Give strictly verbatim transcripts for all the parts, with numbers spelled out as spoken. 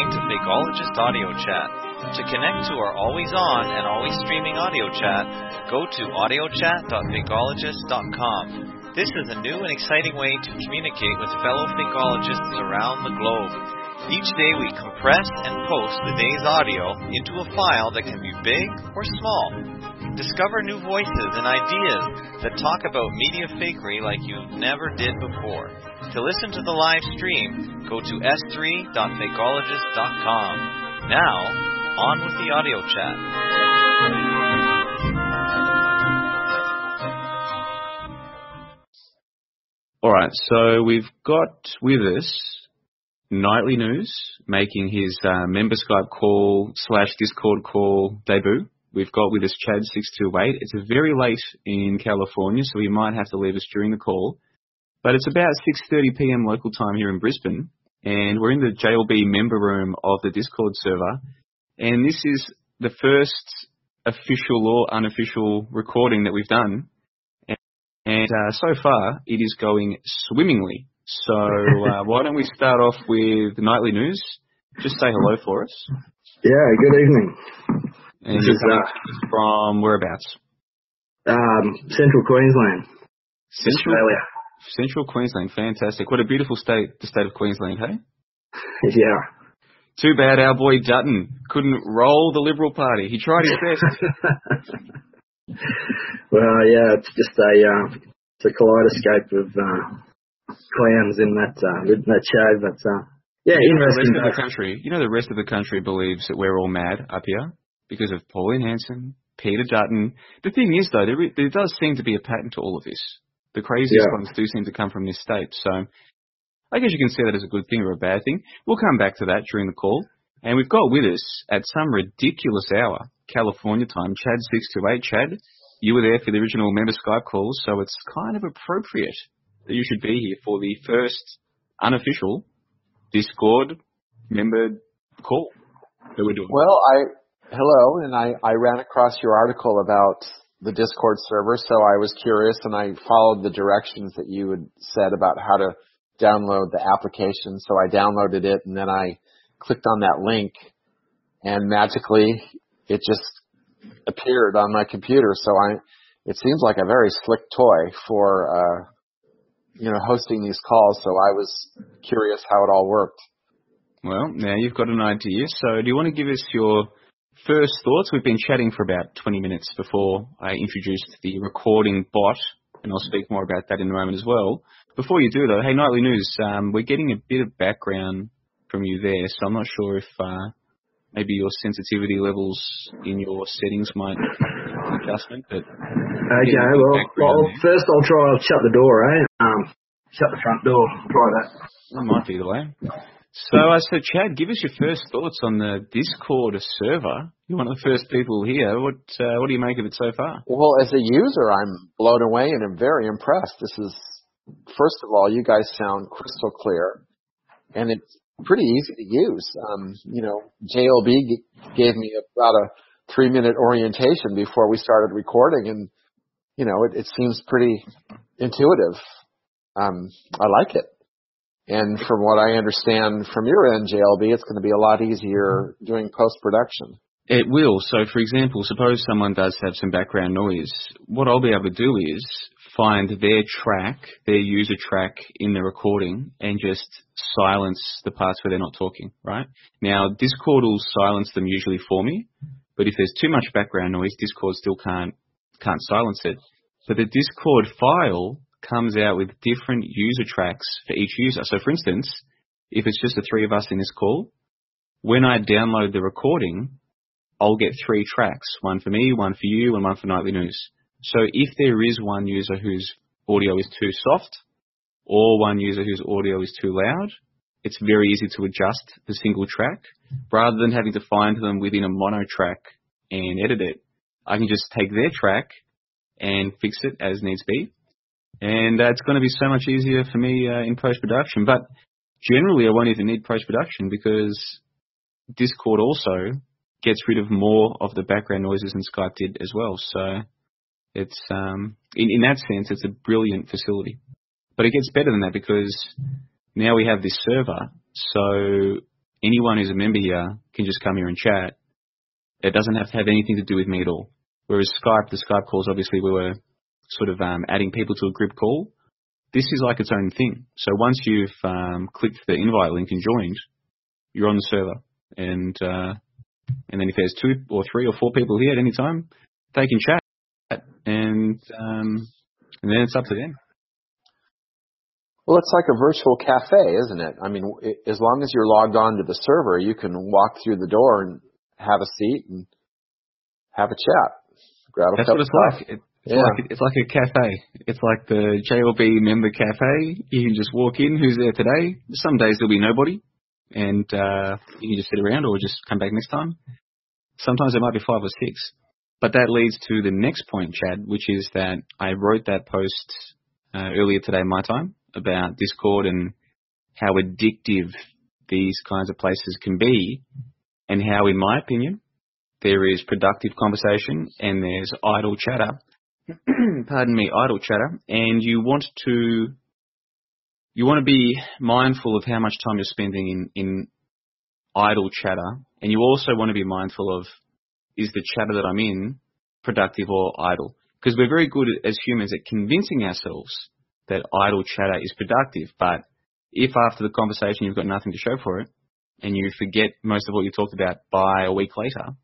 listening to Fakeologist Audio Chat. To connect to our always-on and always streaming audio chat, go to audio chat dot fakeologist dot com. This is a new and exciting way to communicate with fellow fakeologists around the globe. Each day we compress and post the day's audio into a file that can be big or small. Discover new voices and ideas that talk about media fakery like you never did before. To listen to the live stream, go to s three dot fakeologist dot com. Now, on with the audio chat. All right, so we've got with us Nightly News making his uh, member Skype call slash Discord call debut. We've got with us Chad six two eight. It's very late in California, so he might have to leave us during the call. But it's about six thirty p.m. local time here in Brisbane, and we're in the J L B member room of the Discord server. And this is the first official or unofficial recording that we've done. And, and uh, so far, it is going swimmingly. So uh, why don't we start off with Nightly News? Just say hello for us. Yeah, good evening. And you're coming uh, from whereabouts? Um, Central Queensland, Central, Australia. Central Queensland, fantastic. What a beautiful state, the state of Queensland, hey? Yeah. Too bad our boy Dutton couldn't roll the Liberal Party. He tried his best. Well, yeah, it's just a uh, it's a kaleidoscope of uh, clowns in that uh, in that show. But uh, yeah, you know, interesting. The rest of the country, you know, the rest of the country believes that we're all mad up here because of Pauline Hanson, Peter Dutton. The thing is, though, there, there does seem to be a pattern to all of this. The craziest yeah. ones do seem to come from this state. So I guess you can see that as a good thing or a bad thing. We'll come back to that during the call. And we've got with us at some ridiculous hour, California time, Chad six two eight. Chad, you were there for the original member Skype calls, so it's kind of appropriate that you should be here for the first unofficial Discord member call that we're doing. Well, I hello, and I, I ran across your article about the Discord server, so I was curious, and I followed the directions that you had said about how to download the application. So I downloaded it, and then I clicked on that link, and magically it just appeared on my computer. So I, it seems like a very slick toy for, uh, you know, hosting these calls. So I was curious how it all worked. Well, now you've got an idea. So do you want to give us your first thoughts? We've been chatting for about twenty minutes before I introduced the recording bot, and I'll speak more about that in a moment as well. Before you do, though, hey, Nightly News, um, we're getting a bit of background from you there, so I'm not sure if uh, maybe your sensitivity levels in your settings might need an adjustment. But okay, well, well first I'll try to shut the door, eh? Um, shut the front door. Try that. That might be the way. So, uh, so Chad, give us your first thoughts on the Discord server. You're one of the first people here. What uh, what do you make of it so far? Well, as a user, I'm blown away and I'm very impressed. This is, first of all, you guys sound crystal clear, and it's pretty easy to use. Um, you know, J L B g- gave me about a three-minute orientation before we started recording, and, you know, it, it seems pretty intuitive. Um, I like it. And from what I understand from your end, J L B, it's going to be a lot easier doing post-production. It will. So, for example, suppose someone does have some background noise. What I'll be able to do is find their track, their user track in the recording, and just silence the parts where they're not talking, right? Now, Discord will silence them usually for me, but if there's too much background noise, Discord still can't can't silence it. But the Discord file comes out with different user tracks for each user. So, for instance, if it's just the three of us in this call, when I download the recording, I'll get three tracks, one for me, one for you, and one for Nightly News. So if there is one user whose audio is too soft or one user whose audio is too loud, it's very easy to adjust the single track rather than having to find them within a mono track and edit it. I can just take their track and fix it as needs be. And uh, it's going to be so much easier for me uh, in post-production. But generally, I won't even need post-production because Discord also gets rid of more of the background noises than Skype did as well. So it's um, in, in that sense, it's a brilliant facility. But it gets better than that because now we have this server. So anyone who's a member here can just come here and chat. It doesn't have to have anything to do with me at all. Whereas Skype, the Skype calls, obviously we were sort of um, adding people to a group call. This is like its own thing. So once you've um, clicked the invite link and joined, you're on the server. And uh, and then if there's two or three or four people here at any time, they can chat. And, um, and then it's up to them. Well, it's like a virtual cafe, isn't it? I mean, as long as you're logged on to the server, you can walk through the door and have a seat and have a chat. Grab a That's cup what it's of like. coffee. It, it's, yeah. like it's like a cafe. It's like the J L B member cafe. You can just walk in. Who's there today? Some days there'll be nobody, and uh, you can just sit around or just come back next time. Sometimes there might be five or six. But that leads to the next point, Chad, which is that I wrote that post uh, earlier today, my time, about Discord and how addictive these kinds of places can be, and how, in my opinion, there is productive conversation and there's idle chatter. Pardon me, idle chatter. And you want to you want to be mindful of how much time you're spending in, in idle chatter, and you also want to be mindful of, is the chatter that I'm in productive or idle? Because we're very good as humans at convincing ourselves that idle chatter is productive, but if after the conversation you've got nothing to show for it, and you forget most of what you talked about by a week later,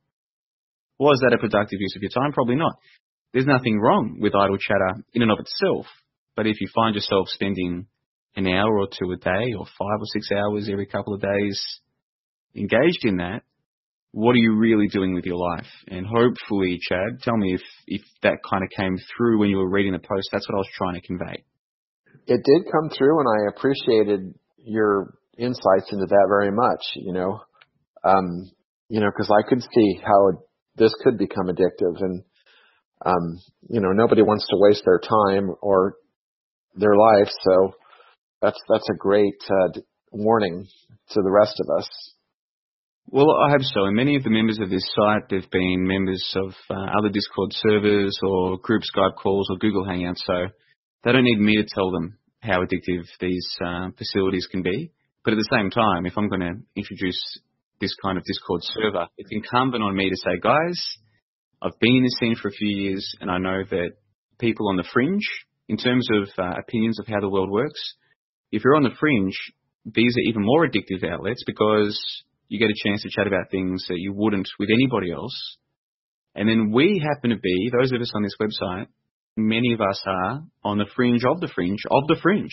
was that a productive use of your time? Probably not. There's nothing wrong with idle chatter in and of itself, but if you find yourself spending an hour or two a day or five or six hours every couple of days engaged in that, what are you really doing with your life? And hopefully, Chad, tell me if, if that kind of came through when you were reading the post. That's what I was trying to convey. It did come through, and I appreciated your insights into that very much, you know, um, you know, because I could see how it, this could become addictive, and, um, you know, nobody wants to waste their time or their life. So that's, that's a great uh, warning to the rest of us. Well, I hope so. And many of the members of this site, they've been members of uh, other Discord servers or group Skype calls or Google Hangouts. So they don't need me to tell them how addictive these uh, facilities can be. But at the same time, if I'm going to introduce this kind of Discord server, it's incumbent on me to say, guys, I've been in this scene for a few years, and I know that people on the fringe, in terms of uh, opinions of how the world works, if you're on the fringe, these are even more addictive outlets because you get a chance to chat about things that you wouldn't with anybody else. And then we happen to be, those of us on this website, many of us are on the fringe of the fringe of the fringe.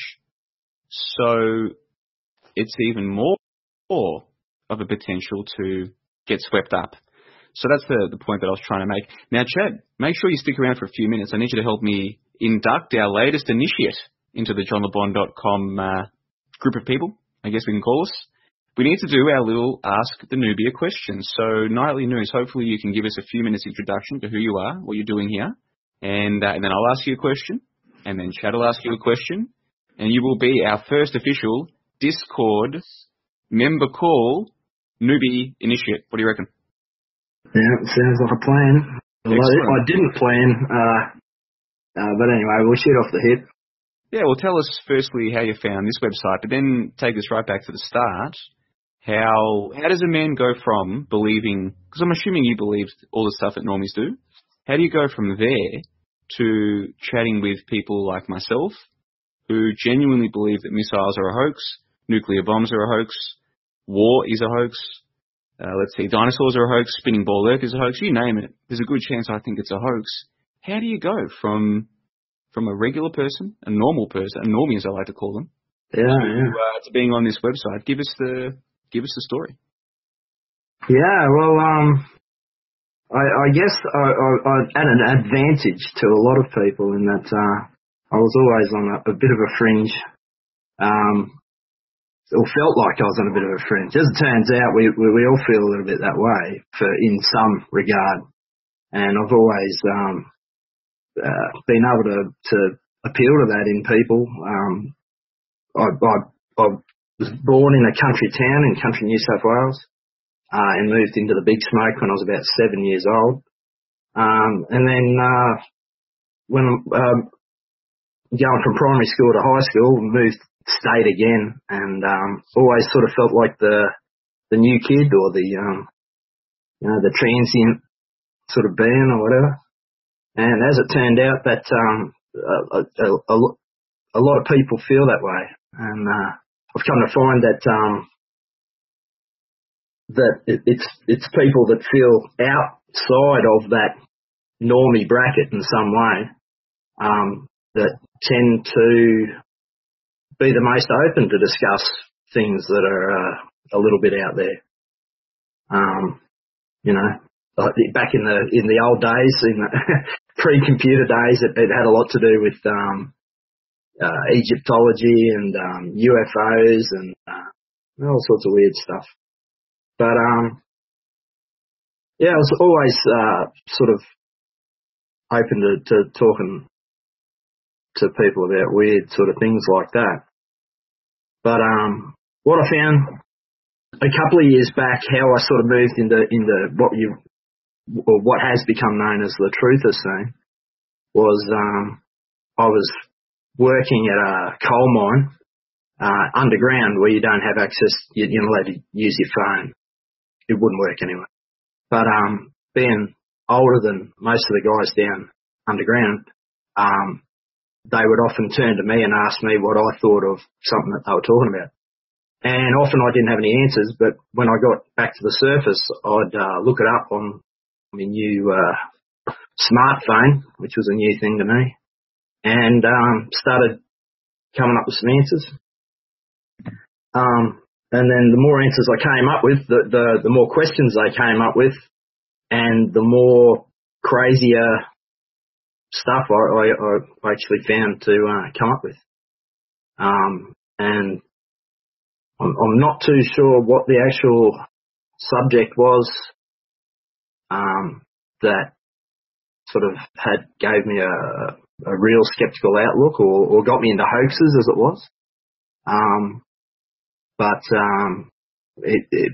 So it's even more of a potential to get swept up. So that's the, the point that I was trying to make. Now, Chad, make sure you stick around for a few minutes. I need you to help me induct our latest initiate into the john lebon dot com uh, group of people, I guess we can call us. We need to do our little Ask the Newbie a question. So, Nightly News, hopefully you can give us a few minutes introduction to who you are, what you're doing here, and, uh, and then I'll ask you a question, and then Chad will ask you a question, and you will be our first official Discord member call newbie initiate. What do you reckon? Yeah, sounds like a plan. Although I didn't plan, uh, uh, but anyway, we'll shoot off the hip. Yeah, well, tell us firstly how you found this website, but then take us right back to the start. How how does a man go from believing, because I'm assuming you believed all the stuff that normies do, how do you go from there to chatting with people like myself who genuinely believe that missiles are a hoax, nuclear bombs are a hoax, war is a hoax, uh, let's see, dinosaurs are a hoax, spinning ball earth is a hoax, you name it. There's a good chance I think it's a hoax. How do you go from from a regular person, a normal person, a normie as I like to call them, yeah, to, yeah. Uh, to being on this website? Give us the give us the story. Yeah, well, um, I, I guess I, I, I had an advantage to a lot of people in that uh, I was always on a, a bit of a fringe, um, or felt like I was on a bit of a fringe. As it turns out, we, we, we all feel a little bit that way for in some regard, and I've always um, uh, been able to, to appeal to that in people. Um, I, I, I was born in a country town in country New South Wales. Uh, and moved into the Big Smoke when I was about seven years old. Um, and then, uh, when, um, going from primary school to high school, moved state again and, um, always sort of felt like the, the the new kid or the, um, you know, the transient sort of being or whatever. And as it turned out, that um, a, a, a, a lot of people feel that way. And uh, I've come to find that um, that it, it's it's people that feel outside of that normie bracket in some way um, that tend to be the most open to discuss things that are uh, a little bit out there. Um, you know, back in the in the old days, in the pre-computer days, it, it had a lot to do with um, uh, Egyptology and um, U F Os and uh, all sorts of weird stuff. But um, yeah, I was always uh, sort of open to, to talking to people about weird sort of things like that. But um, what I found a couple of years back, how I sort of moved into into what you or what has become known as the truther scene, was um, I was working at a coal mine uh, underground where you don't have access, you're not allowed to use your phone. It wouldn't work anyway. But um, being older than most of the guys down underground, um, they would often turn to me and ask me what I thought of something that they were talking about. And often I didn't have any answers, but when I got back to the surface, I'd uh, look it up on my new uh, smartphone, which was a new thing to me, and um, started coming up with some answers. Um, and then the more answers I came up with, the, the, the more questions I came up with, and the more crazier stuff I, I, I actually found to uh, come up with. Um, and I'm, I'm not too sure what the actual subject was um, that sort of had gave me a, a real skeptical outlook or, or got me into hoaxes as it was. Um, but um, it, it,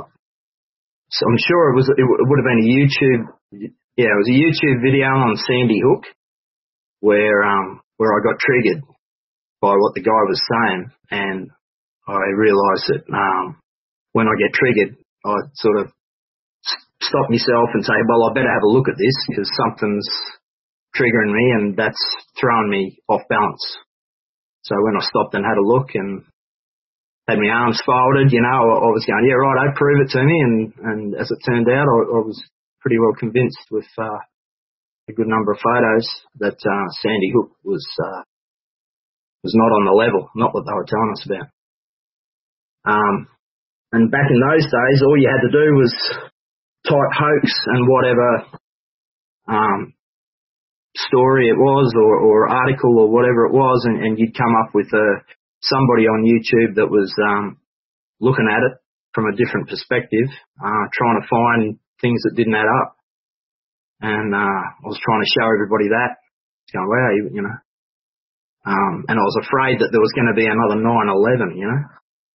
so I'm sure it was. It would have been a YouTube. Yeah, it was a YouTube video on Sandy Hook where um, where I got triggered by what the guy was saying, and I realised that um, when I get triggered, I sort of stop myself and say, well, I better have a look at this because something's triggering me and that's throwing me off balance. So when I stopped and had a look and had my arms folded, you know, I, I was going, yeah, right, I'd prove it to me. And, and as it turned out, I, I was pretty well convinced with uh, a good number of photos that uh, Sandy Hook was uh, was not on the level, not what they were telling us about. Um, and back in those days, all you had to do was type hoax and whatever um, story it was or, or article or whatever it was, and, and you'd come up with a, somebody on YouTube that was um, looking at it from a different perspective, uh, trying to find things that didn't add up. And uh, I was trying to show everybody that. It's going, wow, you, you know. Um, and I was afraid that there was going to be another nine eleven, you know.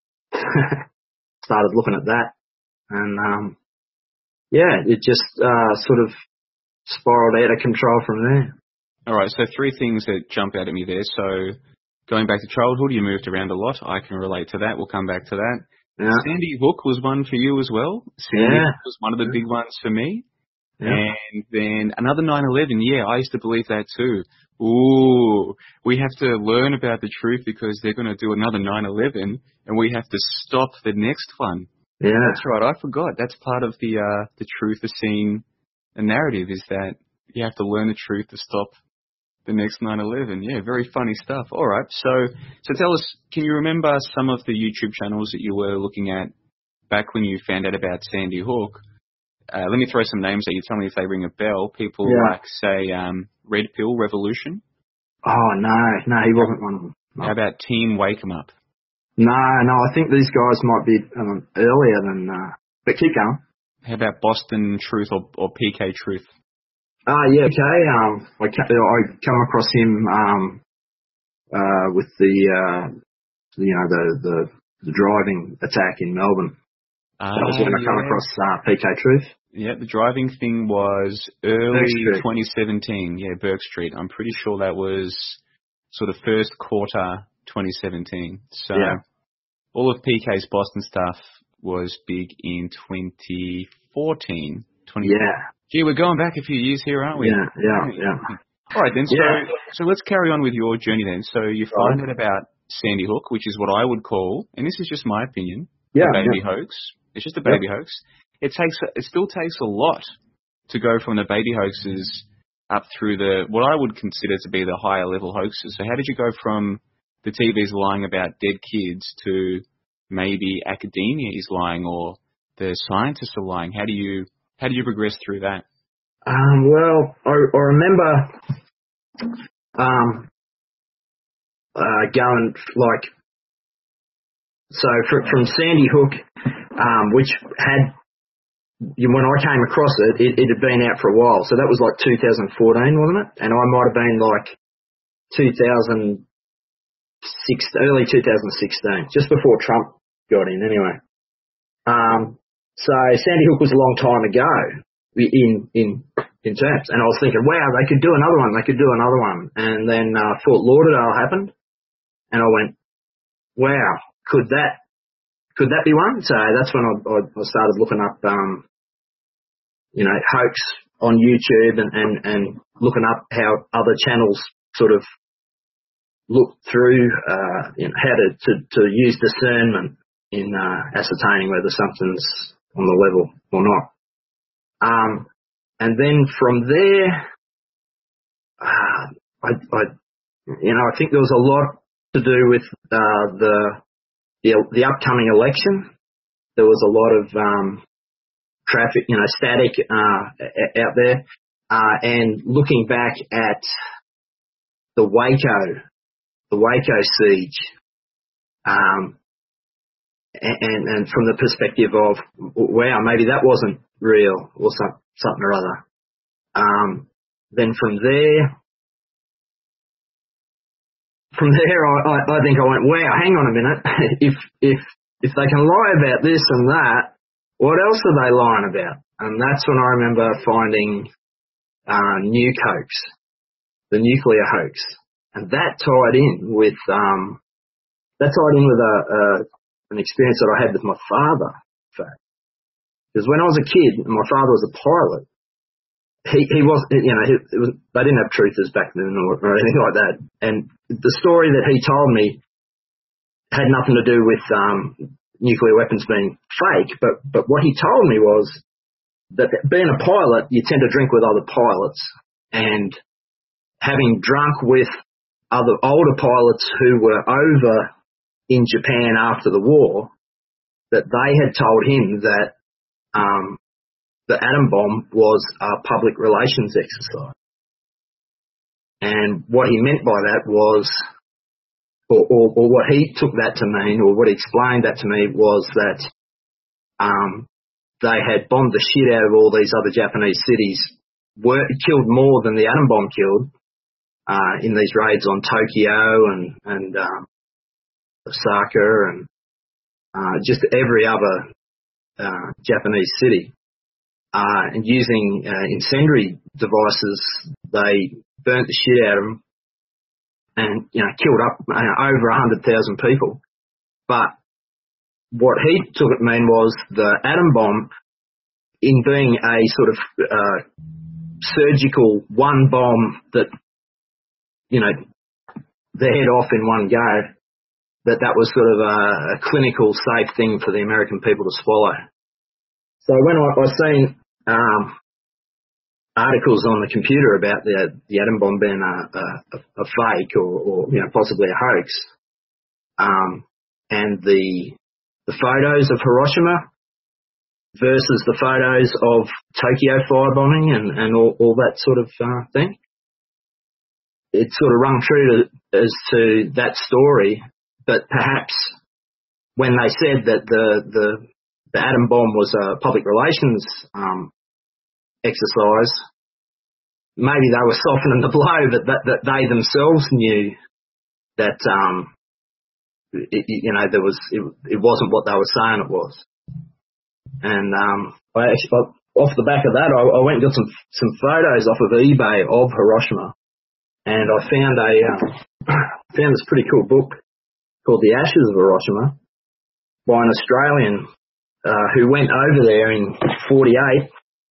Started looking at that. And, um, yeah, it just uh, sort of spiraled out of control from there. All right, so three things that jump out at me there. So going back to childhood, you moved around a lot. I can relate to that. We'll come back to that. Yeah. Sandy Hook was one for you as well. Sandy yeah. Hook was one of the big ones for me. Yeah. And then another nine eleven, yeah, I used to believe that too. Ooh, we have to learn about the truth because they're going to do another nine eleven and we have to stop the next one. Yeah. That's right, I forgot. That's part of the uh, the truth of seeing a narrative is that you have to learn the truth to stop the next nine eleven. Yeah, very funny stuff. All right, so so tell us, can you remember some of the YouTube channels that you were looking at back when you found out about Sandy Hook? Uh, let me throw some names at you. Tell me if they ring a bell. People yeah. like, say, um, Red Pill Revolution. Oh, no. No, he wasn't one of them. No. How about Team Wake 'em Up? No, no, I think these guys might be um, earlier than... Uh, but keep going. How about Boston Truth or, or P K Truth? Ah, uh, yeah, okay. Um, I, I come across him um, uh, with the, uh, you know, the, the, the driving attack in Melbourne. Uh, that was when I yeah. come across uh, P K Truth. Yeah, the driving thing was early twenty seventeen. Yeah, Burke Street. I'm pretty sure that was sort of first quarter twenty seventeen. So yeah. all of P K's Boston stuff was big in twenty fourteen. twenty Yeah. Gee, we're going back a few years here, aren't we? Yeah, yeah, yeah. All right, then. So, Yeah. so let's carry on with your journey then. So you find Right. out about Sandy Hook, which is what I would call, and this is just my opinion, Yeah, a baby yeah. hoax. It's just a baby Yep. hoax. It takes, it still takes a lot to go from the baby hoaxes up through the, what I would consider to be the higher level hoaxes. So how did you go from the T V's lying about dead kids to maybe academia is lying or the scientists are lying? How do you, how do you progress through that? Um, well, I, I remember um, uh, going like so from, from Sandy Hook, um, which had you know, when I came across it, it, it had been out for a while. So that was like two thousand fourteen, wasn't it? And I might have been like two thousand six, early two thousand sixteen, just before Trump got in, anyway. Um, so Sandy Hook was a long time ago in in in terms, and I was thinking, wow, they could do another one, they could do another one. And then uh, Fort Lauderdale happened, and I went, wow, could that could that be one? So that's when I, I, I started looking up, um, you know, hoax on YouTube and, and, and looking up how other channels sort of look through, uh, you know, how to, to, to use discernment in uh, ascertaining whether something's on the level or not. Um, and then from there, uh, I, I, you know, I think there was a lot to do with uh, the The, the upcoming election. There was a lot of um, traffic, you know, static uh, out there. Uh, and looking back at the Waco, the Waco siege, um, and, and from the perspective of, wow, maybe that wasn't real or some, something or other. Um, then from there, From there, I, I, I think I went, wow, hang on a minute. if if if they can lie about this and that, what else are they lying about? And that's when I remember finding uh, nuke hoax, the nuclear hoax, and that tied in with um, that tied in with a, a an experience that I had with my father. In fact, because when I was a kid, my father was a pilot. He he was, you know, he, it was, they didn't have truthers back then or, or anything like that. And the story that he told me had nothing to do with um, nuclear weapons being fake. But but what he told me was that being a pilot, you tend to drink with other pilots, and having drunk with other older pilots who were over in Japan after the war, that they had told him that um, the atom bomb was a public relations exercise. And what he meant by that was, or, or, or what he took that to mean, or what he explained that to me was that um, they had bombed the shit out of all these other Japanese cities, were, killed more than the atom bomb killed uh, in these raids on Tokyo and, and um, Osaka and uh, just every other uh, Japanese city. Uh, and using uh, incendiary devices, they burnt the shit out of them and, you know, killed up uh, over one hundred thousand people. But what he took it to mean was the atom bomb, in being a sort of uh, surgical one bomb that, you know, they head off in one go, that that was sort of a, a clinical safe thing for the American people to swallow. So when I, I seen Um, articles on the computer about the the atom bomb being a, a, a fake or, or you know possibly a hoax, um, and the the photos of Hiroshima versus the photos of Tokyo firebombing and, and all, all that sort of uh, thing, it sort of rung true to, as to that story. But perhaps when they said that the the, the atom bomb was a public relations um, exercise, maybe they were softening the blow, but that, that they themselves knew that, um, it, you know, there was, it, it wasn't what they were saying it was. And, um, I actually, off the back of that, I, I went and got some, some photos off of eBay of Hiroshima, and I found a, um, found this pretty cool book called The Ashes of Hiroshima by an Australian, uh, who went over there in forty-eight,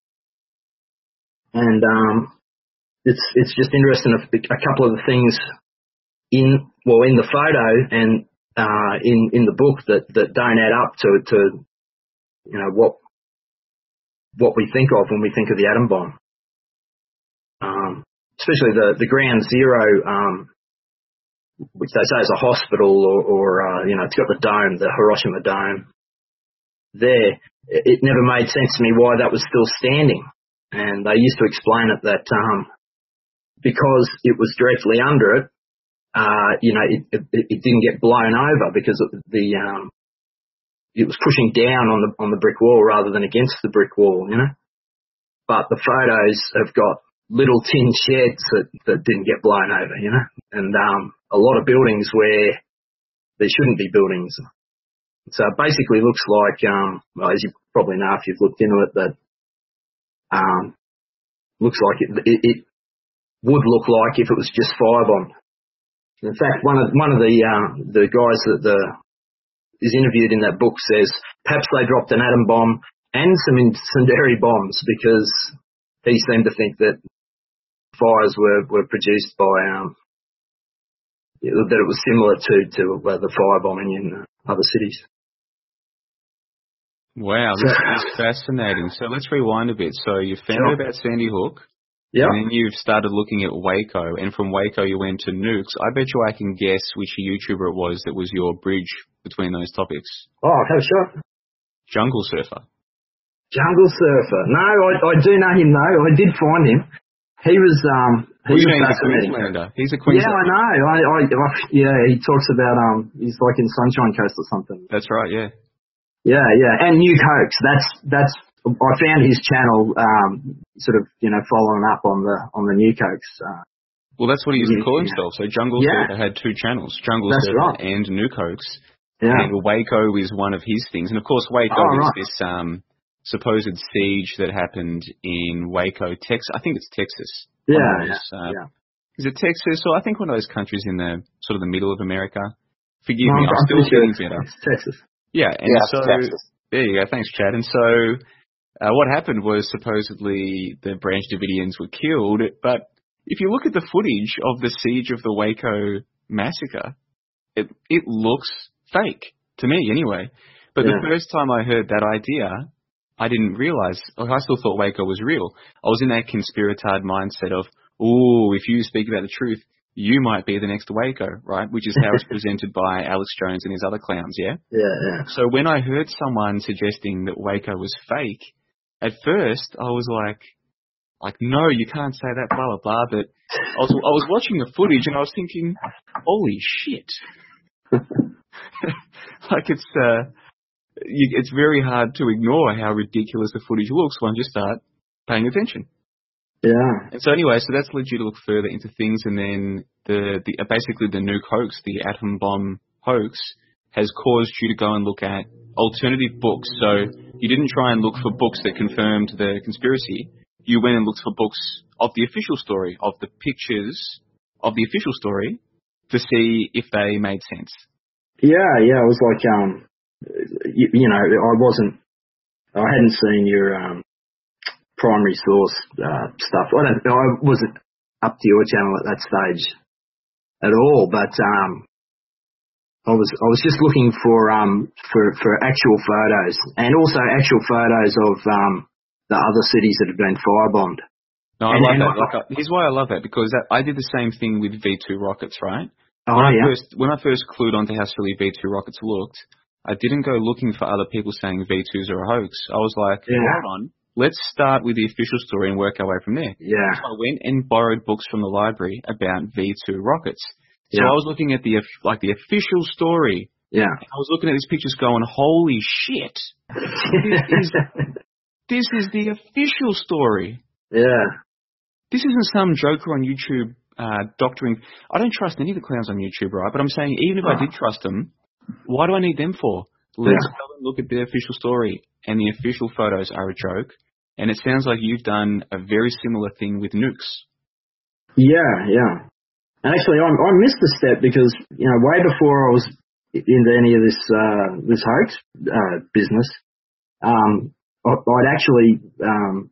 and um, it's it's just interesting. A, a couple of the things in well in the photo and uh, in in the book that, that don't add up to to you know what what we think of when we think of the atom bomb. Um, especially the the ground zero, um, which they say is a hospital, or, or uh, you know, it's got the dome, the Hiroshima dome. There, it never made sense to me why that was still standing, and they used to explain it that um, because it was directly under it, uh, you know, it, it, it didn't get blown over because the um, it was pushing down on the on the brick wall rather than against the brick wall, you know. But the photos have got little tin sheds that, that didn't get blown over, you know, and um, a lot of buildings where there shouldn't be buildings. So it basically looks like, um, well, as you probably know if you've looked into it, that um, looks like it, it, it would look like if it was just firebombed. In fact, one of one of the uh, the guys that the is interviewed in that book says perhaps they dropped an atom bomb and some incendiary bombs because he seemed to think that fires were, were produced by um, that it was similar to to uh, the firebombing in uh, other cities. Wow, this is fascinating. So let's rewind a bit. So you found Sure. out about Sandy Hook, Yeah. and then you've started looking at Waco, and from Waco you went to nukes. I bet you I can guess which YouTuber it was that was your bridge between those topics. Oh, have a shot. Jungle Surfer. Jungle Surfer. No, I, I do know him though. I did find him. He was um he Well, you was know he's a fascinating. Queenslander. He's a Yeah, Queenslander. I know. I, I, I yeah, he talks about um he's like in Sunshine Coast or something. That's right, yeah. Yeah, yeah, and Nuke Hoax. That's that's. I found his channel, um, sort of, you know, following up on the on the Nuke Hoax. Uh, Well, that's what he used to call yeah. himself. So Jungle Yeah. Surfer had two channels, Jungle That's Surfer right. and Nuke Hoax. yeah. And Waco is one of his things. And of course, Waco Oh, is right. this um, supposed siege that happened in Waco, Texas. I think it's Texas. Yeah, One of yeah, those, uh, yeah. Is it Texas? Or I think one of those countries in the sort of the middle of America. Forgive No, me, I'm I'm still pretty sure getting it's, better. it's Texas. Yeah, and Yeah, so Texas. there you go. Thanks, Chad. And so uh, what happened was supposedly the Branch Davidians were killed, but if you look at the footage of the siege of the Waco massacre, it it looks fake to me anyway. But Yeah. the first time I heard that idea, I didn't realize. Like, I still thought Waco was real. I was in that conspiratard mindset of, ooh, if you speak about the truth, you might be the next Waco, right? Which is how it's presented by Alex Jones and his other clowns, yeah? Yeah, yeah. So when I heard someone suggesting that Waco was fake, at first I was like, like, no, you can't say that, blah, blah, blah. But I was, I was watching the footage and I was thinking, holy shit. Like it's, uh, you, it's very hard to ignore how ridiculous the footage looks once you start paying attention. Yeah. And so anyway, so that's led you to look further into things, and then the, the uh, basically the nuke hoax, the atom bomb hoax, has caused you to go and look at alternative books. So you didn't try and look for books that confirmed the conspiracy. You went and looked for books of the official story, of the pictures of the official story, to see if they made sense. Yeah, yeah. It was like, um, you, you know, I wasn't, I hadn't seen your um, primary source uh, stuff. I don't, I wasn't up to your channel at that stage at all. But um, I was, I was just looking for um, for for actual photos, and also actual photos of um, the other cities that have been firebombed. No, I And- love and that. I- Like, I- here's why I love that, because that, I did the same thing with V two rockets, right? Oh when I yeah, first when I first clued onto how silly V two rockets looked, I didn't go looking for other people saying V twos are a hoax. I was like, Yeah. hold on, let's start with the official story and work our way from there. yeah, So I went and borrowed books from the library about V two rockets. So Yeah. I was looking at the like the official story. yeah. I was looking at these pictures going, holy shit, is- this is the official story. yeah, This isn't some joker on YouTube uh, doctoring. I don't trust any of the clowns on YouTube, right? But I'm saying, even if I did trust them, what do I need them for? Let's Yeah. go and look at the official story, and the official photos are a joke. And it sounds like you've done a very similar thing with nukes. Yeah, yeah. And actually, I, I missed the step because, you know, way before I was into any of this uh, this hoax uh, business, um, I, I'd actually, um,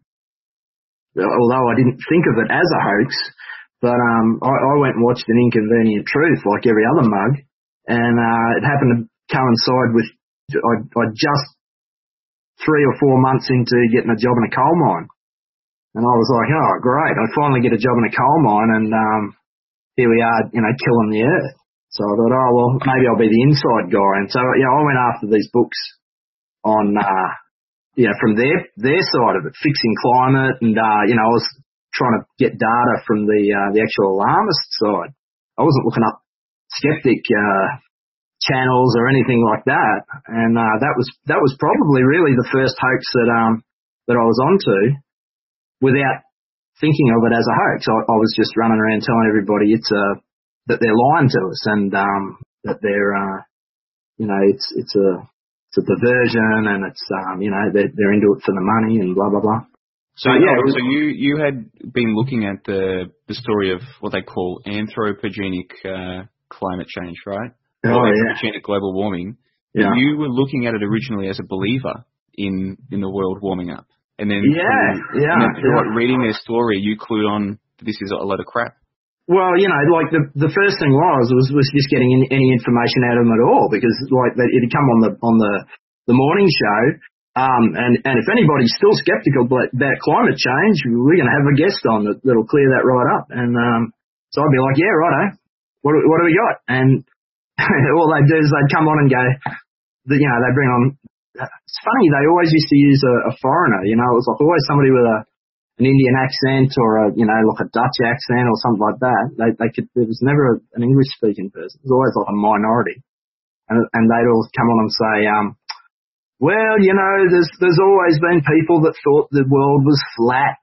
although I didn't think of it as a hoax, but um, I, I went and watched An Inconvenient Truth like every other mug, and uh, it happened to coincide with I, I just three or four months into getting a job in a coal mine, and I was like, oh great, I finally get a job in a coal mine, and um, here we are, you know, killing the earth. So I thought, oh well, maybe I'll be the inside guy, and so yeah, I went after these books on, uh, you know, from their their side of it, fixing climate, and uh, you know, I was trying to get data from the uh, the actual alarmist side. I wasn't looking up skeptic uh, channels or anything like that, and uh, that was that was probably really the first hoax that um that I was onto, without thinking of it as a hoax. I, I was just running around telling everybody it's a that they're lying to us, and um that they're uh you know it's it's a it's a diversion, and it's um you know they're, they're into it for the money and blah blah blah. So uh, yeah, so you you had been looking at the the story of what they call anthropogenic uh, climate change, right? Oh or yeah. Anthropogenic global warming. Yeah. You were looking at it originally as a believer in in the world warming up, and then yeah, through, yeah, and then through yeah. what, reading their story, you clued on that this is a lot of crap. Well, you know, like the the first thing was was was just getting any, any information out of them at all, because like it had come on the on the the morning show. Um, and, and if anybody's still skeptical about, about climate change, we're going to have a guest on that, that'll clear that right up. And, um, so I'd be like, yeah, righto. What, what do we got? And all they'd do is they'd come on and go, you know, they bring on, it's funny, they always used to use a, a foreigner, you know, it was like always somebody with a, an Indian accent or a, you know, like a Dutch accent or something like that. They, they could, there was never an English speaking person. It was always like a minority. And, and they'd all come on and say, um, well, you know, there's there's always been people that thought the world was flat,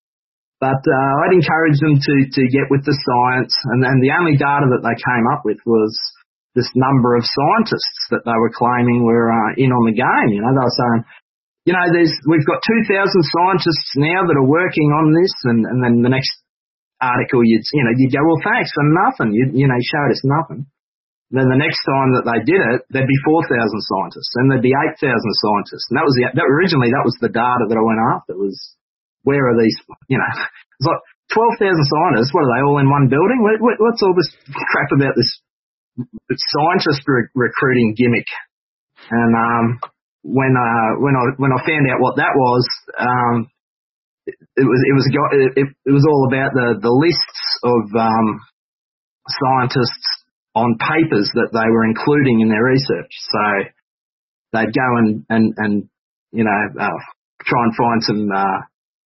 but uh, I'd encourage them to, to get with the science, and, and the only data that they came up with was this number of scientists that they were claiming were uh, in on the game. You know, they were saying, you know, there's we've got two thousand scientists now that are working on this, and, and then the next article you'd you know you'd go, well, thanks for nothing. You you know, showed us nothing. Then the next time that they did it, there'd be four thousand scientists, and there'd be eight thousand scientists. And that was the, that originally, that was the data that I went after, was where are these, you know, it's like twelve thousand scientists, what are they, all in one building? What, what, what's all this crap about this, this scientist re- recruiting gimmick? And, um, when, uh, when I, when I found out what that was, um, it, it was, it was, it, it, it was all about the, the lists of, um, scientists on papers that they were including in their research. So they'd go and, and, and you know, uh, try and find some, uh,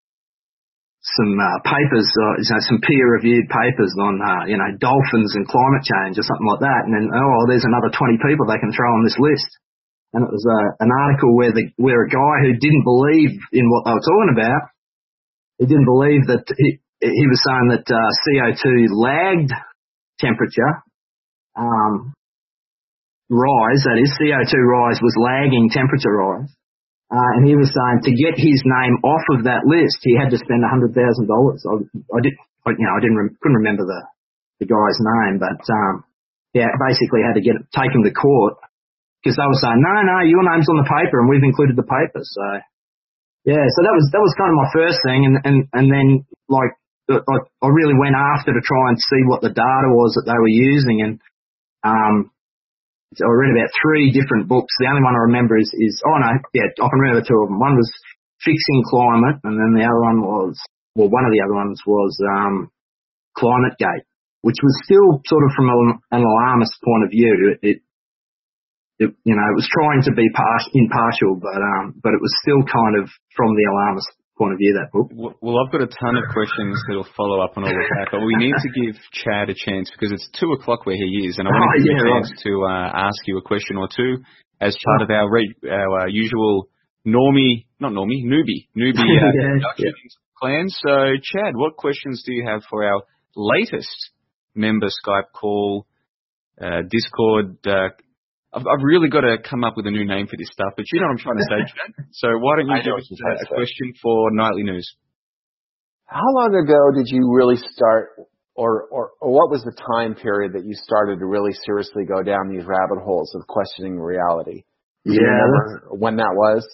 some, uh, papers, or, you know, some peer-reviewed papers on, uh, you know, dolphins and climate change or something like that. And then, oh, there's another twenty people they can throw on this list. And it was, uh, an article where the, where a guy who didn't believe in what they were talking about, he didn't believe that he, he was saying that, uh, C O two lagged temperature. Um, rise, that is, C O two rise was lagging temperature rise. Uh, and he was saying to get his name off of that list, he had to spend one hundred thousand dollars. I, I did, I, you know, I didn't, rem- couldn't remember the, the guy's name, but, um, yeah, basically had to get it, take him to court, because they were saying, no, no, your name's on the paper and we've included the paper. So, yeah, so that was, that was kind of my first thing. And, and, and then, like, I, I really went after to try and see what the data was that they were using. And, Um, so I read about three different books. The only one I remember is, is, oh no, yeah, I can remember two of them. One was Fixing Climate, and then the other one was, well, one of the other ones was, um, Climate Gate, which was still sort of from a, an alarmist point of view. It, it, it, you know, it was trying to be par- impartial, but, um, but it was still kind of from the alarmist point of view, that book. Well, I've got a ton of questions that will follow up on all of that, but we need to give Chad a chance because it's two o'clock where he is, and I want to oh, give yeah, him a chance right. to uh, ask you a question or two as part of our re- our uh, usual normie, not normie, newbie, newbie uh, yeah, introduction yeah. plan. So, Chad, what questions do you have for our latest member Skype call, uh, Discord? Uh, I've, I've really got to come up with a new name for this stuff, but you know what I'm trying to say, Chad. So why don't you give us a, a question for Nightly News? How long ago did you really start, or, or, or what was the time period that you started to really seriously go down these rabbit holes of questioning reality? Do you yeah, remember when that was?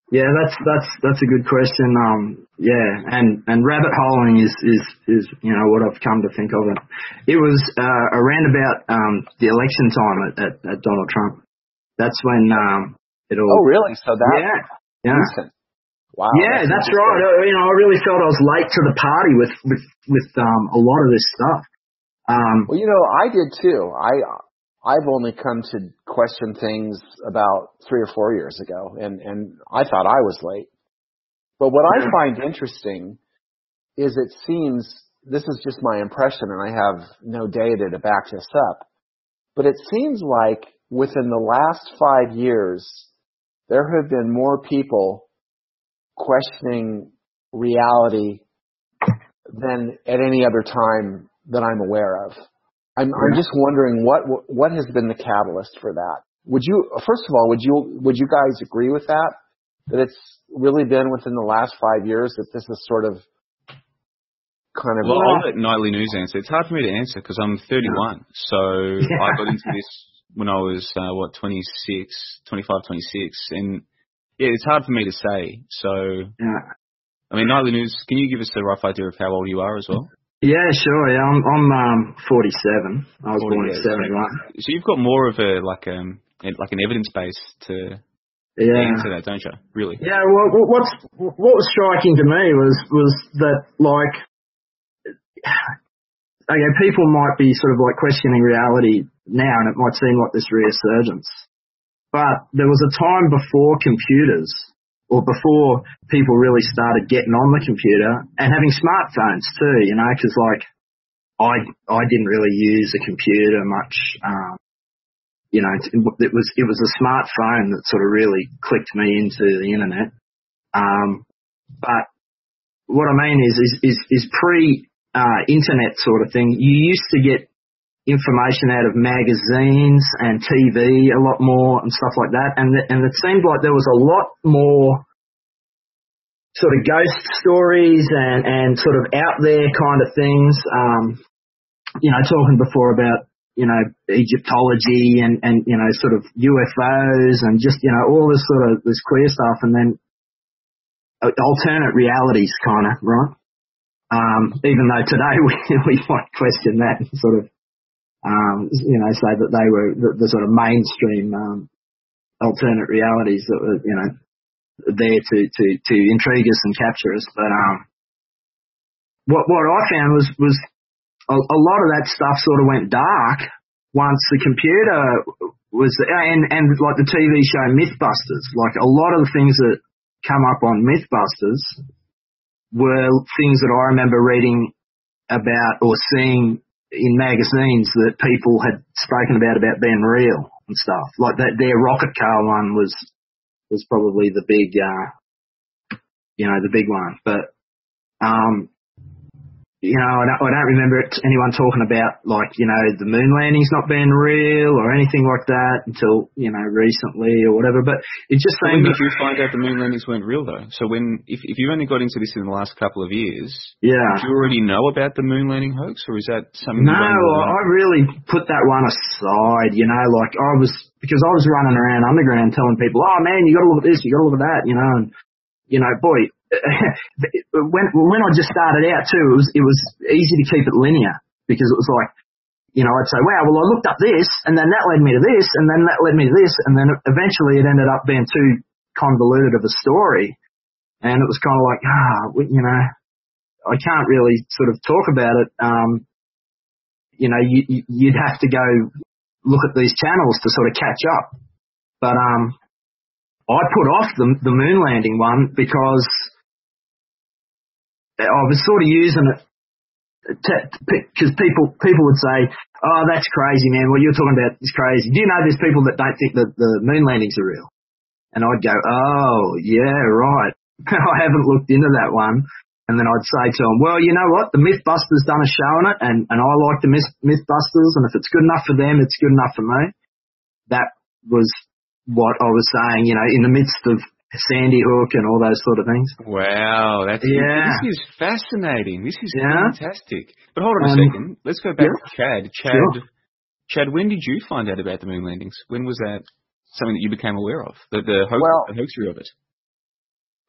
Yeah, that's that's that's a good question. Um, yeah, and and rabbit holing is is is you know what I've come to think of it. It was uh, around about um the election time at, at, at Donald Trump. That's when um it all. Oh, really? So that Yeah, yeah. recent. Wow. Yeah, that's, that's right. I, you know, I really felt I was late to the party with with with um a lot of this stuff. Um, well, you know, I did too. I I've only come to question things about three or four years ago, and, and I thought I was late. But what I find interesting is it seems, this is just my impression, and I have no data to back this up, but it seems like within the last five years, there have been more people questioning reality than at any other time that I'm aware of. I'm, I'm just wondering what what has been the catalyst for that. Would you, first of all, would you would you guys agree with that? That it's really been within the last five years that this is sort of kind of. Well, I'll let Nightly News answer. It's hard for me to answer because I'm thirty-one. So yeah. I got into this when I was uh, what twenty-six, twenty-five, twenty-six, and yeah, it's hard for me to say. So yeah. I mean, Nightly News. Can you give us a rough idea of how old you are as well? Yeah, sure. Yeah, I'm I'm um forty-seven. I was born in seventy-one. So you've got more of a like um like an evidence base to yeah. answer that, don't you? Really? Yeah. Well, what's what was striking to me was was that like okay, people might be sort of like questioning reality now, and it might seem like this resurgence, but there was a time before computers, or before people really started getting on the computer and having smartphones too, you know, because like I I didn't really use a computer much, um, you know, it was it was a smartphone that sort of really clicked me into the internet. Um, but what I mean is is is, is pre uh, internet sort of thing. You used to get information out of magazines and T V a lot more and stuff like that. And, th- and it seemed like there was a lot more sort of ghost stories and, and sort of out there kind of things. Um, you know, talking before about, you know, Egyptology and, and, you know, sort of U F Os and just, you know, all this sort of, this queer stuff, and then alternate realities kind of, right? Um, even though today we, we might question that and sort of, Um, you know, say that they were the, the sort of mainstream um, alternate realities that were, you know, there to, to, to intrigue us and capture us. But um, what what I found was was a, a lot of that stuff sort of went dark once the computer was, and and like the T V show Mythbusters. Like a lot of the things that come up on Mythbusters were things that I remember reading about or seeing in magazines that people had spoken about about being real and stuff. Like that, their rocket car one was was probably the big, uh, you know, the big one. But um, you know, I don't, I don't remember it, anyone talking about like, you know, the moon landings not being real or anything like that until, you know, recently or whatever. But it just so when seemed. did you find out the moon landings weren't real though? So when, if if you only got into this in the last couple of years, yeah, did you already know about the moon landing hoax, or is that something? No, I really put that one aside. You know, like I was because I was running around underground telling people, "Oh man, you got to look at this, you got to look at that," you know, and you know, boy. when when I just started out too, it was it was easy to keep it linear because it was like, you know, I'd say, wow, well I looked up this and then that led me to this and then that led me to this and then eventually it ended up being too convoluted of a story, and it was kind of like, ah, you know, I can't really sort of talk about it. Um, you know, you, you'd have to go look at these channels to sort of catch up, but um, I put off the the moon landing one because I was sort of using it because people people would say, "Oh, that's crazy, man. What you're talking about is crazy. Do you know there's people that don't think that the moon landings are real?" And I'd go, "Oh, yeah, right. I haven't looked into that one." And then I'd say to them, "Well, you know what? The Mythbusters done a show on it, and and I like the Myth, Mythbusters, and if it's good enough for them, it's good enough for me." That was what I was saying, you know, in the midst of Sandy Hook and all those sort of things. Wow, that's yeah. This is fascinating. This is yeah. fantastic. But hold on um, a second. Let's go back yeah. to Chad. Chad, sure. Chad, when did you find out about the moon landings? When was that something that you became aware of? The the hoax, well, the hoaxery of it.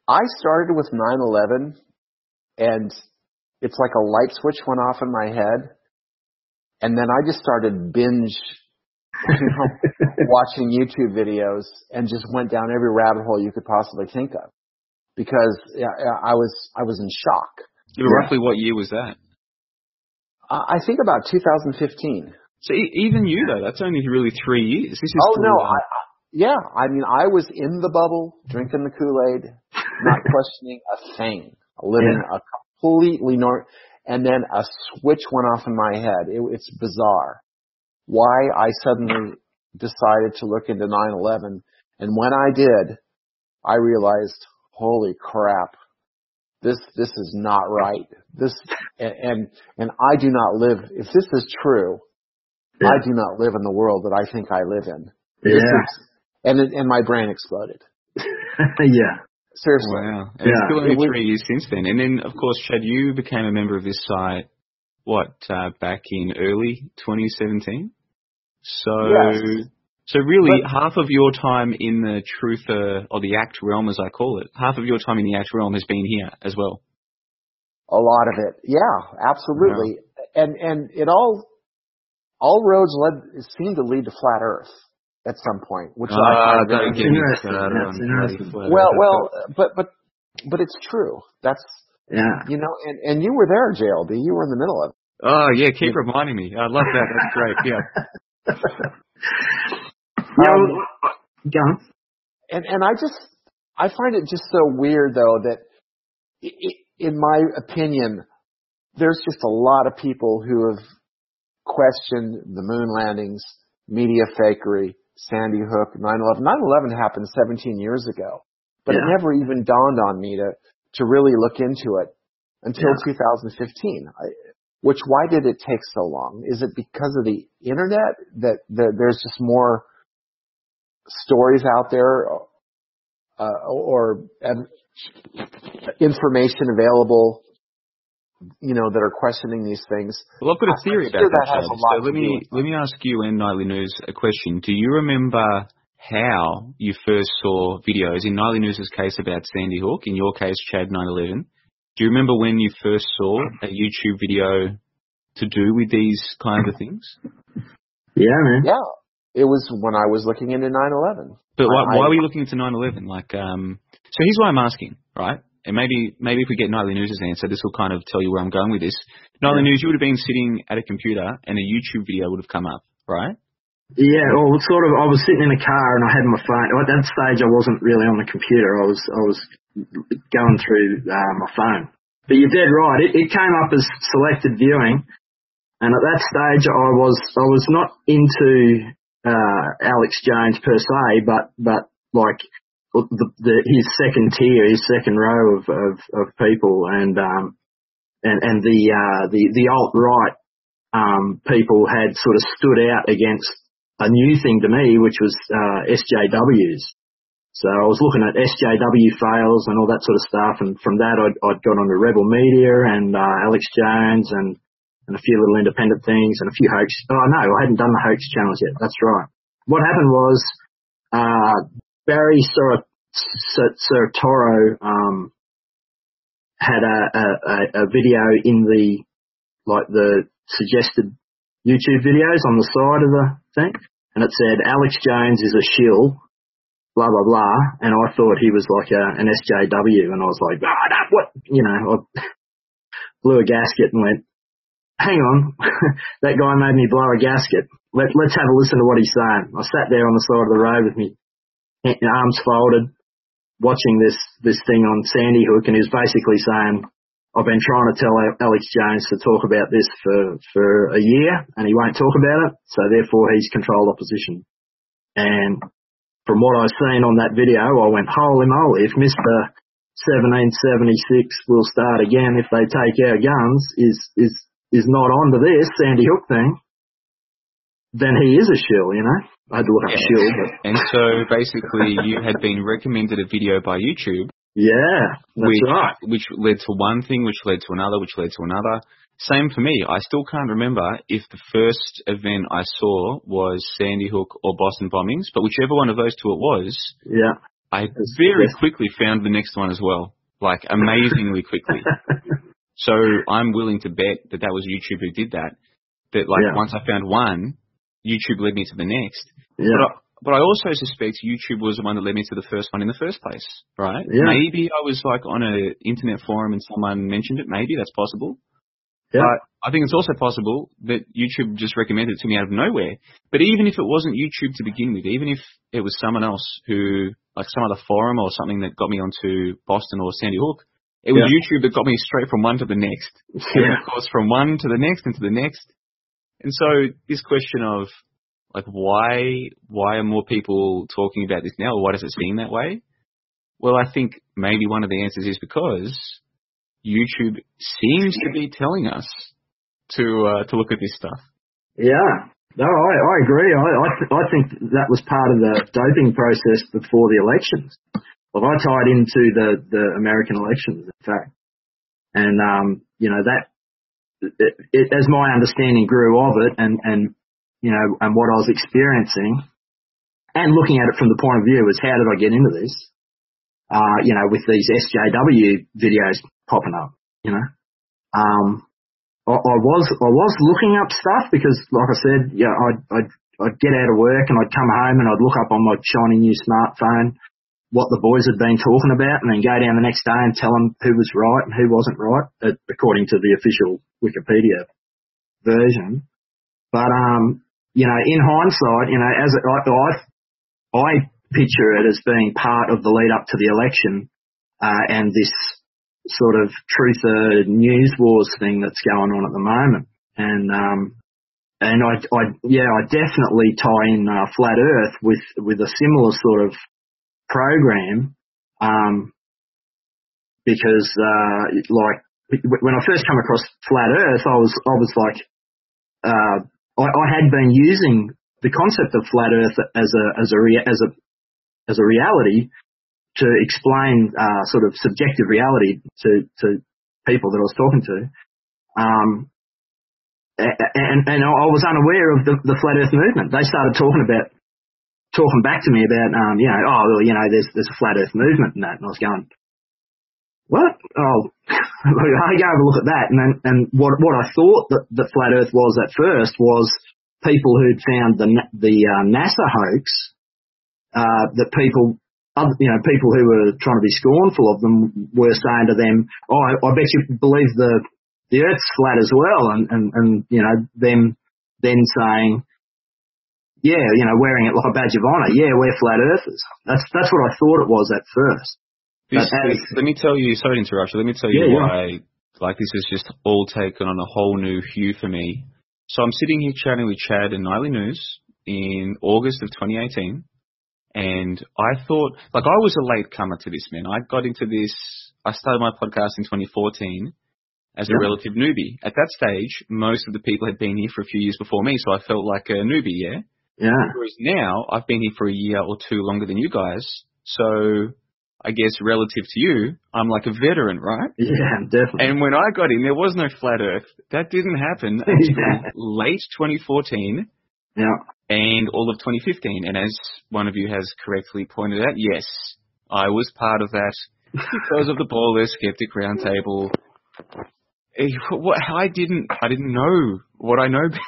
I started with nine eleven, and it's like a light switch went off in my head, and then I just started binge you know, watching YouTube videos and just went down every rabbit hole you could possibly think of because yeah, I was I was in shock. Yeah, but roughly what year was that? Uh, I think about two thousand fifteen. So e- even you though, that's only really three years. This is oh still, no, uh, I, I, yeah. I mean, I was in the bubble, drinking the Kool-Aid, not questioning a thing, living yeah. a completely normal. And then a switch went off in my head. It, it's bizarre why I suddenly decided to look into nine eleven. And when I did, I realized, holy crap, this this is not right. This and and, and I do not live. If this is true, yeah. I do not live in the world that I think I live in. This yeah. Is, and it, and my brain exploded. yeah. Seriously. Wow. And yeah. it's still only it was, three years since then. And then, of course, Chad, you became a member of this site, what, uh, back in early twenty seventeen? So, yes. so really, but, half of your time in the truther, or the act realm, as I call it, half of your time in the act realm has been here as well. A lot of it. Yeah, absolutely. Wow. And, and it all, all roads led, seemed to lead to flat Earth at some point, which uh, I find don't get interesting. That's interesting. Well, well, but, but, but it's true. That's, yeah. You know, and, and you were there, J L D. You were in the middle of it. Oh, yeah, keep yeah. reminding me. I love that. That's great. Yeah. um, yeah. And, and I just, I find it just so weird, though, that it, in my opinion, there's just a lot of people who have questioned the moon landings, media fakery, Sandy Hook, nine eleven. nine eleven happened seventeen years ago, but yeah. it never even dawned on me to, to really look into it until yeah. two thousand fifteen. I, which, why did it take so long? Is it because of the internet that, that there's just more stories out there uh, or uh, information available, you know, that are questioning these things? Well, I've got a theory about that, that so let me let me ask you and Nightly News a question. Do you remember how you first saw videos, in Nightly News' case about Sandy Hook, in your case, Chad nine eleven? Do you remember when you first saw a YouTube video to do with these kinds of things? Yeah, man. Yeah. It was when I was looking into nine eleven. But why, I, why were you looking into nine eleven? Like, um, so here's what I'm asking, right? And maybe maybe if we get Nightly News' answer, this will kind of tell you where I'm going with this. Nightly yeah. News, you would have been sitting at a computer and a YouTube video would have come up, right? Yeah, well, sort of. I was sitting in a car and I had my phone. At that stage, I wasn't really on the computer. I was I was going through uh, my phone. But you're dead right. It, it came up as selected viewing, and at that stage, I was I was not into uh, Alex Jones per se, but but like the, the his second tier, his second row of of, of people, and um and and the uh, the the alt right um people had sort of stood out against a new thing to me, which was uh, S J Ws. So I was looking at S J W fails and all that sort of stuff, and from that I'd, I'd got onto Rebel Media and uh, Alex Jones and, and a few little independent things and a few hoax. Oh no, I hadn't done the hoax channels yet. That's right. What happened was uh, Barry Sertoro um, had a, a, a video in the like the suggested YouTube videos on the side of the thing, and it said Alex Jones is a shill, blah blah blah, and I thought he was like a, an S J W, and I was like, oh, no, what, you know, I blew a gasket and went, hang on, that guy made me blow a gasket. Let, let's have a listen to what he's saying. I sat there on the side of the road with me arms folded, watching this this thing on Sandy Hook, and he was basically saying, I've been trying to tell Alex Jones to talk about this for, for a year, and he won't talk about it, so therefore he's controlled opposition. And from what I've seen on that video, I went, holy moly, if Mister seventeen seventy-six will start again if they take our guns is is is not onto this Sandy Hook thing, then he is a shill, you know? I had to look up yeah. shill. But. And so basically you had been recommended a video by YouTube. Yeah, that's which, right. Which led to one thing, which led to another, which led to another. Same for me. I still can't remember if the first event I saw was Sandy Hook or Boston bombings, but whichever one of those two it was, yeah, I very quickly found the next one as well, like amazingly quickly. So I'm willing to bet that that was YouTube who did that. That like Yeah. once I found one, YouTube led me to the next. Yeah. But I, but I also suspect YouTube was the one that led me to the first one in the first place, right? Yeah. Maybe I was like on an internet forum and someone mentioned it. Maybe that's possible. Yeah. But I think it's also possible that YouTube just recommended it to me out of nowhere. But even if it wasn't YouTube to begin with, even if it was someone else who, like some other forum or something that got me onto Boston or Sandy Hook, it was Yeah. YouTube that got me straight from one to the next. Yeah. And of course, from one to the next and to the next. And so this question of, like, why why are more people talking about this now, or why does it seem that way? Well, I think maybe one of the answers is because YouTube seems to be telling us to uh, to look at this stuff. Yeah. No, I, I agree. I I, th- I think that was part of the doping process before the elections. Well, I tied into the, the American elections, in fact. And, um, you know, that, it, it, as my understanding grew of it and, and, you know, and what I was experiencing and looking at it from the point of view is how did I get into this? Uh, you know, with these S J W videos popping up, you know. Um, I, I was, I was looking up stuff because, like I said, yeah, I'd, I'd, I'd get out of work and I'd come home and I'd look up on my shiny new smartphone what the boys had been talking about and then go down the next day and tell them who was right and who wasn't right, according to the official Wikipedia version. But, um, you know, in hindsight, you know, as it, I, I, I picture it as being part of the lead up to the election, uh, and this sort of truther news wars thing that's going on at the moment. And, um, and I, I, yeah, I definitely tie in, uh, Flat Earth with, with a similar sort of program, um, because, uh, like, when I first come across Flat Earth, I was, I was like, uh, I, I had been using the concept of Flat Earth as a, as a, rea- as a, as a reality to explain, uh, sort of subjective reality to, to people that I was talking to. Um, and, and I was unaware of the, the Flat Earth movement. They started talking about, talking back to me about, um, you know, oh, well, you know, there's, there's a Flat Earth movement and that. And I was going, what? Oh, I go have a look at that. And then, and what, what I thought that, that Flat Earth was at first was people who'd found the, the, uh, NASA hoax, uh, that people, other, you know, people who were trying to be scornful of them were saying to them, oh, I, I bet you believe the, the Earth's flat as well. And, and, and, you know, them then saying, yeah, you know, wearing it like a badge of honour. Yeah, we're flat earthers. That's that's what I thought it was at first. This, as, let me tell you, sorry to interrupt you, let me tell you yeah, why, yeah. like, this is just all taken on a whole new hue for me. So I'm sitting here chatting with Chad and Nightly News in August of twenty eighteen, and I thought, like, I was a late comer to this, man. I got into this, I started my podcast in twenty fourteen as yeah. a relative newbie. At that stage, most of the people had been here for a few years before me, so I felt like a newbie, yeah? Yeah. Whereas now, I've been here for a year or two longer than you guys, so I guess relative to you, I'm like a veteran, right? Yeah, definitely. And when I got in, there was no flat Earth. That didn't happen until yeah. late twenty fourteen yeah. and all of twenty fifteen. And as one of you has correctly pointed out, yes, I was part of that because of the Baller Skeptic Roundtable. I didn't, I didn't know what I know.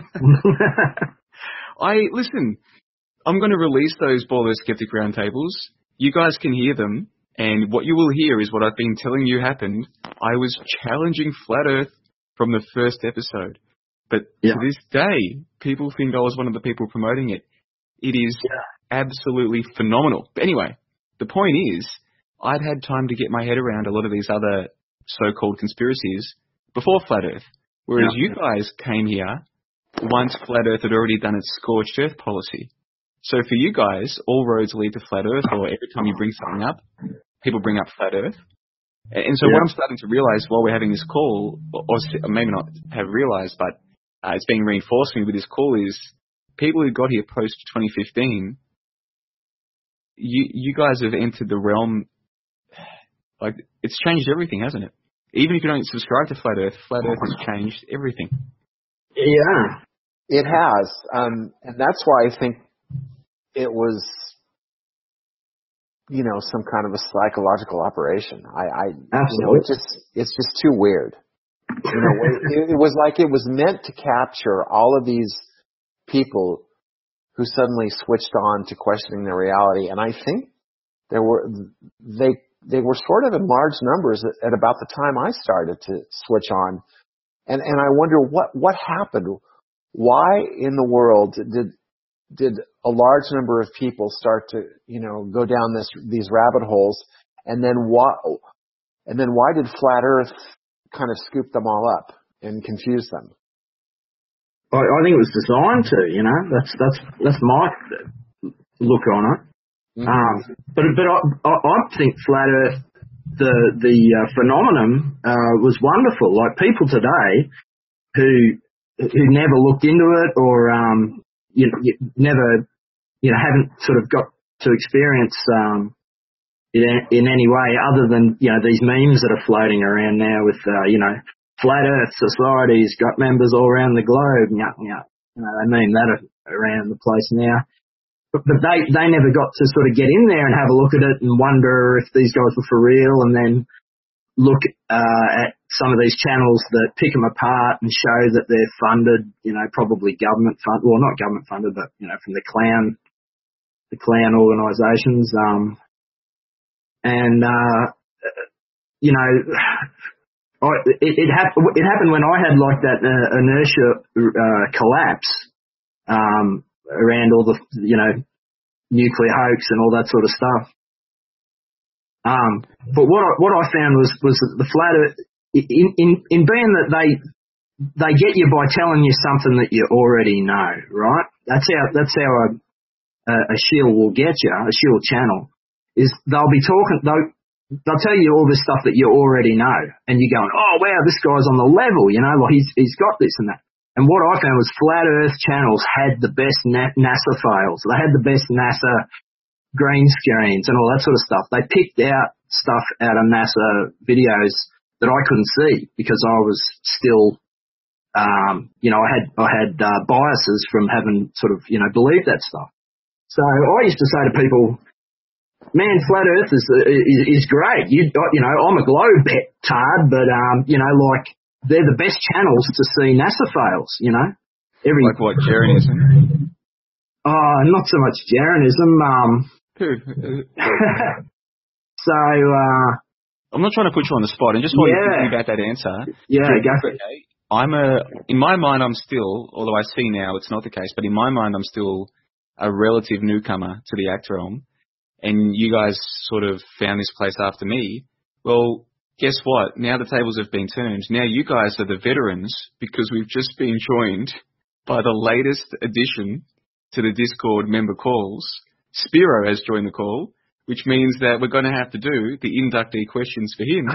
I, listen, I'm going to release those Baller Skeptic Roundtables. You guys can hear them, and what you will hear is what I've been telling you happened. I was challenging Flat Earth from the first episode. But yeah. to this day, people think I was one of the people promoting it. It is yeah. absolutely phenomenal. But anyway, the point is, I'd had time to get my head around a lot of these other so-called conspiracies before Flat Earth. Whereas yeah. you guys came here once Flat Earth had already done its scorched earth policy. So for you guys, all roads lead to Flat Earth, or every time you bring something up, people bring up Flat Earth. And so yeah. what I'm starting to realize while we're having this call, or maybe not have realized, but uh, it's being reinforced to me with this call, is people who got here post twenty fifteen, you you guys have entered the realm, like, it's changed everything, hasn't it? Even if you don't subscribe to Flat Earth, Flat Earth has changed everything. Yeah. It has. Um, and that's why I think it was you know, some kind of a psychological operation. I, I Absolutely. You know, it just, it's just too weird. You know, it, it was like it was meant to capture all of these people who suddenly switched on to questioning their reality. And I think there were, they, they were sort of in large numbers at, at about the time I started to switch on. And, and I wonder what, what happened? Why in the world did, did a large number of people start to, you know, go down this, these rabbit holes? And then why, and then why did Flat Earth kind of scoop them all up and confuse them? I, I think it was designed to, you know, that's, that's, that's my look on it. Mm-hmm. Um, but, but I, I, I think Flat Earth, the, the uh, phenomenon, uh, was wonderful. Like people today who, who never looked into it or, um, you know, you never, you know, haven't sort of got to experience, um, in, in any way other than, you know, these memes that are floating around now with, uh, you know, Flat Earth Society's got members all around the globe. Yeah, yeah. You know, they mean that around the place now. But, but they, they never got to sort of get in there and have a look at it and wonder if these guys were for real, and then look uh, at some of these channels that pick them apart and show that they're funded, you know, probably government funded, well, not government funded, but, you know, from the clown, the clown organisations. Um, and, uh, you know, I, it, it, hap- it happened when I had like that uh, inertia uh, collapse um, around all the, you know, nuclear hoax and all that sort of stuff. Um, but what I, what I found was, was the Flat Earth, in, in, in being that they, they get you by telling you something that you already know, right? That's how, that's how a, a, a shill will get you, a shill channel, is they'll be talking, they'll, they'll tell you all this stuff that you already know, and you're going, oh wow, this guy's on the level, you know, like he's, he's got this and that. And what I found was Flat Earth channels had the best NASA files. They had the best NASA green screens and all that sort of stuff. They picked out stuff out of NASA videos that I couldn't see because I was still, um, you know, I had I had uh, biases from having sort of, you know, believed that stuff. So I used to say to people, man, Flat Earth is is, is great. You you know, I'm a globe tard, but um, you know, like they're the best channels to see NASA fails. You know, every like what Jeranism. Oh, not so much Jeranism. Um, so uh, I'm not trying to put you on the spot, and just while yeah. you're thinking about that answer, yeah, go for it. Okay, I'm a in my mind I'm still, although I see now it's not the case, but in my mind I'm still a relative newcomer to the Act Realm. And you guys sort of found this place after me. Well, guess what? Now the tables have been turned. Now you guys are the veterans because we've just been joined by the latest addition to the Discord member calls. Spiro has joined the call, which means that we're going to have to do the inductee questions for him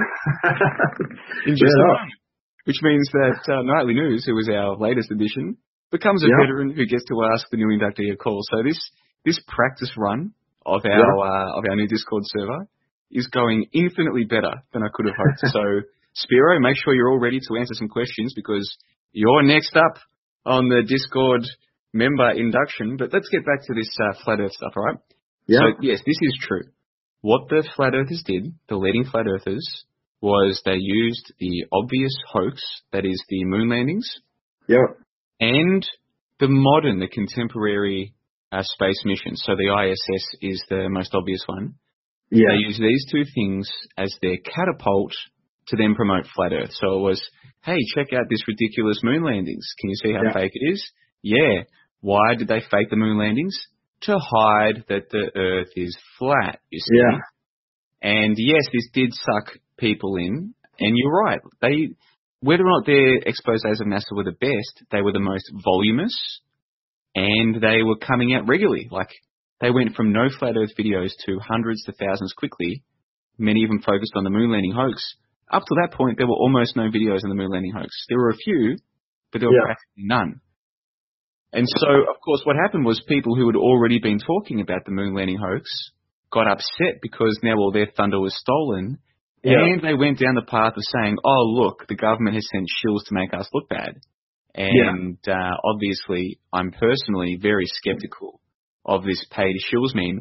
in just yeah. a moment. Which means that uh, Nightly News, who was our latest addition, becomes a yeah. veteran who gets to ask the new inductee a call. So this this practice run of our yeah. uh, of our new Discord server is going infinitely better than I could have hoped. So, Spiro, make sure you're all ready to answer some questions because you're next up on the Discord member induction. But let's get back to this uh, Flat Earth stuff, all right? Yeah. So, yes, this is true. What the Flat Earthers did, the leading Flat Earthers, was they used the obvious hoax, that is the moon landings, yeah, and the modern, the contemporary Uh, space missions. So the I S S is the most obvious one. Yeah. They use these two things as their catapult to then promote Flat Earth. So it was, hey, check out this ridiculous moon landings. Can you see how yeah. fake it is? Yeah. Why did they fake the moon landings? To hide that the Earth is flat, you see. Yeah. And yes, this did suck people in. And you're right. They, whether or not their exposés of NASA were the best, they were the most voluminous. And they were coming out regularly. Like, they went from no Flat Earth videos to hundreds to thousands quickly. Many of them focused on the moon landing hoax. Up to that point, there were almost no videos on the moon landing hoax. There were a few, but there were yeah. practically none. And so, of course, what happened was people who had already been talking about the moon landing hoax got upset because now all their thunder was stolen. Yeah. And they went down the path of saying, oh, look, the government has sent shills to make us look bad. And yeah. uh, obviously, I'm personally very skeptical of this paid shills meme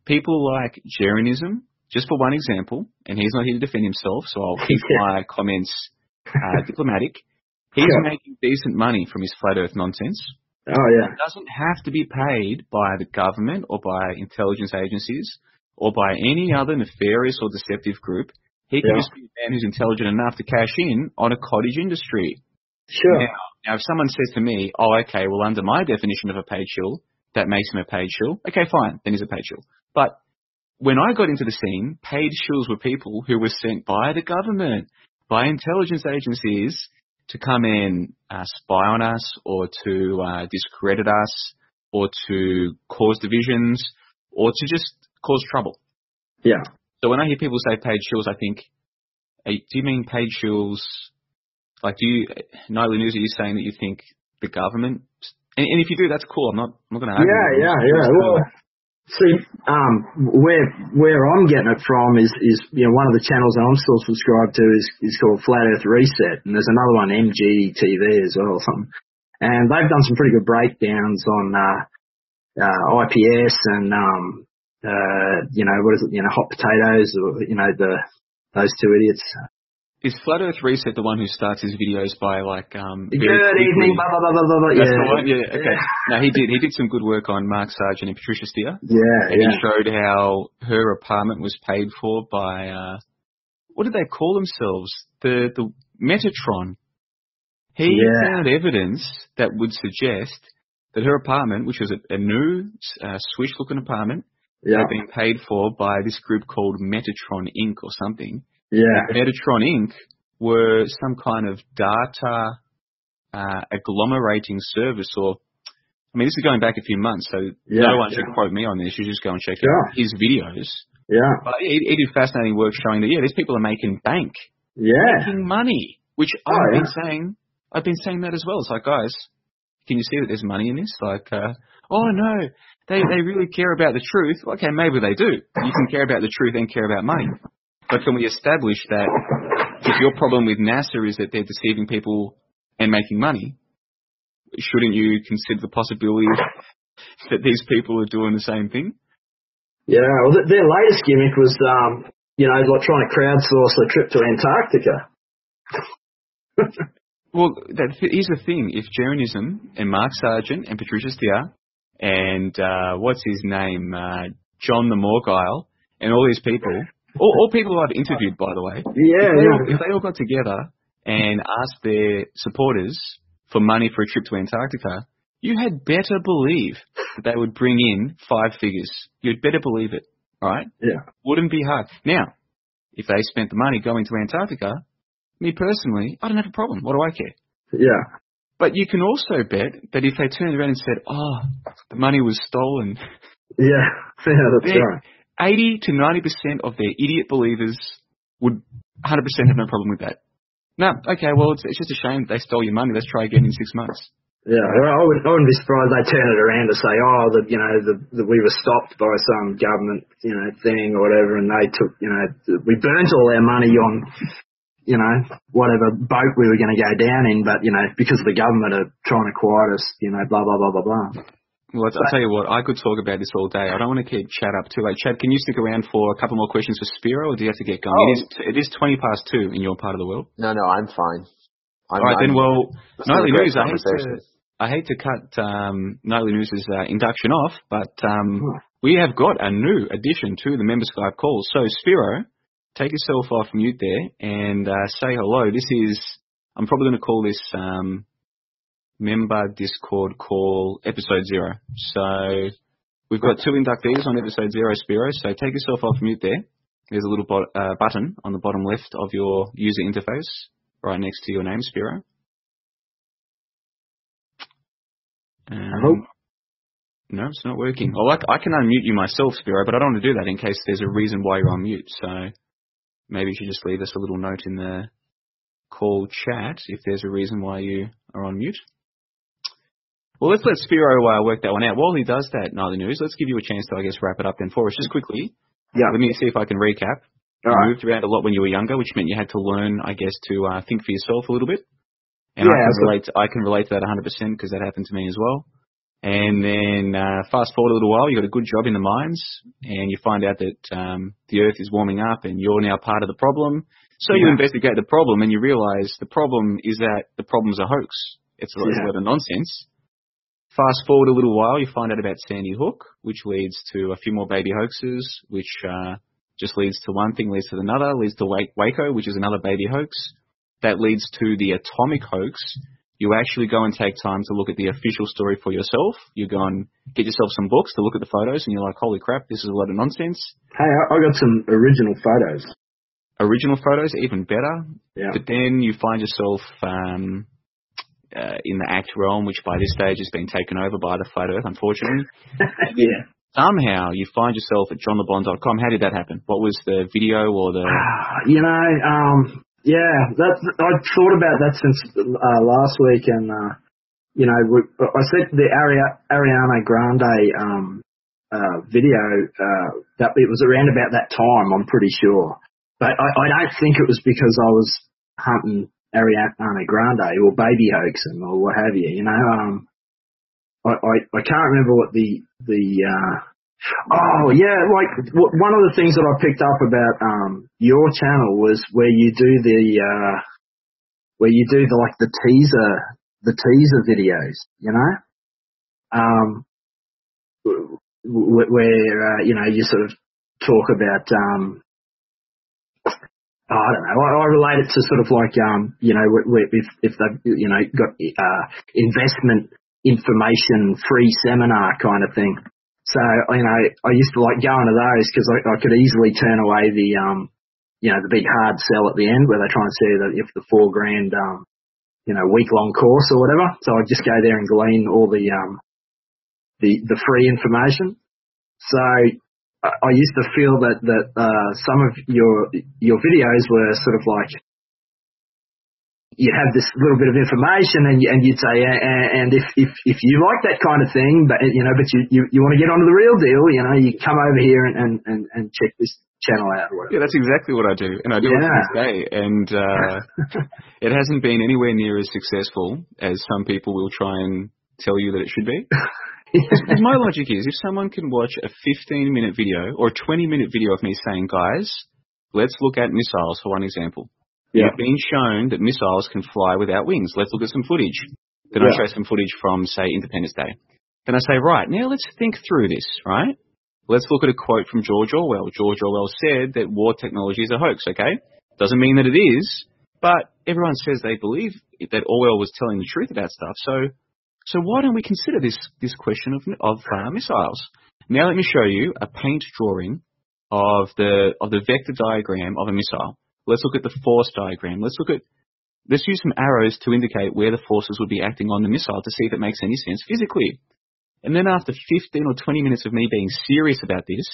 people like Jeranism, just for one example, and he's not here to defend himself, so I'll keep Yeah. my comments uh, diplomatic. He's Yeah. making decent money from his flat earth nonsense. Oh, yeah. He doesn't have to be paid by the government or by intelligence agencies or by any other nefarious or deceptive group. He can Yeah. just be a man who's intelligent enough to cash in on a cottage industry. Sure. Now, now, if someone says to me, oh, okay, well, under my definition of a paid shill, that makes him a paid shill, okay, fine, then he's a paid shill. But when I got into the scene, paid shills were people who were sent by the government, by intelligence agencies, to come in, uh, spy on us, or to uh, discredit us, or to cause divisions, or to just cause trouble. Yeah. So when I hear people say paid shills, I think, hey, do you mean paid shills? Like, do you, Nightly News, are you saying that you think the government? And, and if you do, that's cool. I'm not, I'm not going to argue. Yeah, yeah, yeah. Well, see, um, where where I'm getting it from is, is you know, one of the channels that I'm still subscribed to is, is called Flat Earth Reset, and there's another one, M G T V as well, or something. And they've done some pretty good breakdowns on uh, uh, I P S and um, uh, you know, what is it? You know, hot potatoes, or you know, the those two idiots. Is Flat Earth Reset the one who starts his videos by like um? Good evening, blah blah blah blah blah. That's Yeah, the one. Yeah. Okay. Yeah. No, he did. He did some good work on Mark Sargent and Patricia Steer. Yeah, And yeah. he showed how her apartment was paid for by uh, what did they call themselves? The the Metatron. He Yeah. found evidence that would suggest that her apartment, which was a, a new uh, swish-looking apartment, Yeah, had been paid for by this group called Metatron Incorporated or something. yeah, Metatron Incorporated were some kind of data uh, agglomerating service, or I mean, this is going back a few months, so Yeah, no one yeah. should quote me on this. You just go and check Sure. out his videos. yeah, But he, he did fascinating work showing that, yeah, these people are making bank, yeah. making money, which Oh, I've yeah. been saying. I've been saying that as well. It's like, guys, can you see that there's money in this? Like, uh, oh no, they they really care about the truth. Okay, maybe they do. You can care about the truth and care about money. But can we establish that if your problem with NASA is that they're deceiving people and making money, shouldn't you consider the possibility that these people are doing the same thing? Yeah, well, th- their latest gimmick was, um, you know, like trying to crowdsource a trip to Antarctica. Well, that, here's the thing. If Jeranism and Mark Sargent and Patricia Steer and, uh, what's his name, uh, John the Morgile and all these people, all, all people I've interviewed, by the way, Yeah, if, they yeah. all, if they all got together and asked their supporters for money for a trip to Antarctica, you had better believe that they would bring in five figures. You'd better believe it, all right? Yeah. Wouldn't be hard. Now, if they spent the money going to Antarctica, me personally, I don't have a problem. What do I care? Yeah. But you can also bet that if they turned around and said, oh, the money was stolen, Yeah. Yeah, that's They- right. eighty to ninety percent of their idiot believers would one hundred percent have no problem with that. No, okay, well, it's, it's just a shame they stole your money. Let's try again in six months. Yeah, I would, I wouldn't be surprised they turn it around to say, oh, that, you know, the, the, we were stopped by some government, you know, thing or whatever, and they took, you know, we burnt all our money on, you know, whatever boat we were going to go down in, but, you know, because the government are trying to quiet us, you know, blah, blah, blah, blah, blah. Well, I'll tell you what, I could talk about this all day. I don't want to keep Chad up too late. Chad, can you stick around for a couple more questions for Spiro, or do you have to get going? Oh. It is it is twenty past two in your part of the world. No, no, I'm fine. I'm, All right, then, I'm- well, this is a Nightly great News, I hate, to, conversation. I hate to cut um, Nightly News' uh, induction off, but um, we have got a new addition to the member Skype call. So, Spiro, take yourself off mute there and uh, say hello. This is, I'm probably going to call this um, member Discord call episode zero. So, we've got two inductees on episode zero, Spiro, so take yourself off mute there. There's a little bot, uh, button on the bottom left of your user interface right next to your name, Spiro. Um, Hello? No, it's not working. Oh, I, I can unmute you myself, Spiro, but I don't want to do that in case there's a reason why you're on mute. So maybe you should just leave us a little note in the call chat if there's a reason why you are on mute. Well, let's let Spiro uh, work that one out. While he does that, Nightly News, let's give you a chance to, I guess, wrap it up then for us. Just quickly, Yeah. let me see if I can recap. You All right. moved around a lot when you were younger, which meant you had to learn, I guess, to uh, think for yourself a little bit. And I Yeah, can so- relate. To, I can relate to that one hundred percent because that happened to me as well. And then uh, fast forward a little while, you got a good job in the mines, and you find out that um, the Earth is warming up, and you're now part of the problem. So yeah. you investigate the problem, and you realize the problem is that the problem's a hoax. It's a, yeah. it's a lot of nonsense. Fast forward a little while, you find out about Sandy Hook, which leads to a few more baby hoaxes, which uh, just leads to one thing, leads to another, leads to Waco, which is another baby hoax. That leads to the atomic hoax. You actually go and take time to look at the official story for yourself. You go and get yourself some books to look at the photos, and you're like, holy crap, this is a lot of nonsense. Hey, I, I got some original photos. Original photos, even better. Yeah. But then you find yourself um, uh, in the act realm, which by this stage has been taken over by the Flat Earth, unfortunately. Yeah. Somehow you find yourself at john lebon dot com. How did that happen? What was the video or the... You know... um. Yeah, that I thought about that since uh, last week, and uh, you know, we, I said the Ari- Ariana Grande um, uh, video uh, that it was around about that time. I'm pretty sure, but I, I don't think it was because I was hunting Ariana Grande or baby hoaxing or what have you. You know, um, I, I I can't remember what the the uh, Oh yeah, like w- one of the things that I picked up about um your channel was where you do the uh where you do the like the teaser the teaser videos, you know, um w- w- where uh, you know you sort of talk about um oh, I don't know I, I relate it to sort of like um you know where, if if they've you know got uh investment information free seminar kind of thing. So, you know, I used to like going to those because I, I could easily turn away the, um, you know, the big hard sell at the end where they try and say that if the four grand, um, you know, week long course or whatever. So I'd just go there and glean all the, um, the, the free information. So I, I used to feel that, that, uh, some of your, your videos were sort of like, you'd have this little bit of information and, and you'd say, and if, if, if you like that kind of thing, but, you know, but you, you, you want to get onto the real deal, you know, you come over here and, and, and, and check this channel out or whatever. Yeah, that's exactly what I do. And I do yeah. it to this day. And, uh, it hasn't been anywhere near as successful as some people will try and tell you that it should be. yeah. My logic is if someone can watch a fifteen minute video or a twenty minute video of me saying, guys, let's look at missiles for one example. Yeah. You've been shown that missiles can fly without wings. Let's look at some footage. Then yeah. I show some footage from, say, Independence Day. Then I say, right, now let's think through this, right? Let's look at a quote from George Orwell. George Orwell said that war technology is a hoax, okay? Doesn't mean that it is, but everyone says they believe that Orwell was telling the truth about stuff. So so why don't we consider this this question of, of uh, missiles? Now let me show you a paint drawing of the of the vector diagram of a missile. Let's look at the force diagram. Let's look at, let's use some arrows to indicate where the forces would be acting on the missile to see if it makes any sense physically. And then after fifteen or twenty minutes of me being serious about this,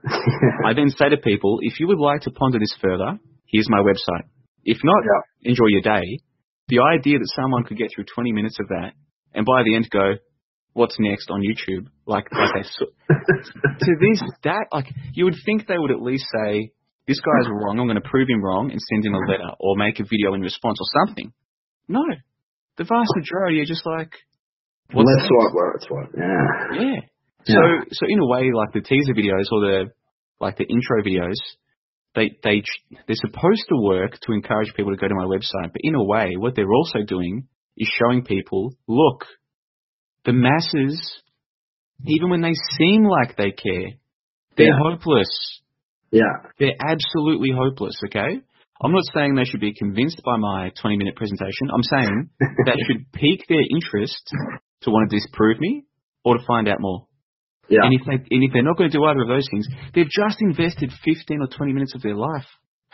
I then say to people, if you would like to ponder this further, here's my website. If not, yeah. enjoy your day. The idea that someone could get through twenty minutes of that and by the end go, what's next on YouTube? Like, like they, to this, that, like, you would think they would at least say, this guy's wrong, I'm going to prove him wrong and send him a letter or make a video in response or something. No. The vast majority are just like, well, that's what, well, that's what, yeah. Yeah. So, yeah. so in a way, like the teaser videos or the, like the intro videos, they, they, they're supposed to work to encourage people to go to my website, but in a way, what they're also doing is showing people, look, the masses, even when they seem like they care, they're yeah. hopeless. Yeah. They're absolutely hopeless, okay? I'm not saying they should be convinced by my twenty minute presentation. I'm saying they should pique their interest to want to disprove me or to find out more. Yeah. And if, they, and if they're not going to do either of those things, they've just invested fifteen or twenty minutes of their life.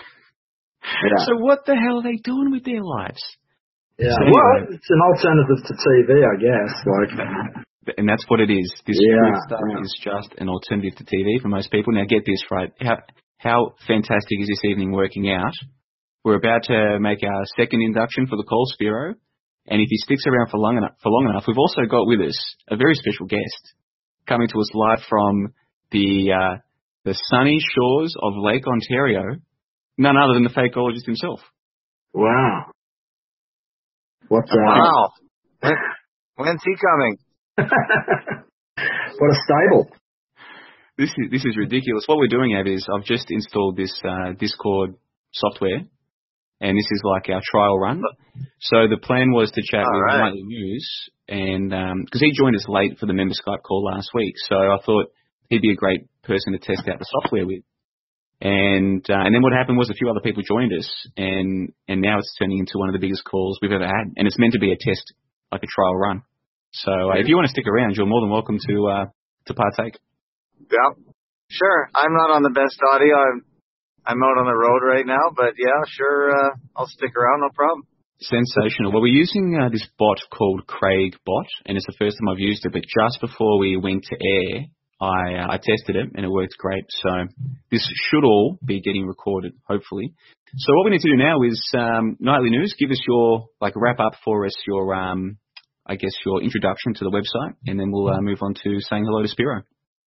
Yeah. So what the hell are they doing with their lives? Yeah. So anyway, well, it's an alternative to T V, I guess. Like, and that's what it is. This yeah, stuff yeah. is just an alternative to T V for most people. Now get this right. How, how fantastic is this evening working out? We're about to make our second induction for the Call Spiro. And if he sticks around for long enough, for long enough, we've also got with us a very special guest coming to us live from the uh, the sunny shores of Lake Ontario. None other than the fakeologist himself. Wow. What's that? Wow. When, when's he coming? What a stable. This is this is ridiculous. What we're doing, Ab, is I've just installed this uh, Discord software, and this is like our trial run. So the plan was to chat All with right. Nightly News, and because he joined us late for the member Skype call last week, so I thought he'd be a great person to test out the software with. And uh, and then what happened was a few other people joined us, and and now it's turning into one of the biggest calls we've ever had, and it's meant to be a test, like a trial run. So uh, if you want to stick around, you're more than welcome to uh, to partake. Yeah, sure. I'm not on the best audio. I'm I'm out on the road right now, but yeah, sure. Uh, I'll stick around. No problem. Sensational. Well, we're using uh, this bot called Craig Bot, and it's the first time I've used it. But just before we went to air, I uh, I tested it and it worked great. So this should all be getting recorded, hopefully. So what we need to do now is um, Nightly News. Give us your like wrap up for us. Your um, I guess your introduction to the website, and then we'll uh, move on to saying hello to Spiro.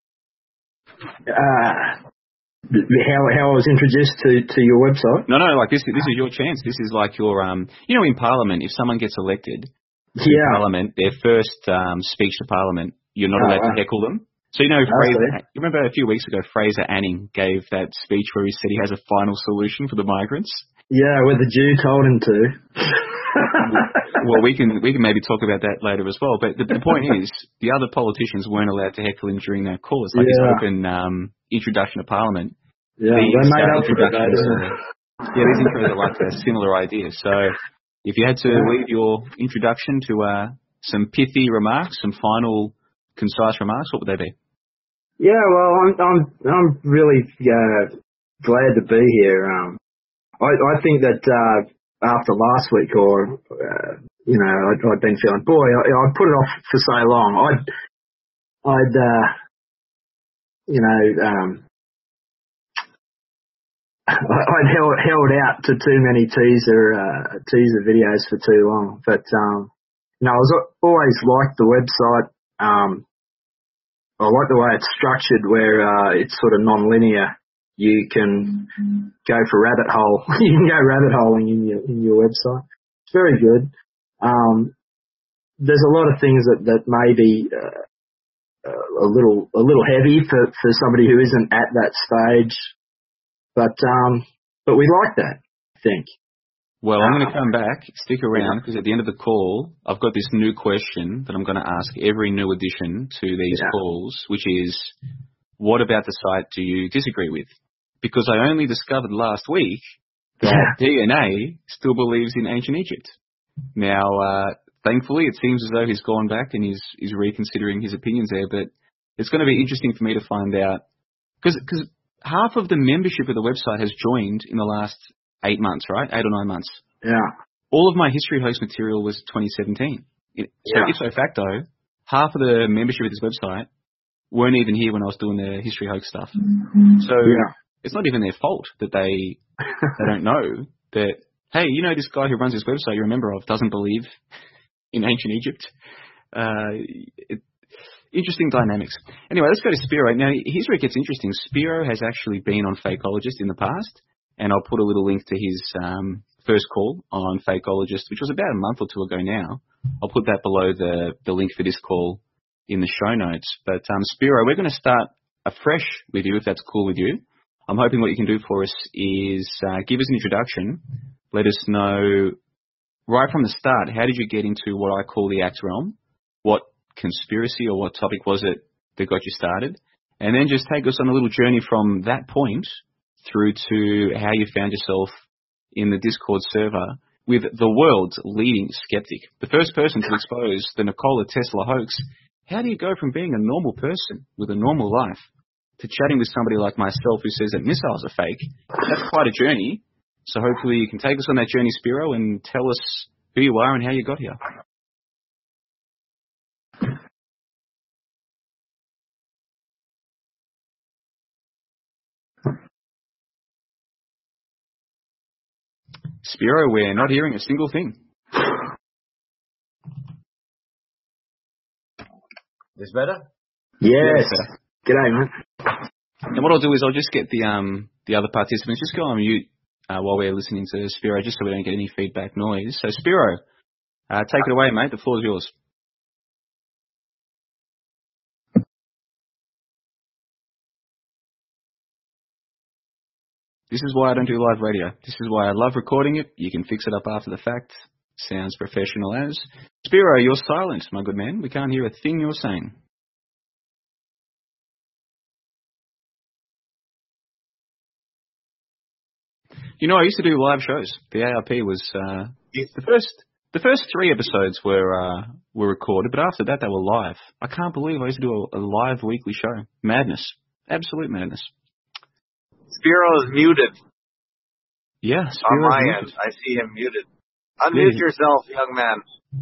Uh, how how I was introduced to, to your website? No, no, like this. This is your chance. This is like your um. You know, in Parliament, if someone gets elected, to Yeah. Parliament, their first um, speech to Parliament, you're not Oh, allowed wow. to heckle them. So you know, I Fraser. see. You remember a few weeks ago, Fraser Anning gave that speech where he said he has a final solution for the migrants. Yeah, where the Jew told him to. Well, we can we can maybe talk about that later as well. But the, the point is, the other politicians weren't allowed to heckle him during that call. It's like his Yeah. open um, introduction to Parliament. Yeah, These, they made uh, up for it, introductions though. are- yeah, these intros are like a similar idea. So if you had to leave your introduction to uh, some pithy remarks, some final concise remarks, what would they be? Yeah, well, I'm I'm I'm really uh, glad to be here. Um, I I think that uh, after last week, or uh, you know, I'd, I'd been feeling, boy, I, I'd put it off for so long. I'd I'd uh, you know, um, I'd held held out to too many teaser uh, teaser videos for too long. But um, you know, I was always liked the website. Um, I like the way it's structured, where uh, it's sort of non-linear. You can go for rabbit hole. You can go rabbit holing in your in your website. It's very good. Um, there's a lot of things that that may be uh, a little a little heavy for, for somebody who isn't at that stage, but um, but we like that, I think. Well, I'm going to come back, stick around, because at the end of the call, I've got this new question that I'm going to ask every new addition to these Yeah. calls, which is, what about the site do you disagree with? Because I only discovered last week that Yeah. D N A still believes in ancient Egypt. Now, uh, thankfully, it seems as though he's gone back and he's, he's reconsidering his opinions there, but it's going to be interesting for me to find out, because half of the membership of the website has joined in the last eight months, right? Eight or nine months. Yeah. All of my history host material was twenty seventeen. It, so Yeah. ipso facto, half of the membership of this website weren't even here when I was doing the history hoax stuff. So Yeah. it's not even their fault that they they don't know that, hey, you know, this guy who runs this website you're a member of doesn't believe in ancient Egypt. Uh, it, interesting dynamics. Anyway, let's go to Spiro. Now, here's where it gets interesting. Spiro has actually been on Fakeologist in the past, and I'll put a little link to his um, first call on Fakeologist, which was about a month or two ago now. I'll put that below the, the link for this call in the show notes. But um, Spiro, we're going to start afresh with you, if that's cool with you. I'm hoping what you can do for us is uh, give us an introduction. Let us know right from the start, how did you get into what I call the Act Realm? What conspiracy or what topic was it that got you started? And then just take us on a little journey from that point through to how you found yourself in the Discord server with the world's leading skeptic, the first person to expose the Nikola Tesla hoax. How do you go from being a normal person with a normal life to chatting with somebody like myself who says that missiles are fake? That's quite a journey. So hopefully you can take us on that journey, Spiro, and tell us who you are and how you got here. Spiro, we're not hearing a single thing. This better? Yes. Yeah. G'day, mate. And what I'll do is I'll just get the um the other participants, just go on mute uh, while we're listening to Spiro, just so we don't get any feedback noise. So Spiro, uh, take it away, mate. The floor is yours. This is why I don't do live radio. This is why I love recording it. You can fix it up after the fact. Sounds professional as. Spiro, you're silent, my good man. We can't hear a thing you're saying. You know, I used to do live shows. The A R P was uh, the first. The first three episodes were uh, were recorded, but after that they were live. I can't believe I used to do a, a live weekly show. Madness, absolute madness. Spiro is muted. Yeah, Spiro's on my muted. end. I see him muted. Unmute yeah. yourself, young man.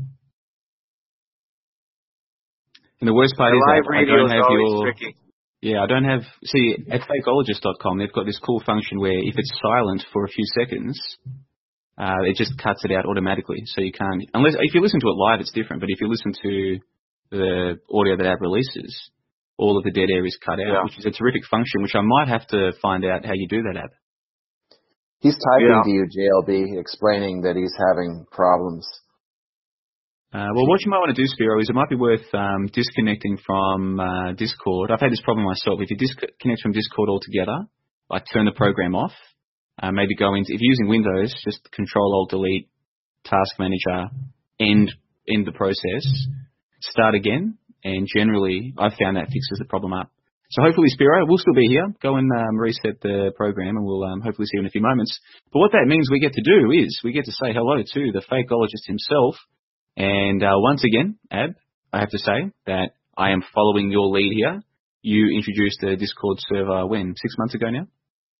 And the worst part the is live that radio I don't have is your. Tricky. Yeah, I don't have. See, at fakeologist dot com, they've got this cool function where if it's silent for a few seconds, uh, it just cuts it out automatically. So you can't, unless if you listen to it live, it's different. But if you listen to the audio that Ab releases, all of the dead air is cut out, yeah. which is a terrific function. Which I might have to find out how you do that, Ab. He's typing yeah. to you, J L B, explaining that he's having problems. Uh, well, what you might want to do, Spiro, is it might be worth um, disconnecting from uh, Discord. I've had this problem myself. If you disconnect from Discord altogether, like turn the program off, uh, maybe go into, if you're using Windows, just Control-Alt-Delete, Task Manager, end, end the process, start again, and generally I've found that fixes the problem up. So hopefully, Spiro, we'll still be here. Go and um, reset the program, and we'll um, hopefully see you in a few moments. But what that means we get to do is we get to say hello to the fakeologist himself. And uh, once again, Ab, I have to say that I am following your lead here. You introduced the Discord server when? Six months ago now?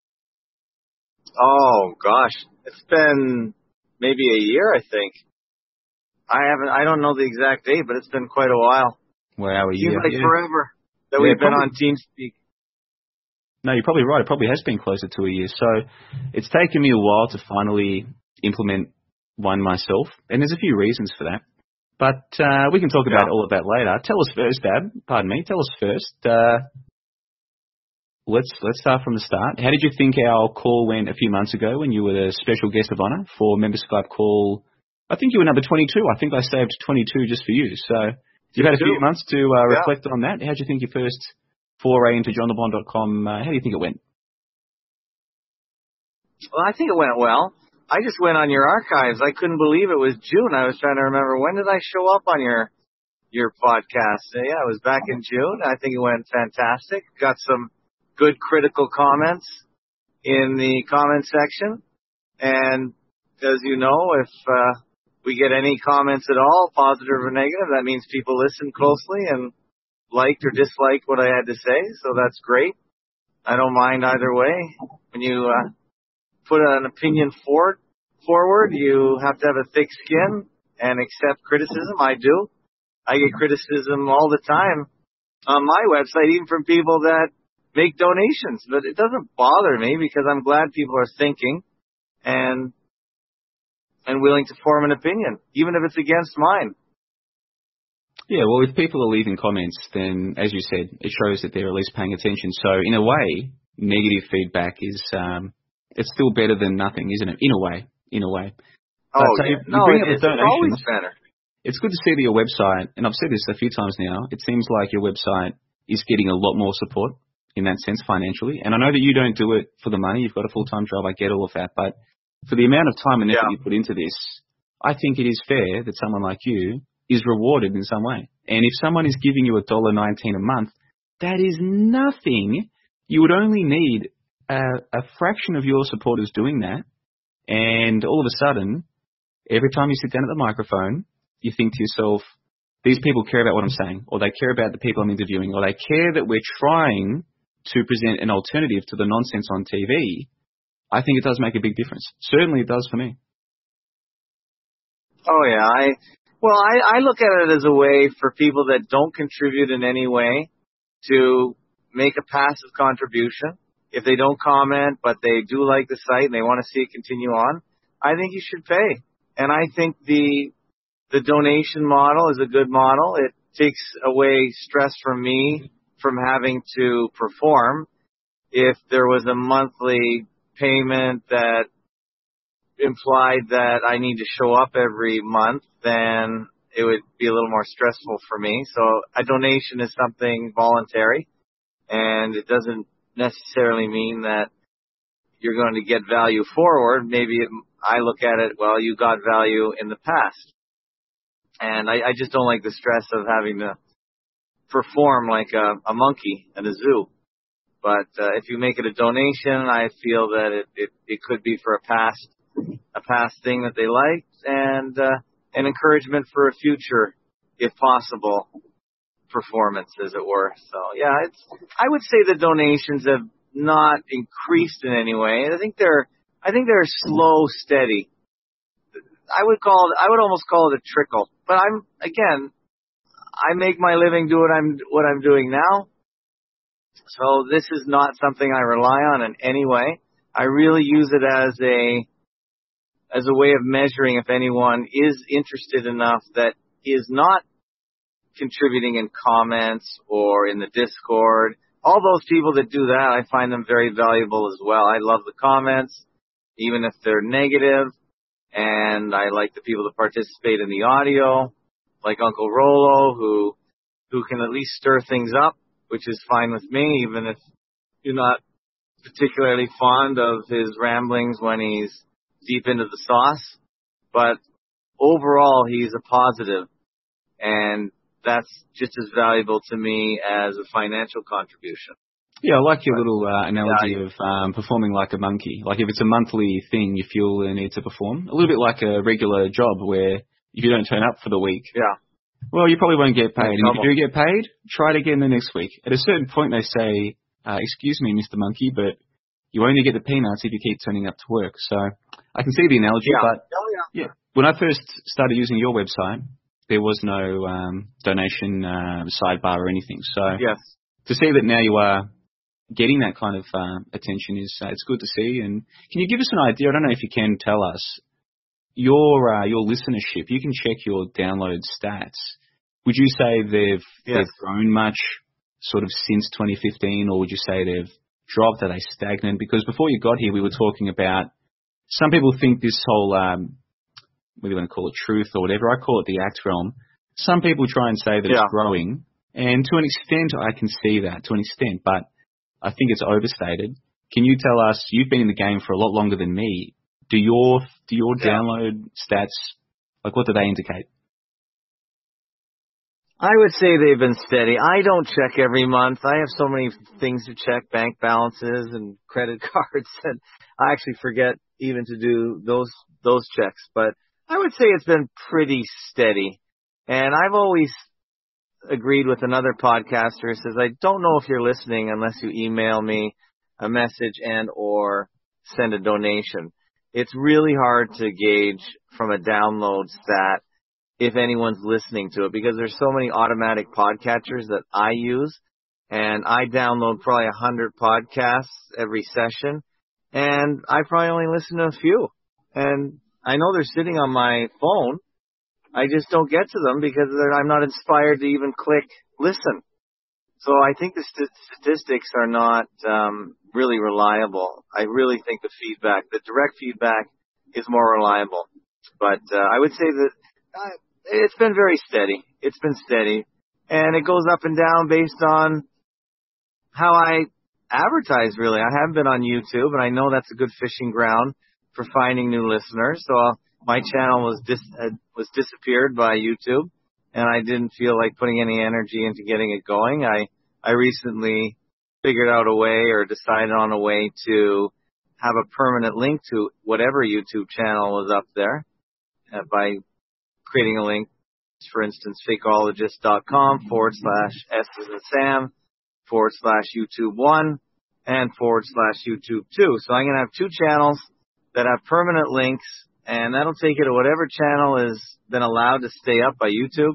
Oh, gosh. It's been maybe a year, I think. I haven't, I don't know the exact date, but it's been quite a while. Wow, a year. Seems like yeah. forever that yeah, we've been probably, on TeamSpeak. No, you're probably right. It probably has been closer to a year. So it's taken me a while to finally implement one myself, and there's a few reasons for that. But uh, we can talk about yeah. all of that later. Tell us first, Ab. Pardon me. Tell us first. Uh, let's let's start from the start. How did you think our call went a few months ago when you were the special guest of honor for Member Skype call? I think you were number twenty-two. I think I saved twenty-two just for you. So you've had a few months to uh, reflect yeah. on that. How did you think your first foray into john le bon dot com? Uh, how do you think it went? Well, I think it went well. I just went on your archives. I couldn't believe it was June. I was trying to remember, when did I show up on your your podcast? Yeah, it was back in June. I think it went fantastic. Got some good critical comments in the comment section. And as you know, if uh, we get any comments at all, positive or negative, that means people listened closely and liked or disliked what I had to say. So that's great. I don't mind either way. When you uh, put an opinion forward, forward, you have to have a thick skin and accept criticism. I do. I get criticism all the time on my website, even from people that make donations. But it doesn't bother me because I'm glad people are thinking and and willing to form an opinion, even if it's against mine. Yeah, well, if people are leaving comments, then, as you said, it shows that they're at least paying attention. So, in a way, negative feedback is um, it's still better than nothing, isn't it? In a way. In a way. Oh, but, yeah. uh, no, it's, it's always better. It's good to see that your website, and I've said this a few times now, it seems like your website is getting a lot more support in that sense financially. And I know that you don't do it for the money. You've got a full-time job. I get all of that. But for the amount of time and effort yeah. you put into this, I think it is fair that someone like you is rewarded in some way. And if someone is giving you one dollar nineteen a month, that is nothing. You would only need a, a fraction of your supporters doing that. And all of a sudden, every time you sit down at the microphone, you think to yourself, these people care about what I'm saying, or they care about the people I'm interviewing, or they care that we're trying to present an alternative to the nonsense on T V. I think it does make a big difference. Certainly it does for me. Oh, yeah. I Well, I, I look at it as a way for people that don't contribute in any way to make a passive contribution. If they don't comment, but they do like the site and they want to see it continue on, I think you should pay. And I think the the donation model is a good model. It takes away stress from me from having to perform. If there was a monthly payment that implied that I need to show up every month, then it would be a little more stressful for me. So a donation is something voluntary, and it doesn't necessarily mean that you're going to get value forward. Maybe it, I look at it, well, you got value in the past. And I, I just don't like the stress of having to perform like a, a monkey at a zoo. But uh, if you make it a donation, I feel that it, it, it could be for a past a past thing that they liked, and uh, an encouragement for a future, if possible, performance, as it were. So yeah, it's I would say the donations have not increased in any way. I think they're I think they're slow, steady. I would call it, I would almost call it a trickle. But I'm again, I make my living do what I'm what I'm doing now. So this is not something I rely on in any way. I really use it as a as a way of measuring if anyone is interested enough that is not contributing in comments or in the Discord. All those people that do that, I find them very valuable as well. I love the comments, even if they're negative, and I like the people that participate in the audio, like Uncle Rolo, who who can at least stir things up, which is fine with me, even if you're not particularly fond of his ramblings when he's deep into the sauce. But overall, he's a positive, and that's just as valuable to me as a financial contribution. Yeah, I like your little uh, analogy yeah, of um, performing like a monkey. Like if it's a monthly thing, you feel the need to perform. A little bit like a regular job where if you don't turn up for the week, yeah. well, you probably won't get paid. No And if you do get paid, try it again the next week. At a certain point, they say, uh, excuse me, Mister Monkey, but you only get the peanuts if you keep turning up to work. So I can see the analogy, yeah. but oh, yeah. yeah, when I first started using your website, there was no um, donation uh, sidebar or anything. So yes. to see that now you are getting that kind of uh, attention is uh, it's good to see. And can you give us an idea? I don't know if you can tell us your uh, your listenership. You can check your download stats. Would you say they've yes. they've grown much, sort of since twenty fifteen, or would you say they've dropped? Are they stagnant? Because before you got here, we were talking about some people think this whole um, whether you want to call it truth or whatever, I call it the act realm. Some people try and say that yeah. it's growing, and to an extent, I can see that to an extent, but I think it's overstated. Can you tell us, you've been in the game for a lot longer than me, do your do your yeah. download stats, like what do they indicate? I would say they've been steady. I don't check every month. I have so many things to check, bank balances and credit cards, and I actually forget even to do those those checks. But I would say it's been pretty steady. And I've always agreed with another podcaster who says, I don't know if you're listening unless you email me a message and or send a donation. It's really hard to gauge from a download stat if anyone's listening to it, because there's so many automatic podcatchers that I use, and I download probably a hundred podcasts every session, and I probably only listen to a few. And I know they're sitting on my phone. I just don't get to them because I'm not inspired to even click listen. So I think the st- statistics are not um, really reliable. I really think the feedback, the direct feedback, is more reliable. But uh, I would say that uh, it's been very steady. It's been steady. And it goes up and down based on how I advertise, really. I haven't been on YouTube, and I know that's a good fishing ground for finding new listeners. So uh, my channel was dis- uh, was disappeared by YouTube, and I didn't feel like putting any energy into getting it going. I, I recently figured out a way or decided on a way to have a permanent link to whatever YouTube channel was up there uh, by creating a link, for instance, fakeologist.com forward slash S as in Sam forward slash YouTube one and forward slash YouTube two. So I'm going to have two channels that have permanent links, and that'll take you to whatever channel has been allowed to stay up by YouTube.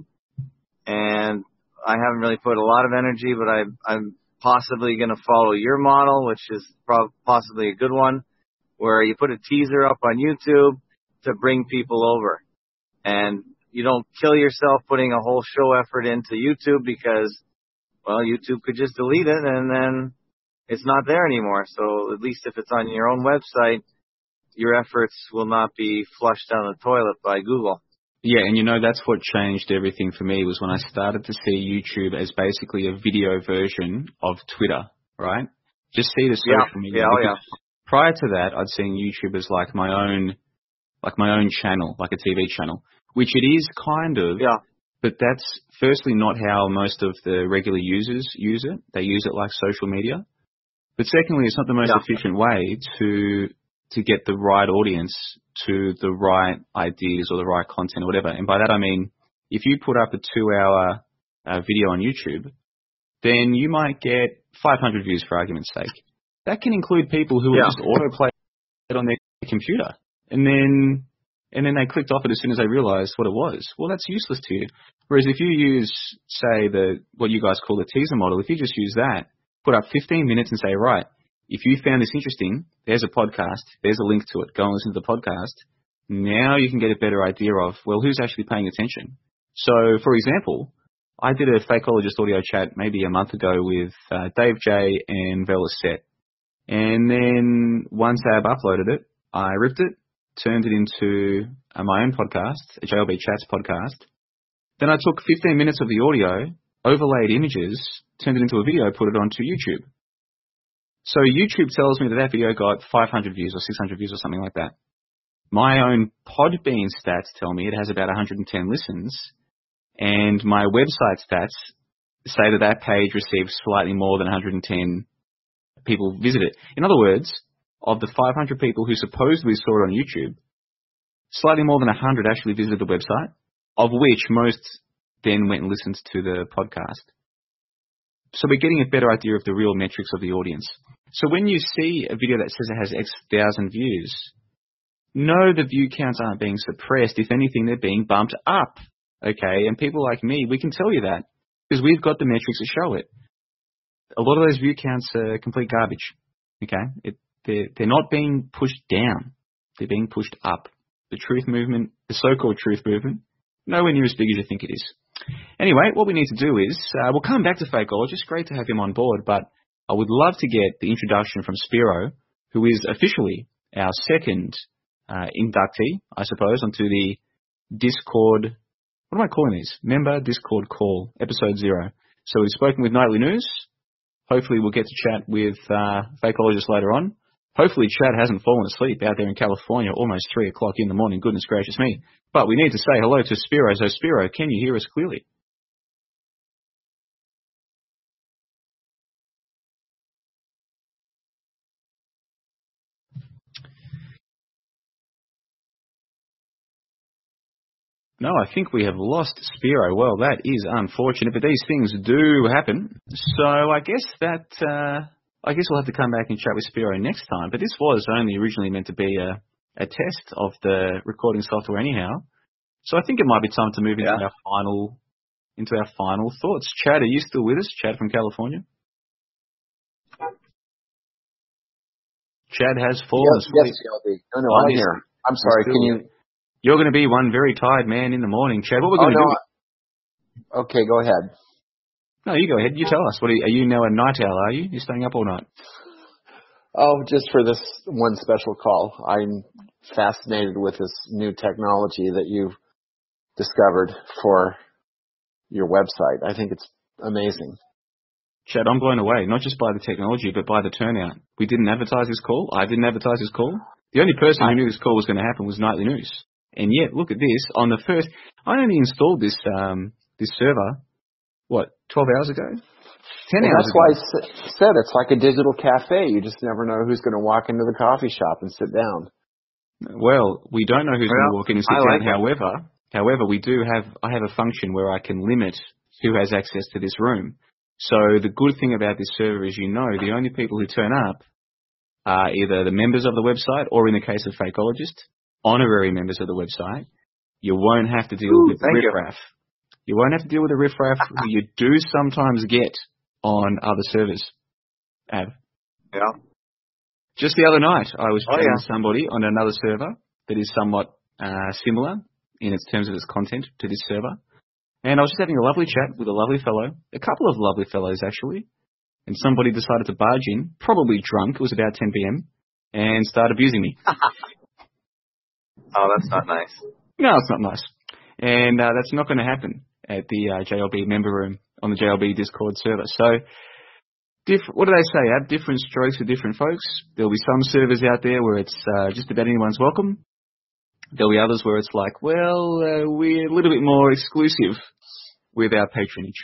And I haven't really put a lot of energy, but I, I'm possibly going to follow your model, which is pro- possibly a good one, where you put a teaser up on YouTube to bring people over. And you don't kill yourself putting a whole show effort into YouTube because, well, YouTube could just delete it and then it's not there anymore. So at least if it's on your own website, your efforts will not be flushed down the toilet by Google. Yeah, and you know, that's what changed everything for me was when I started to see YouTube as basically a video version of Twitter, right? Just see the social yeah, media. Yeah, oh yeah. Prior to that, I'd seen YouTube as like my own, like my own channel, like a T V channel, which it is kind of. Yeah. But that's firstly not how most of the regular users use it. They use it like social media. But secondly, it's not the most Yeah. efficient way to to get the right audience to the right ideas or the right content or whatever. And by that I mean, if you put up a two-hour uh, video on YouTube, then you might get five hundred views for argument's sake. That can include people who Yeah. will just autoplay it on their computer, and then and then they clicked off it as soon as they realized what it was. Well, that's useless to you. Whereas if you use, say, the what you guys call the teaser model, if you just use that, put up fifteen minutes and say, right, if you found this interesting, there's a podcast, there's a link to it, go and listen to the podcast. Now you can get a better idea of, well, who's actually paying attention. So, for example, I did a Fakeologist audio chat maybe a month ago with uh, Dave J and Velasette. And then once Ab uploaded it, I ripped it, turned it into uh, my own podcast, a J L B Chats podcast. Then I took fifteen minutes of the audio, overlaid images, turned it into a video, put it onto YouTube. So YouTube tells me that that video got five hundred views or six hundred views or something like that. My own Podbean stats tell me it has about one hundred ten listens, and my website stats say that that page received slightly more than one hundred ten people visit it. In other words, of the five hundred people who supposedly saw it on YouTube, slightly more than one hundred actually visited the website, of which most then went and listened to the podcast. So we're getting a better idea of the real metrics of the audience. So when you see a video that says it has X thousand views, no, the view counts aren't being suppressed. If anything, they're being bumped up. Okay, and people like me, we can tell you that because we've got the metrics that show it. A lot of those view counts are complete garbage. Okay, it, they're, they're not being pushed down. They're being pushed up. The truth movement, the so-called truth movement, nowhere near as big as you think it is. Anyway, what we need to do is, uh, we'll come back to Fakeologist. Great to have him on board, but I would love to get the introduction from Spiro, who is officially our second uh, inductee, I suppose, onto the Discord. What am I calling these? Member Discord Call, episode zero. So we've spoken with Nightly News. Hopefully we'll get to chat with uh, Fakeologist later on. Hopefully Chad hasn't fallen asleep out there in California, almost three o'clock in the morning. Goodness gracious me. But we need to say hello to Spiro. So Spiro, can you hear us clearly? No, I think we have lost Spiro. Well, that is unfortunate, but these things do happen. So I guess that, uh, I guess we'll have to come back and chat with Spiro next time. But this was only originally meant to be a, a test of the recording software anyhow. So I think it might be time to move into yeah. our final, into our final thoughts. Chad, are you still with us? Chad from California? Chad has fallen yes, asleep. Yes, Shelby. No, no, I'm here. I'm sorry. Can you? You're going to be one very tired man in the morning, Chad. What we're going oh, to no, do? I... Okay, go ahead. No, you go ahead. You tell us. What are you, are you now a night owl, are you? You're staying up all night? Oh, just for this one special call. I'm fascinated with this new technology that you've discovered for your website. I think it's amazing. Chad, I'm blown away, not just by the technology, but by the turnout. We didn't advertise this call. I didn't advertise this call. The only person who knew this call was going to happen was Nightly News. And yet, look at this. On the first, I only installed this um, this server, what, twelve hours ago? ten well, hours that's ago. That's why I said it's like a digital cafe. You just never know who's going to walk into the coffee shop and sit down. Well, we don't know who's well, going to walk in and sit I down. like however, however, we do have, I have a function where I can limit who has access to this room. So the good thing about this server is, you know, the only people who turn up are either the members of the website or, in the case of Fakeologist, honorary members of the website. You won't have to deal Ooh, with the riffraff. You. you won't have to deal with the riffraff who you do sometimes get on other servers. Ab. Yeah. Just the other night, I was chatting oh, yeah. with somebody on another server that is somewhat uh, similar in its terms of its content to this server. And I was just having a lovely chat with a lovely fellow, a couple of lovely fellows actually, and somebody decided to barge in, probably drunk, it was about ten p.m., and start abusing me. Oh, that's not nice. No, it's not nice. And uh, that's not going to happen at the uh, J L B member room on the J L B Discord server. So different. What do they say? Have different strokes for different folks. There'll be some servers out there where it's uh, just about anyone's welcome. There'll be others where it's like, well, uh, we're a little bit more exclusive with our patronage.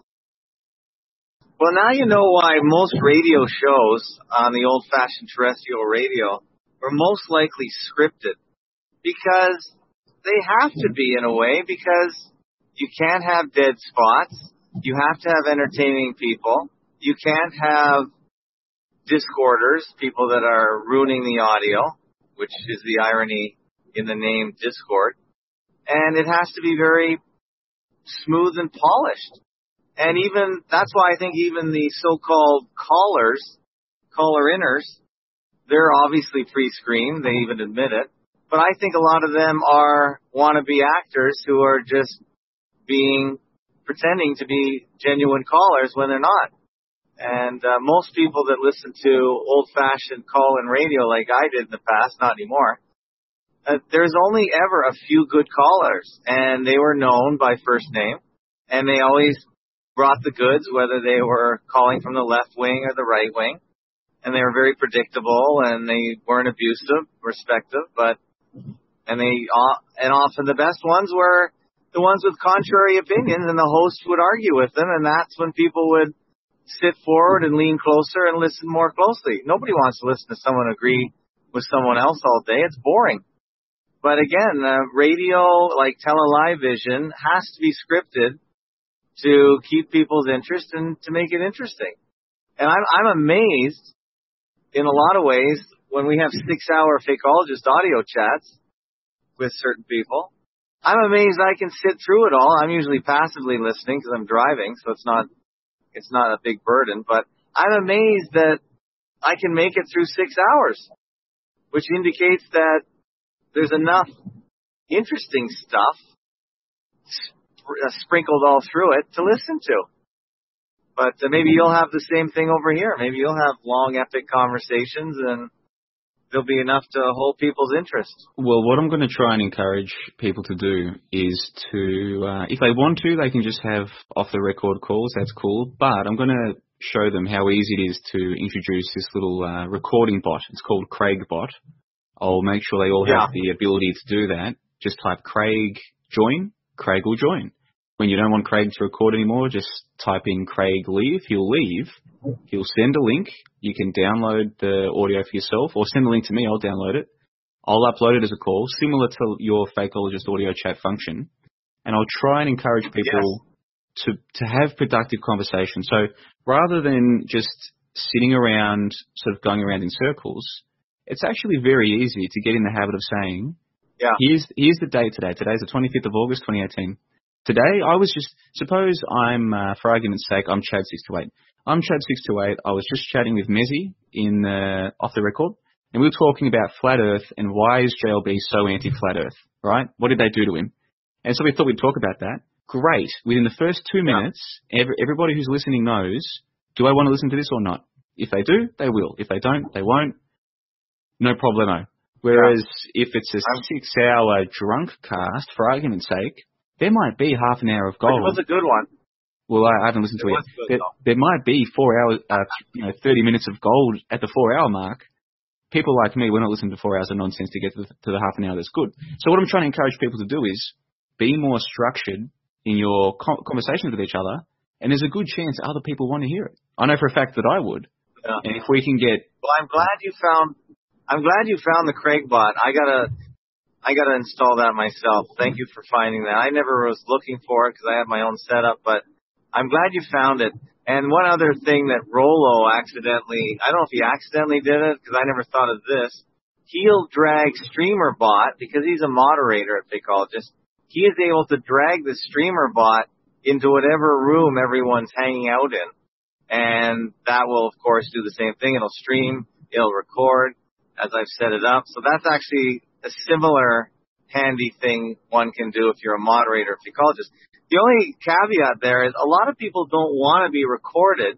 Well, now you know why most radio shows on the old-fashioned terrestrial radio were most likely scripted. Because they have to be, in a way, because you can't have dead spots. You have to have entertaining people. You can't have discorders, people that are ruining the audio, which is the irony in the name Discord. And it has to be very smooth and polished. And even, that's why I think even the so-called callers, caller-inners, they're obviously pre-screened. They even admit it. But I think a lot of them are wannabe actors who are just being, pretending to be genuine callers when they're not. And uh, most people that listen to old-fashioned call-in radio like I did in the past, not anymore, uh, there's only ever a few good callers. And they were known by first name. And they always brought the goods, whether they were calling from the left wing or the right wing. And they were very predictable, and they weren't abusive, respective, but, and they, and often the best ones were the ones with contrary opinions, and the host would argue with them, and that's when people would sit forward and lean closer and listen more closely. Nobody wants to listen to someone agree with someone else all day. It's boring. But again, uh, radio, like television, has to be scripted to keep people's interest and to make it interesting. And I'm, I'm amazed in a lot of ways when we have six-hour Fakeologist audio chats with certain people. I'm amazed I can sit through it all. I'm usually passively listening because I'm driving, so it's not it's not a big burden. But I'm amazed that I can make it through six hours, which indicates that there's enough interesting stuff sprinkled all through it to listen to. But uh, maybe you'll have the same thing over here. Maybe you'll have long, epic conversations, and there'll be enough to hold people's interest. Well, what I'm going to try and encourage people to do is to, uh, if they want to, they can just have off-the-record calls. That's cool. But I'm going to show them how easy it is to introduce this little uh, recording bot. It's called CraigBot. I'll make sure they all yeah. have the ability to do that. Just type Craig join. Craig will join. When you don't want Craig to record anymore, just type in Craig leave. He'll leave. He'll send a link. You can download the audio for yourself, or send a link to me. I'll download it. I'll upload it as a call, similar to your Fakeologist audio chat function. And I'll try and encourage people yes. to, to have productive conversations. So rather than just sitting around, sort of going around in circles, it's actually very easy to get in the habit of saying, yeah. here's, here's the date today. Today's the twenty-fifth of August, twenty eighteen. Today, I was just, suppose I'm, uh, for argument's sake, I'm Chad six two eight. I'm Chad six two eight. I was just chatting with Mezzy in uh, off the record, and we were talking about Flat Earth and why is J L B so anti-Flat Earth, right? What did they do to him? And so we thought we'd talk about that. Great. Within the first two minutes, every, everybody who's listening knows, do I want to listen to this or not? If they do, they will. If they don't, they won't. No problemo. Whereas yeah. if it's a six-hour drunk cast, for argument's sake, there might be half an hour of gold. It was a good one. Well, I haven't listened it to it. Good, there, there might be four hours, uh, you know, thirty minutes of gold at the four-hour mark. People like me, we're not listening to four hours of nonsense to get to the, to the half an hour that's good. So what I'm trying to encourage people to do is be more structured in your co- conversations with each other, and there's a good chance other people want to hear it. I know for a fact that I would. Yeah. And if we can get... Well, I'm glad you found... I'm glad you found the CraigBot. I gotta... I got to install that myself. Thank you for finding that. I never was looking for it because I have my own setup, but I'm glad you found it. And one other thing that Rollo accidentally, I don't know if he accidentally did it because I never thought of this. He'll drag StreamerBot, because he's a moderator at Fakeologist, he is able to drag the StreamerBot into whatever room everyone's hanging out in. And that will, of course, do the same thing. It'll stream, it'll record as I've set it up. So that's actually a similar handy thing one can do if you're a moderator of Fakeologist. The only caveat there is a lot of people don't want to be recorded,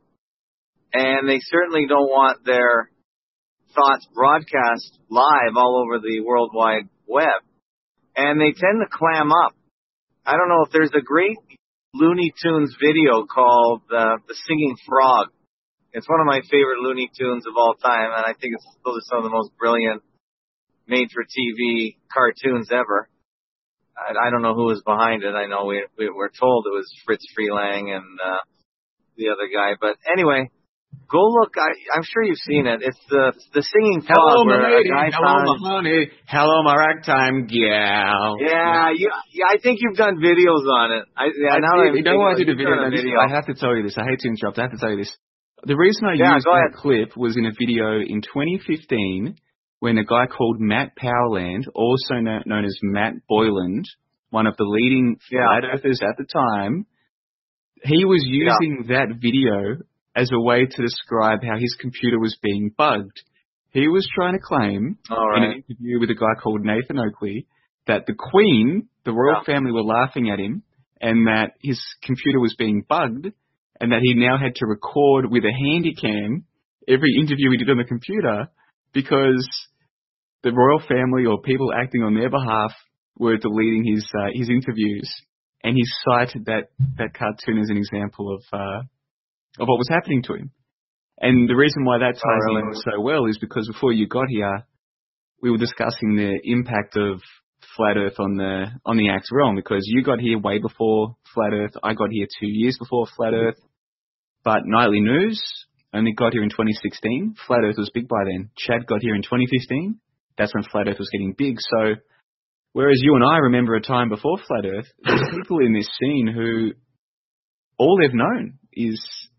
and they certainly don't want their thoughts broadcast live all over the World Wide Web. And they tend to clam up. I don't know if there's a great Looney Tunes video called uh, The Singing Frog. It's one of my favorite Looney Tunes of all time, and I think it's those are some of the most brilliant made-for-T V cartoons ever. I, I don't know who was behind it. I know we, we were told it was Fritz Freelang and uh, the other guy. But anyway, go look. I, I'm sure you've seen it. It's the the singing frog. Hello, where my lady. a guy Hello, found, my honey. Hello, my ragtime gal. Yeah, you, yeah, I think you've done videos on it. I, yeah, I now did, I'm you know why I did a you've video? done No, this- video. I have to tell you this. I hate to interrupt. I have to tell you this. The reason I Yeah, used go that ahead. clip was in a video in twenty fifteen when a guy called Matt Powerland, also kno- known as Matt Boyland, one of the leading Yeah. flat earthers at the time, he was using yeah. that video as a way to describe how his computer was being bugged. He was trying to claim All right. in an interview with a guy called Nathan Oakley that the Queen, the royal Yeah. family, were laughing at him and that his computer was being bugged and that he now had to record with a handycam every interview he did on the computer because the royal family or people acting on their behalf were deleting his uh, his interviews. And he cited that, that cartoon as an example of uh, of what was happening to him. And the reason why that ties oh, really? in so well is because before you got here, we were discussing the impact of Flat Earth on the on the Axe realm, because you got here way before Flat Earth. I got here two years before Flat Earth. But Nightly News only got here in twenty sixteen. Flat Earth was big by then. Chad got here in twenty fifteen. That's when Flat Earth was getting big. So whereas you and I remember a time before Flat Earth, there's people in this scene who all they've known is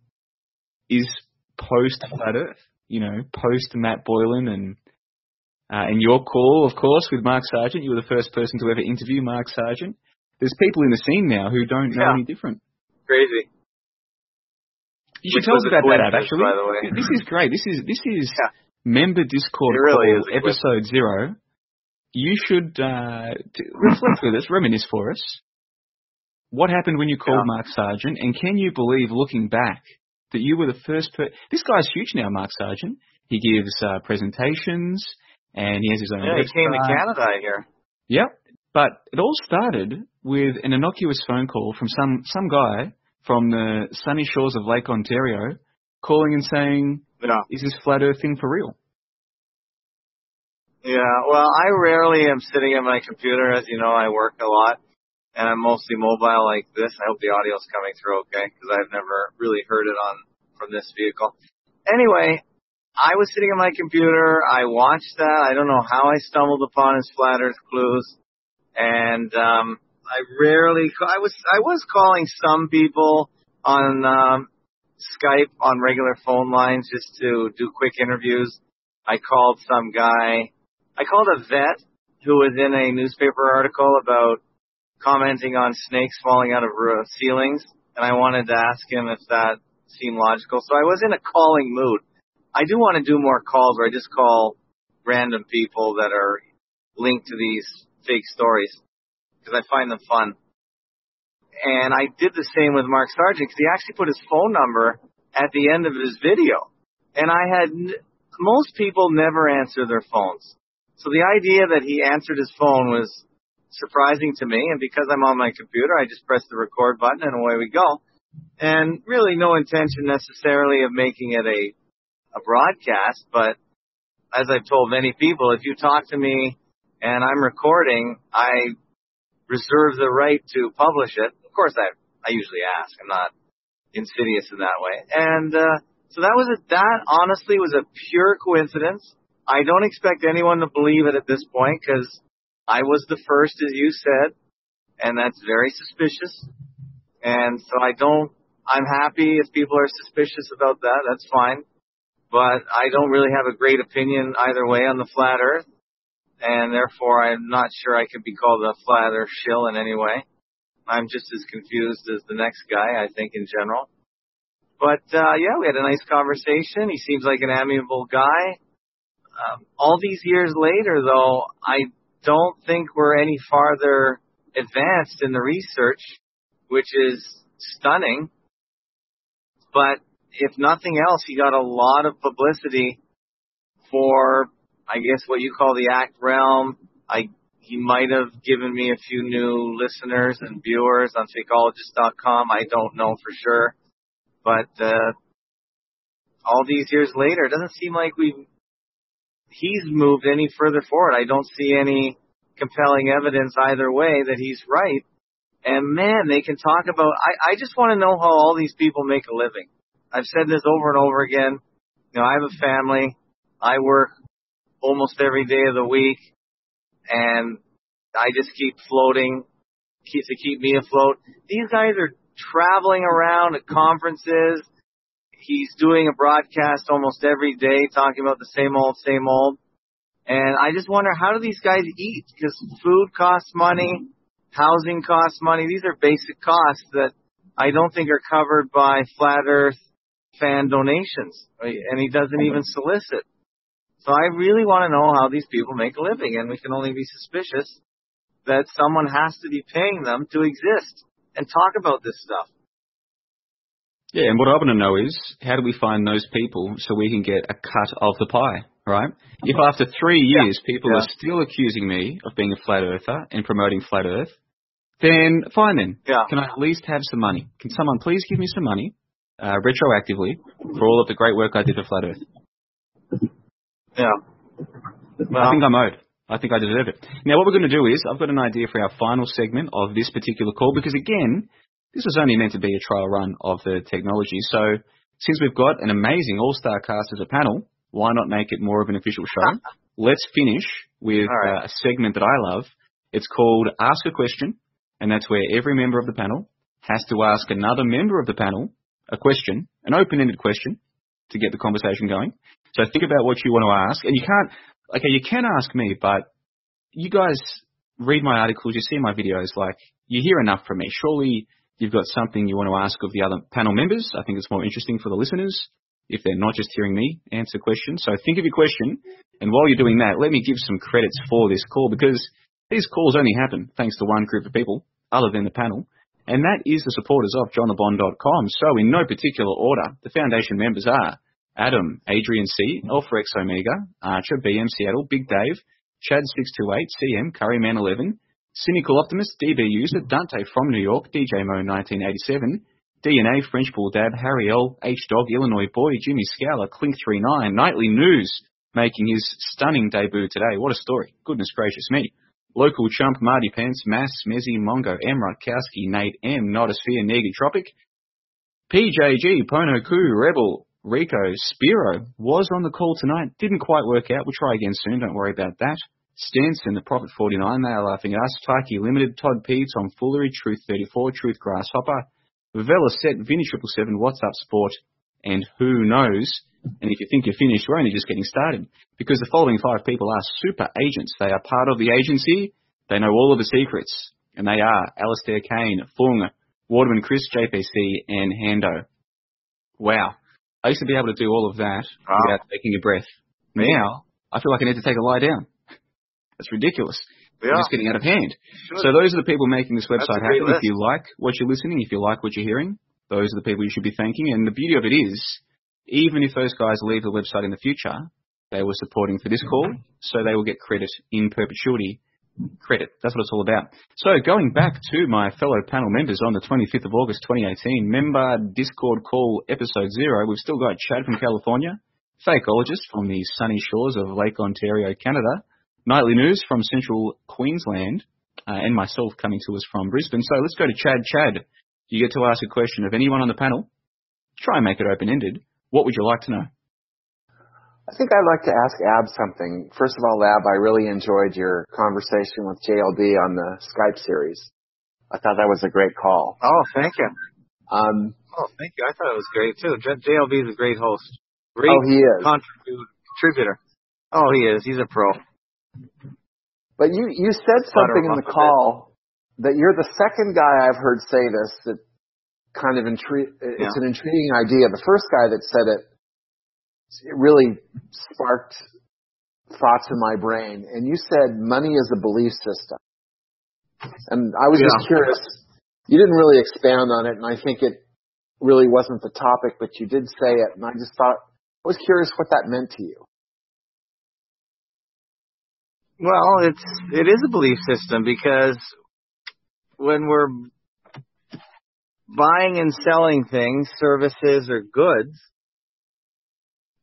is post Flat Earth. You know, post Matt Boylan and uh, and your call, of course, with Mark Sargent. You were the first person to ever interview Mark Sargent. There's people in the scene now who don't know yeah. any different. Crazy. You should Which tell us was about a that app, coincidence, actually. by the way. This is great. This is this is Yeah. member Discord It really call is a episode zero. You should uh, t- reflect with us, reminisce for us. What happened when you called Yeah. Mark Sargent, and can you believe, looking back, that you were the first per- This guy's huge now, Mark Sargent. He gives uh, presentations, and he has his own Yeah, website. he came to Canada, I hear. Yep. But it all started with an innocuous phone call from some, some guy from the sunny shores of Lake Ontario calling and saying, Yeah. is this flat earth thing for real? Yeah, well, I rarely am sitting at my computer. As you know, I work a lot, and I'm mostly mobile like this. I hope the audio's coming through okay, because I've never really heard it on from this vehicle. Anyway, I was sitting at my computer. I watched that. I don't know how I stumbled upon his Flat Earth Clues, and um, I rarely. I was I was calling some people on um, Skype on regular phone lines just to do quick interviews. I called some guy. I called a vet who was in a newspaper article about commenting on snakes falling out of ceilings, and I wanted to ask him if that seemed logical. So I was in a calling mood. I do want to do more calls where I just call random people that are linked to these fake stories because I find them fun. And I did the same with Mark Sargent because he actually put his phone number at the end of his video. And I had, most people never answer their phones. So the idea that he answered his phone was surprising to me. And because I'm on my computer, I just press the record button and away we go. And really no intention necessarily of making it a, a broadcast. But as I've told many people, if you talk to me and I'm recording, I reserve the right to publish it. Of course, I I usually ask. I'm not insidious in that way. And uh, so that was a, that honestly was a pure coincidence. I don't expect anyone to believe it at this point because I was the first, as you said, and that's very suspicious. And so I don't, I'm happy if people are suspicious about that. That's fine. But I don't really have a great opinion either way on the flat earth. And therefore, I'm not sure I could be called a flat earth shill in any way. I'm just as confused as the next guy, I think, in general. But, uh, yeah, we had a nice conversation. He seems like an amiable guy. Um, all these years later, though, I don't think we're any farther advanced in the research, which is stunning. But if nothing else, he got a lot of publicity for, I guess, what you call the ACT realm. I He might have given me a few new listeners and viewers on fakeologist dot com. I don't know for sure. But uh, all these years later, it doesn't seem like we've he's moved any further forward. I don't see any compelling evidence either way that he's right. And man, they can talk about, I, I just want to know how all these people make a living. I've said this over and over again. You know, I have a family. I work almost every day of the week, and I just keep floating keep, to keep me afloat. These guys are traveling around at conferences. He's doing a broadcast almost every day talking about the same old, same old. And I just wonder, how do these guys eat? Because food costs money, housing costs money. These are basic costs that I don't think are covered by Flat Earth fan donations. And he doesn't even solicit. So I really want to know how these people make a living. And we can only be suspicious that someone has to be paying them to exist and talk about this stuff. Yeah, and what I want to know is, how do we find those people so we can get a cut of the pie, right? If after three years yeah. people yeah. are still accusing me of being a flat earther and promoting flat earth, then fine then. Yeah. Can I at least have some money? Can someone please give me some money uh, retroactively for all of the great work I did for flat earth? Yeah. Well, I think I'm owed. I think I deserve it. Now, what we're going to do is, I've got an idea for our final segment of this particular call, because again, this was only meant to be a trial run of the technology. So since we've got an amazing all-star cast as a panel, why not make it more of an official show? Let's finish with right. uh, a segment that I love. It's called Ask a Question, and that's where every member of the panel has to ask another member of the panel a question, an open-ended question, to get the conversation going. So think about what you want to ask. And you can't, okay, you can ask me, but you guys read my articles, you see my videos, like, you hear enough from me. Surely you've got something you want to ask of the other panel members. I think it's more interesting for the listeners if they're not just hearing me answer questions. So think of your question, and while you're doing that, let me give some credits for this call, because these calls only happen thanks to one group of people other than the panel, and that is the supporters of john the bond dot com. So in no particular order, the foundation members are Adam, Adrian C, Alpha X Omega, Archer, B M Seattle, Big Dave, Chad six two eight, C M, Curryman eleven, Cynical Optimist, D B User, Dante from New York, D J Mo nineteen eighty-seven, D N A, French Bull Dab, Harry L, H-Dog, Illinois Boy, Jimmy Scala, Clink thirty-nine, Nightly News, making his stunning debut today. What a story. Goodness gracious me. Local Chump, Marty Pence, Mass, Mezzy, Mongo, M. Rutkowski, Nate M, Notosphere, Negatropic, P J G, Pono Ku, Rebel, Rico, Spiro was on the call tonight. Didn't quite work out. We'll try again soon. Don't worry about that. Stanson, the Prophet forty-nine, they are laughing at us. Taiki Limited, Todd P, Tom Foolery, Truth thirty-four, Truth Grasshopper, Vela Set, Vinny triple seven, What's Up Sport, and who knows? And if you think you're finished, we're only just getting started, because the following five people are super agents. They are part of the agency. They know all of the secrets, and they are Alistair Kane, Fung, Waterman Chris, J P C, and Hando. Wow. I used to be able to do all of that oh. without taking a breath. Now, I feel like I need to take a lie down. That's ridiculous. Yeah. It's just getting out of hand. Sure. So those are the people making this website happen. If you like what you're listening, if you like what you're hearing, those are the people you should be thanking. And the beauty of it is, even if those guys leave the website in the future, they were supporting for this call, so they will get credit in perpetuity. Credit. That's what it's all about. So going back to my fellow panel members on the twenty-fifth of August twenty eighteen, member Discord call episode zero, we've still got Chad from California, Fakeologist from the sunny shores of Lake Ontario, Canada, Nightly News from central Queensland, uh, and myself coming to us from Brisbane. So let's go to Chad. Chad, you get to ask a question of anyone on the panel. Try and make it open-ended. What would you like to know? I think I'd like to ask Ab something. First of all, Ab, I really enjoyed your conversation with J L B on the Skype series. I thought that was a great call. Oh, thank you. Um, oh, thank you. I thought it was great, too. J L B is a great host. Great oh, he is. Contributor. Oh, he is. He's a pro. But you, you said something in the call that you're the second guy I've heard say this that kind of intri- it's yeah. an intriguing idea. The first guy that said it, it really sparked thoughts in my brain. And you said money is a belief system. And I was yeah. just curious. You didn't really expand on it, and I think it really wasn't the topic, but you did say it. And I just thought, I was curious what that meant to you. Well, it's it is a belief system, because when we're buying and selling things, services or goods,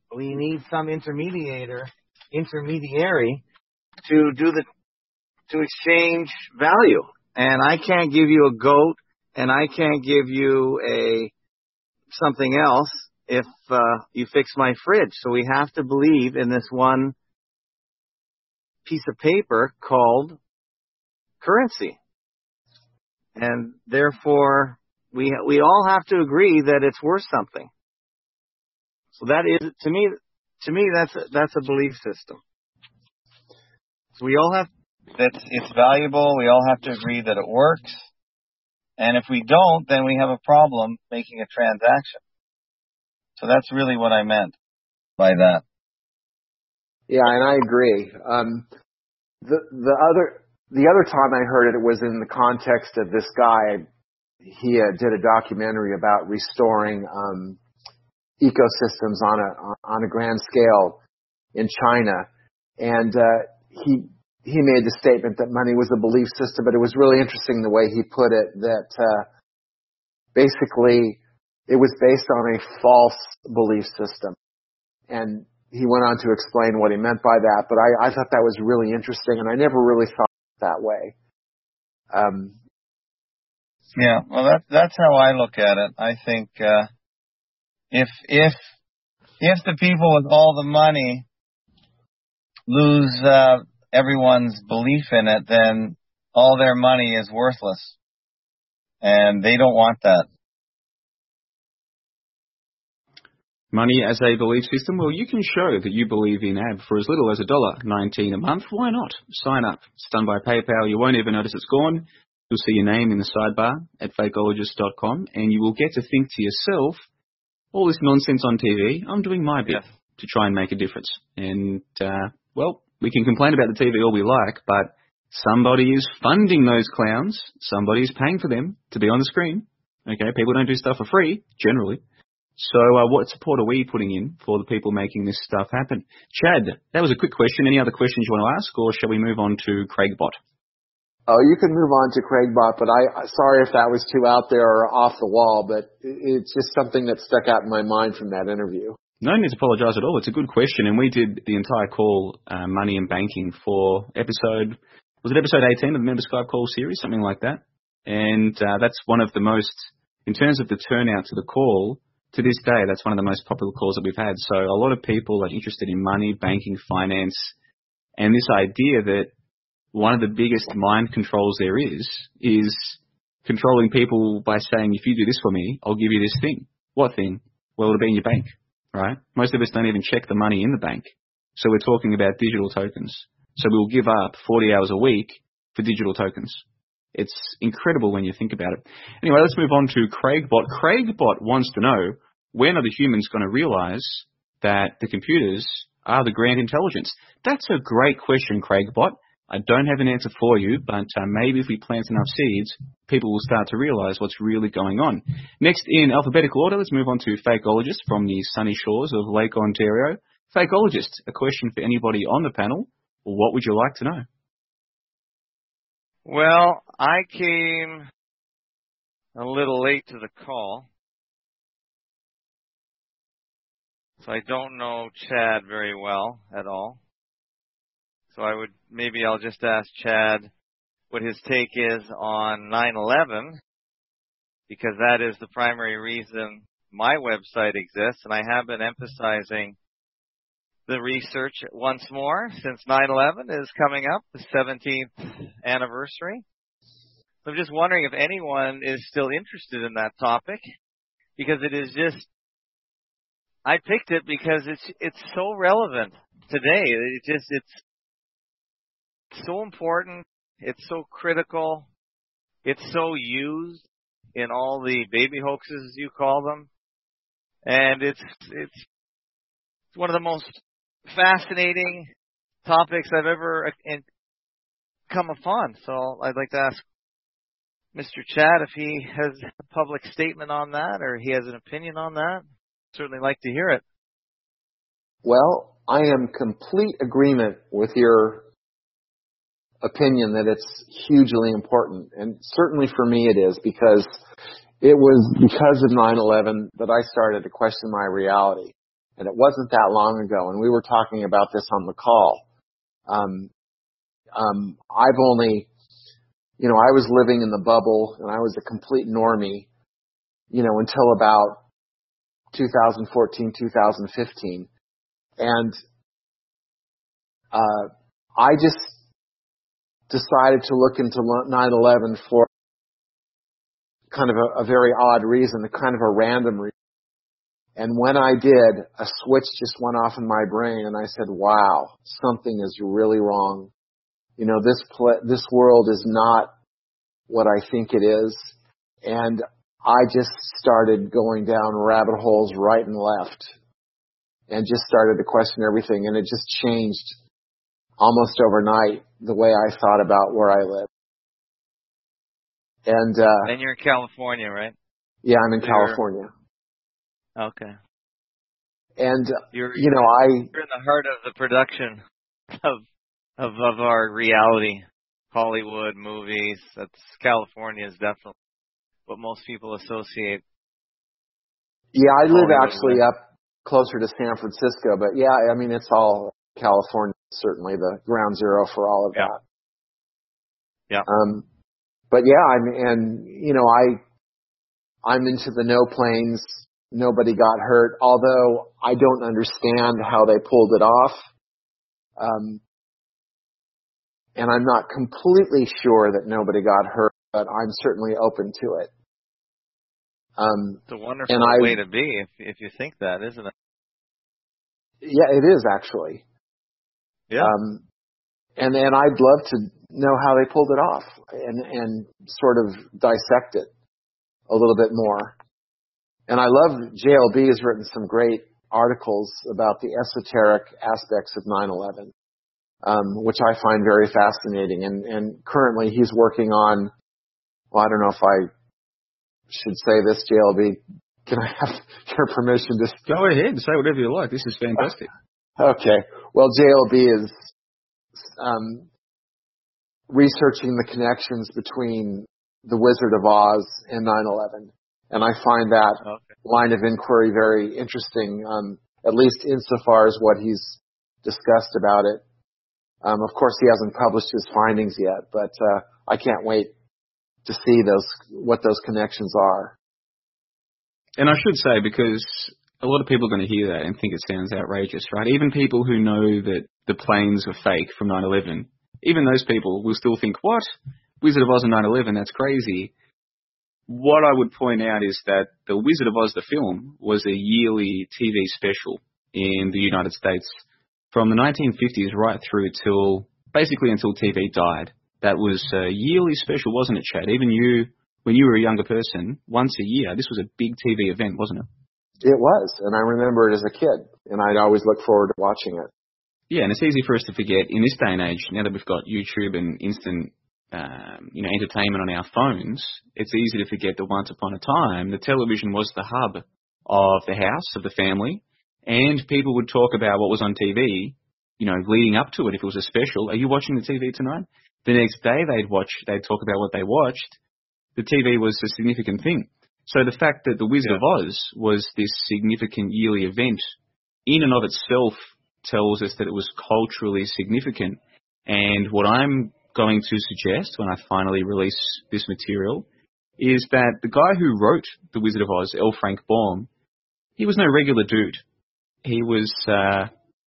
we need some intermediator, intermediary to do the, to exchange value. And I can't give you a goat and I can't give you a, something else if, uh, you fix my fridge. So we have to believe in this one piece of paper called currency. And therefore, we we all have to agree that it's worth something. So that is, to me, to me, that's a, that's a belief system. So we all have, It's, it's valuable. We all have to agree that it works. And if we don't, then we have a problem making a transaction. So that's really what I meant by that. Yeah, and I agree. Um, the the other the other time I heard it, it was in the context of this guy. He uh, did a documentary about restoring um, ecosystems on a on a grand scale in China, and uh, he he made the statement that money was a belief system. But it was really interesting the way he put it. That uh, basically it was based on a false belief system, and he went on to explain what he meant by that, but I, I thought that was really interesting, and I never really thought that way. Um, yeah, well, that, that's how I look at it. I think uh, if if if the people with all the money lose uh, everyone's belief in it, then all their money is worthless, and they don't want that. Money as a belief system? Well, you can show that you believe in A B for as little as a dollar nineteen a month. Why not? Sign up. It's done by PayPal. You won't even notice it's gone. You'll see your name in the sidebar at fakeologist dot com, and you will get to think to yourself, all this nonsense on T V, I'm doing my bit yeah. to try and make a difference. And, uh, well, we can complain about the T V all we like, but somebody is funding those clowns. Somebody is paying for them to be on the screen. Okay, people don't do stuff for free, generally. So uh, what support are we putting in for the people making this stuff happen? Chad, that was a quick question. Any other questions you want to ask, or shall we move on to Craigbot? Oh, you can move on to Craigbot, but I sorry if that was too out there or off the wall, but it's just something that stuck out in my mind from that interview. No need to apologize at all. It's a good question, and we did the entire call, uh, Money and Banking, for episode, was it episode eighteen of the Member Skype call series, something like that? And uh, that's one of the most, in terms of the turnout to the call, to this day, that's one of the most popular calls that we've had. So a lot of people are interested in money, banking, finance, and this idea that one of the biggest mind controls there is, is controlling people by saying, if you do this for me, I'll give you this thing. What thing? Well, it'll be in your bank, right? Most of us don't even check the money in the bank. So we're talking about digital tokens. So we'll give up forty hours a week for digital tokens. It's incredible when you think about it. Anyway, let's move on to Craigbot. Craigbot wants to know, when are the humans going to realize that the computers are the grand intelligence? That's a great question, Craigbot. I don't have an answer for you, but uh, maybe if we plant enough seeds, people will start to realize what's really going on. Next, in alphabetical order, let's move on to Fakeologist from the sunny shores of Lake Ontario. Fakeologist, a question for anybody on the panel. What would you like to know? Well, I came a little late to the call, so I don't know Chad very well at all. So I would, maybe I'll just ask Chad what his take is on nine eleven, because that is the primary reason my website exists, and I have been emphasizing the research once more since nine eleven is coming up, the seventeenth anniversary. So I'm just wondering if anyone is still interested in that topic, because it is just, I picked it because it's it's so relevant today. It just it's so important. It's so critical. It's so used in all the baby hoaxes, as you call them, and it's it's one of the most fascinating topics I've ever come upon. So I'd like to ask Mister Chad if he has a public statement on that, or he has an opinion on that. Certainly like to hear it. Well, I am complete agreement with your opinion that it's hugely important, and certainly for me it is, because it was because of nine eleven that I started to question my reality. and it wasn't that long ago, and we were talking about this on the call. Um, um, I've only, you know, I was living in the bubble, and I was a complete normie, you know, until about two thousand fourteen, two thousand fifteen. And uh, I just decided to look into nine eleven for kind of a, a very odd reason, a kind of a random reason. And when I did, a switch just went off in my brain, and I said, wow, something is really wrong. You know, this pl- this world is not what I think it is. And I just started going down rabbit holes right and left and just started to question everything. And it just changed almost overnight the way I thought about where I live. And, uh, and you're in California, right? Yeah, I'm in so California. Okay. And, you're, you know, I... You're in the heart of the production of, of, of our reality. Hollywood, movies. That's California is definitely what most people associate. Yeah, I live Hollywood actually with. up closer to San Francisco, but yeah, I mean, it's all California, certainly the ground zero for all of Yeah. that. Yeah. Um, but yeah, I'm, and, you know, I, I'm into the no planes, nobody got hurt, although I don't understand how they pulled it off. Um, and I'm not completely sure that nobody got hurt, but I'm certainly open to it. Um, it's a wonderful and I, way to be if, if you think that, isn't it? Yeah, it is actually. Yeah. Um, and, and I'd love to know how they pulled it off and, and sort of dissect it a little bit more. And I love J L B has written some great articles about the esoteric aspects of nine eleven, um, which I find very fascinating. And, and currently he's working on, well, I don't know if I should say this, J L B. Can I have your permission to... Go ahead. Say whatever you like. This is fantastic. Okay. Well, J L B is um, researching the connections between The Wizard of Oz and nine eleven. And I find that okay. line of inquiry very interesting, um, at least insofar as what he's discussed about it. Um, of course, he hasn't published his findings yet, but uh, I can't wait to see those what those connections are. And I should say, because a lot of people are going to hear that and think it sounds outrageous, right? Even people who know that the planes were fake from nine eleven, even those people will still think, what? Wizard of Oz and nine eleven, that's crazy. What I would point out is that The Wizard of Oz, the film, was a yearly T V special in the United States from the nineteen fifties right through till, basically until T V died. That was a yearly special, wasn't it, Chad? Even you, when you were a younger person, once a year, this was a big T V event, wasn't it? It was, and I remember it as a kid, and I'd always look forward to watching it. Yeah, and it's easy for us to forget in this day and age, now that we've got YouTube and instant um, you know, entertainment on our phones, it's easy to forget that once upon a time, the television was the hub of the house, of the family, and people would talk about what was on T V, you know, leading up to it. If it was a special, are you watching the T V tonight? The next day they'd watch, they'd talk about what they watched. The T V was a significant thing. So the fact that The Wizard of Oz was this significant yearly event in and of itself tells us that it was culturally significant. And what I'm going to suggest when I finally release this material is that the guy who wrote The Wizard of Oz, L. Frank Baum, he was no regular dude. He was, uh,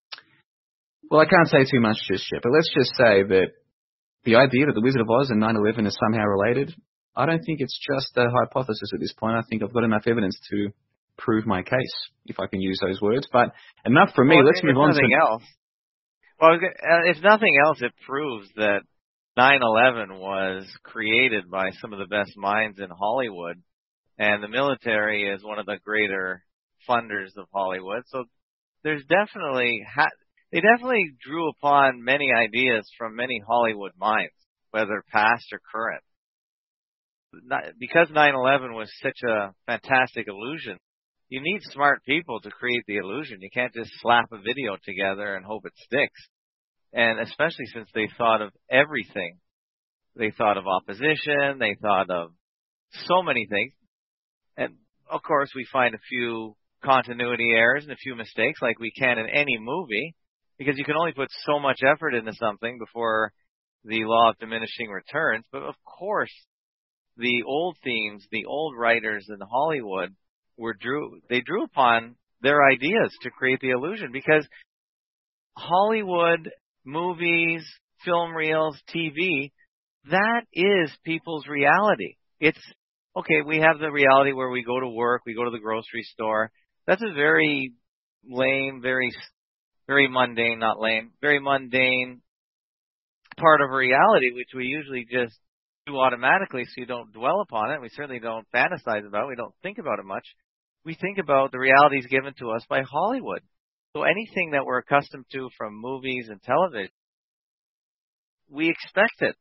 well, I can't say too much just yet, but let's just say that the idea that The Wizard of Oz and nine eleven are somehow related, I don't think it's just a hypothesis at this point. I think I've got enough evidence to prove my case, if I can use those words. But enough from me. Well, Let's move on to nothing else. Well, if nothing else, it proves that nine eleven was created by some of the best minds in Hollywood, and the military is one of the greater funders of Hollywood. So there's definitely ha- they definitely drew upon many ideas from many Hollywood minds, whether past or current. Not, because nine eleven was such a fantastic illusion, you need smart people to create the illusion. You can't just slap a video together and hope it sticks. And especially since they thought of everything. They thought of opposition. They thought of so many things. And, of course, we find a few continuity errors and a few mistakes like we can in any movie, because you can only put so much effort into something before the law of diminishing returns. But of course, the old themes, the old writers in Hollywood were drew, they drew upon their ideas to create the illusion, because Hollywood movies, film reels, T V, that is people's reality. It's, okay, we have the reality where we go to work, we go to the grocery store. That's a very lame, very, very mundane, not lame, very mundane part of reality, which we usually just do automatically so you don't dwell upon it. We certainly don't fantasize about it. We don't think about it much. We think about the realities given to us by Hollywood. So anything that we're accustomed to from movies and television, we expect it.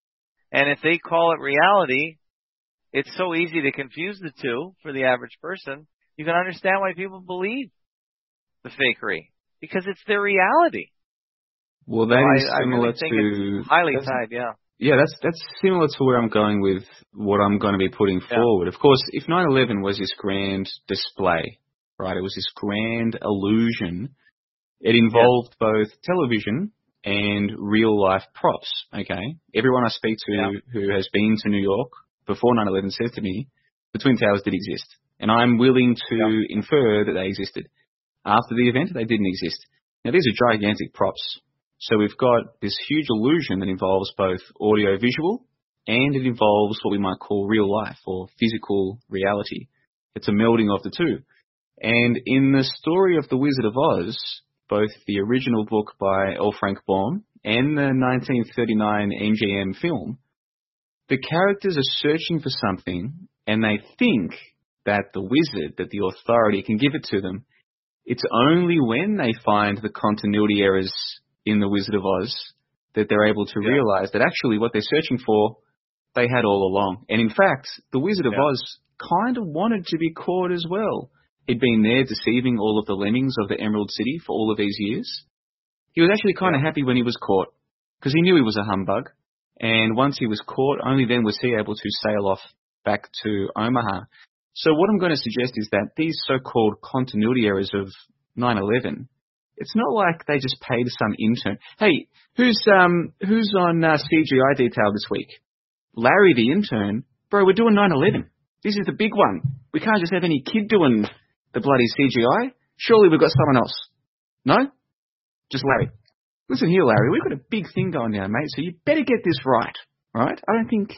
And if they call it reality, it's so easy to confuse the two for the average person. You can understand why people believe the fakery, because it's their reality. Well, that so is I, similar I really think to it's highly tied, yeah. Yeah, that's that's similar to where I'm going with what I'm going to be putting yeah. forward. Of course, if nine eleven was this grand display, right, it was this grand illusion, it involved yeah. both television and real-life props, okay? Everyone I speak to yeah. who has been to New York before nine eleven says to me, the Twin Towers did exist. And I'm willing to yeah. infer that they existed. After the event, they didn't exist. Now, these are gigantic props. So we've got this huge illusion that involves both audio-visual and it involves what we might call real life or physical reality. It's a melding of the two. And in the story of The Wizard of Oz, both the original book by L. Frank Baum and the nineteen thirty-nine M G M film, the characters are searching for something and they think that the wizard, that the authority can give it to them. It's only when they find the continuity errors in The Wizard of Oz that they're able to yeah. realize that actually what they're searching for, they had all along. And in fact, The Wizard of yeah. Oz kind of wanted to be caught as well. He'd been there deceiving all of the lemmings of the Emerald City for all of these years. He was actually kind yeah. of happy when he was caught because he knew he was a humbug. And once he was caught, only then was he able to sail off back to Omaha. So what I'm going to suggest is that these so-called continuity errors of nine eleven, it's not like they just paid some intern. Hey, who's um who's on uh, C G I detail this week? Larry the intern. Bro, we're doing nine eleven. This is the big one. We can't just have any kid doing the bloody C G I. Surely we've got someone else. No? Just Larry. Listen here, Larry, we've got a big thing going down, mate, so you better get this right. All right? I don't think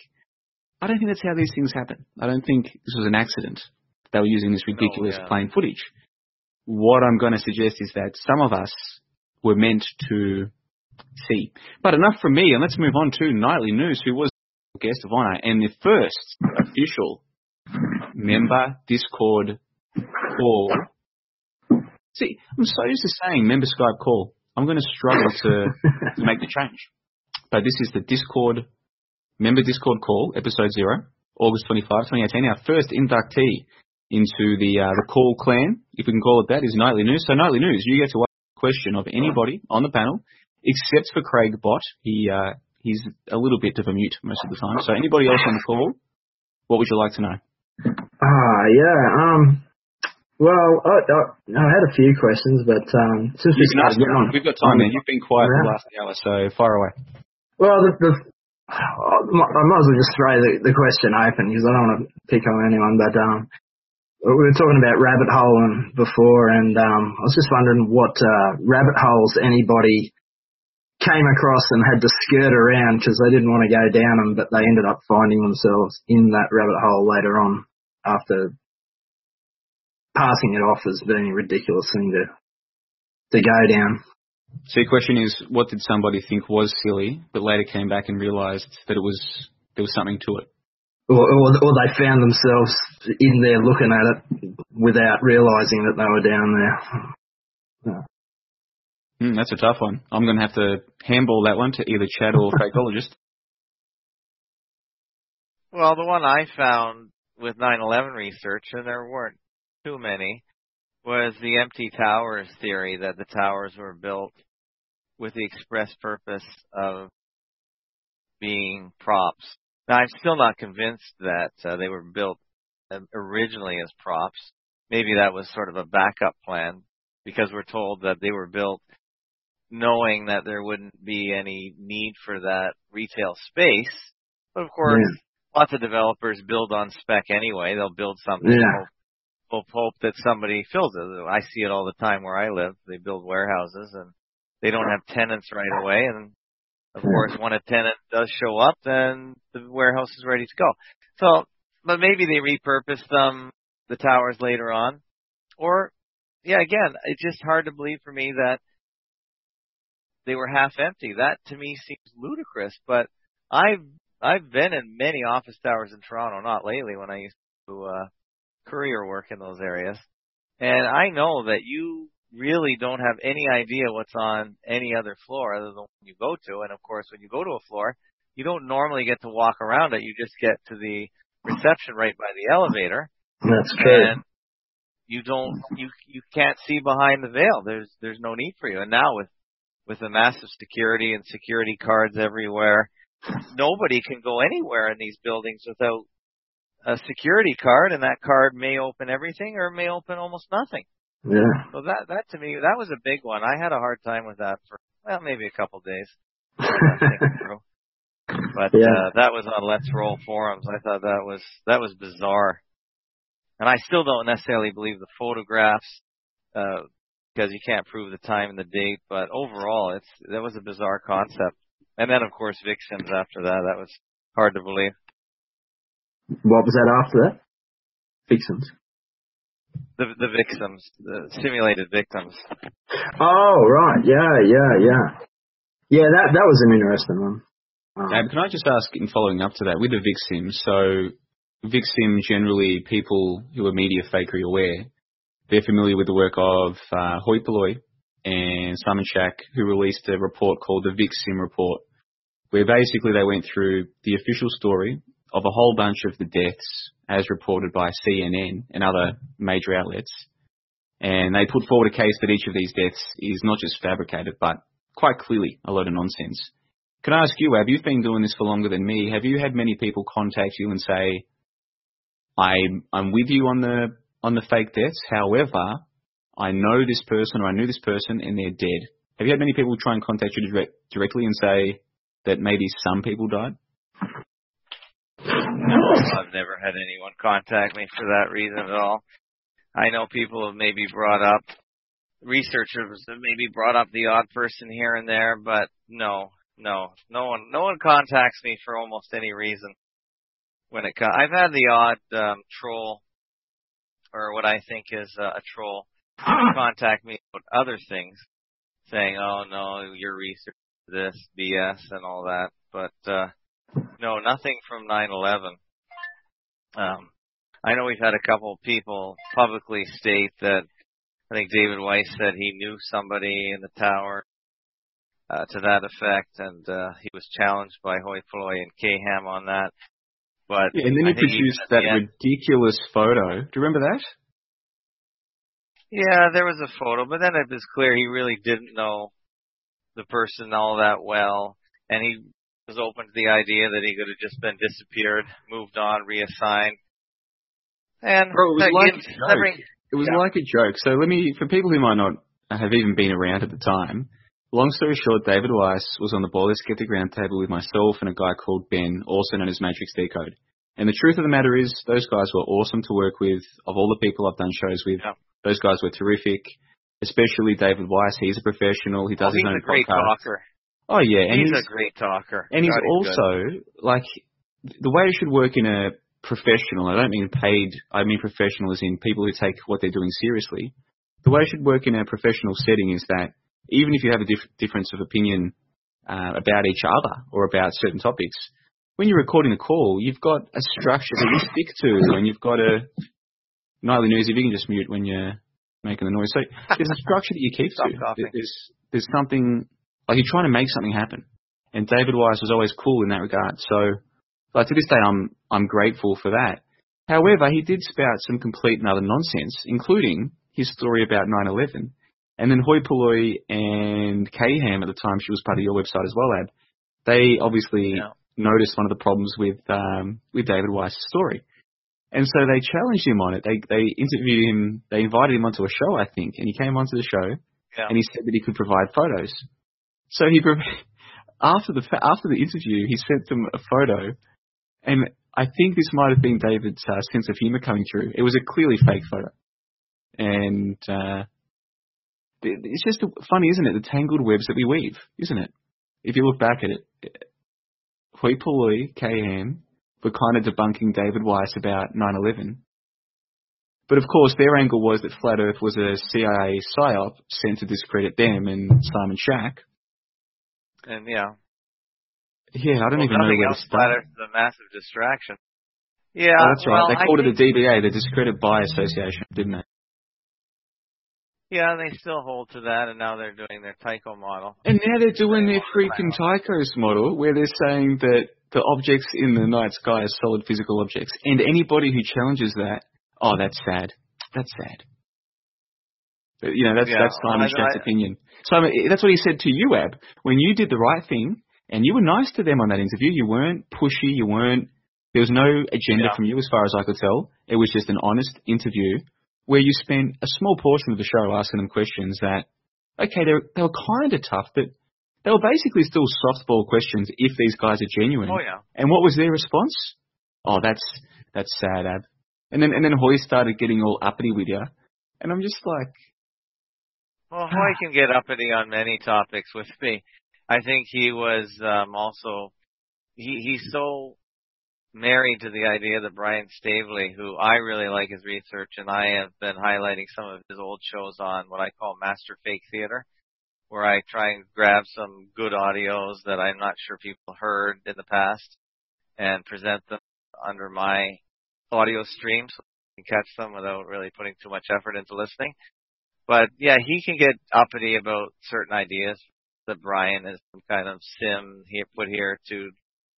I don't think that's how these things happen. I don't think this was an accident. They were using this ridiculous no, yeah. plain footage. What I'm going to suggest is that some of us were meant to see. But enough from me, and let's move on to Nightly News, who was guest of honor and the first official member Discord call. See, I'm so used to saying member Skype call. I'm going to struggle to, to make the change. But this is the Discord, member Discord call, episode zero, August twenty-fifth, twenty eighteen. Our first inductee into the uh, the call clan, if we can call it that, is Nightly News. So Nightly News, you get to ask a question of anybody on the panel, except for Craig Bott. He uh, he's a little bit of a mute most of the time. So anybody else on the call, what would you like to know? Ah, uh, yeah. Um, well, I, I, I had a few questions, but um, since we started getting on, we've got time, man. You've been quiet yeah. for the last hour, so fire away. Well, the, the, I might as well just throw the, the question open because I don't want to pick on anyone, but um. We were talking about rabbit holing before, and um, I was just wondering what uh, rabbit holes anybody came across and had to skirt around because they didn't want to go down them, but they ended up finding themselves in that rabbit hole later on after passing it off as being a ridiculous thing to to go down. So your question is, what did somebody think was silly, but later came back and realised that it was there was something to it? Or, or, or they found themselves in there looking at it without realising that they were down there. Yeah. Mm, that's a tough one. I'm going to have to handball that one to either Chad or Fakeologist. Well, the one I found with nine eleven research, and there weren't too many, was the empty towers theory, that the towers were built with the express purpose of being props. Now, I'm still not convinced that uh, they were built originally as props, maybe that was sort of a backup plan because we're told that they were built knowing that there wouldn't be any need for that retail space. But of course, yeah. lots of developers build on spec anyway. They'll build something, yeah. hope, hope, hope that somebody fills it. I see it all the time where I live. They build warehouses and they don't have tenants right away. And of course, when a tenant does show up, then the warehouse is ready to go. So, but maybe they repurposed them, the towers later on. Or, yeah, again, it's just hard to believe for me that they were half empty. That to me seems ludicrous, but I've I've been in many office towers in Toronto, not lately when I used to do uh, courier work in those areas. And I know that you really don't have any idea what's on any other floor other than the one you go to. And of course, when you go to a floor, you don't normally get to walk around it. You just get to the reception right by the elevator. That's true. And you don't, you you can't see behind the veil. There's there's no need for you. And now with with the massive security and security cards everywhere, nobody can go anywhere in these buildings without a security card, and that card may open everything or may open almost nothing. Yeah. So that that to me, that was a big one. I had a hard time with that for, well, maybe a couple days. But yeah. uh, that was on Let's Roll forums. I thought that was that was bizarre. And I still don't necessarily believe the photographs, uh, because you can't prove the time and the date. But overall, it's that was a bizarre concept. And then, of course, Vixens after that. That was hard to believe. What was that after that? Vixens? The the victims, the simulated victims. Oh, right. Yeah, yeah, yeah. Yeah, that that was an interesting one. Um, um, can I just ask, in following up to that, with the Vixim, so Vixim, generally, people who are media fakery aware, they're familiar with the work of uh, Hoi Polloi and Simon Shack, who released a report called the Vixim Report, where basically they went through the official story of a whole bunch of the deaths as reported by C N N and other major outlets. And they put forward a case that each of these deaths is not just fabricated, but quite clearly a load of nonsense. Can I ask you, Ab, you've been doing this for longer than me. Have you had many people contact you and say, I'm, I'm with you on the on the fake deaths, however, I know this person or I knew this person and they're dead? Have you had many people try and contact you direct, directly and say that maybe some people died? No, I've never had anyone contact me for that reason at all. I know people have maybe brought up, researchers have maybe brought up the odd person here and there, but no, no, no one, no one contacts me for almost any reason. When it comes, I've had the odd um, troll, or what I think is uh, a troll, contact me about other things, saying, "Oh no, your research, this B S and all that," but. uh No, nothing from nine eleven. Um, I know we've had a couple of people publicly state that, I think David Weiss said he knew somebody in the tower uh, to that effect, and uh, he was challenged by Hoi Polloi and K-Ham on that. But yeah, and then he produced that end, ridiculous photo. Do you remember that? Yeah, there was a photo, but then it was clear he really didn't know the person all that well, and he was open to the idea that he could have just been disappeared, moved on, reassigned. And Bro, it was like a joke. Bring, it was yeah. like a joke. So let me, for people who might not have even been around at the time, long story short, David Weiss was on the Boiler Skeptic Roundtable with myself and a guy called Ben, also known as Matrix Decode. And the truth of the matter is, those guys were awesome to work with. Of all the people I've done shows with, yeah. those guys were terrific. Especially David Weiss. He's a professional. He does oh, his own podcast. He's a great talker. Oh yeah, and he's, he's a great talker. And he's God, also he's like the way it should work in a professional. I don't mean paid. I mean professional as in people who take what they're doing seriously. The way it should work in a professional setting is that even if you have a diff- difference of opinion uh, about each other or about certain topics, when you're recording a call, you've got a structure that you stick to, and you've got a nightly news. If you can just mute when you're making the noise, so there's a structure that you keep Stop to. coughing. There's there's something. Like, you're trying to make something happen. And David Weiss was always cool in that regard. So, like, to this day, I'm I'm grateful for that. However, he did spout some complete and utter nonsense, including his story about nine eleven. And then Hoi Polloi and K-Ham, at the time, she was part of your website as well, Ab, they obviously yeah. noticed one of the problems with um, with David Weiss' story. And so they challenged him on it. They they interviewed him. They invited him onto a show, I think, and he came onto the show, Yeah. and he said that he could provide photos. So he after the after the interview, he sent them a photo, and I think this might have been David's uh, sense of humor coming through. It was a clearly fake photo, and uh, it's just funny, isn't it? The tangled webs that we weave, isn't it? If you look back at it, Hoi Polloi, K M were kind of debunking David Weiss about nine eleven. But of course, their angle was that Flat Earth was a C I A psyop sent to discredit them and Simon Shack. And yeah. Yeah, I don't well, even know where else, to start. Flat Earth is a massive distraction. Yeah, oh, that's well, right. They I called think, it the D B A, the Discredit By Association, didn't they? Yeah, they still hold to that, and now they're doing their Tycho model. And now they're doing their freaking Tychos model, where they're saying that the objects in the night sky are solid physical objects. And anybody who challenges that, oh, that's sad. That's sad. But, you know, that's, yeah, that's Simon well, Shack's I, opinion. Simon, that's what he said to you, Ab. When you did the right thing, and you were nice to them on that interview, you weren't pushy, you weren't, there was no agenda yeah. from you as far as I could tell. It was just an honest interview where you spent a small portion of the show asking them questions that, okay, they were, they were kind of tough, but they were basically still softball questions if these guys are genuine. Oh, yeah. And what was their response? Oh, that's that's sad, Ab. And then and then Hoy started getting all uppity with you. And I'm just like... Well, Hoy can get uppity on many topics with me. I think he was um, also... He He's so... married to the idea that Brian Staveley, who I really like his research, and I have been highlighting some of his old shows on what I call Master Fake Theater, where I try and grab some good audios that I'm not sure people heard in the past and present them under my audio stream so you can catch them without really putting too much effort into listening. But yeah, he can get uppity about certain ideas that Brian is some kind of sim he put here to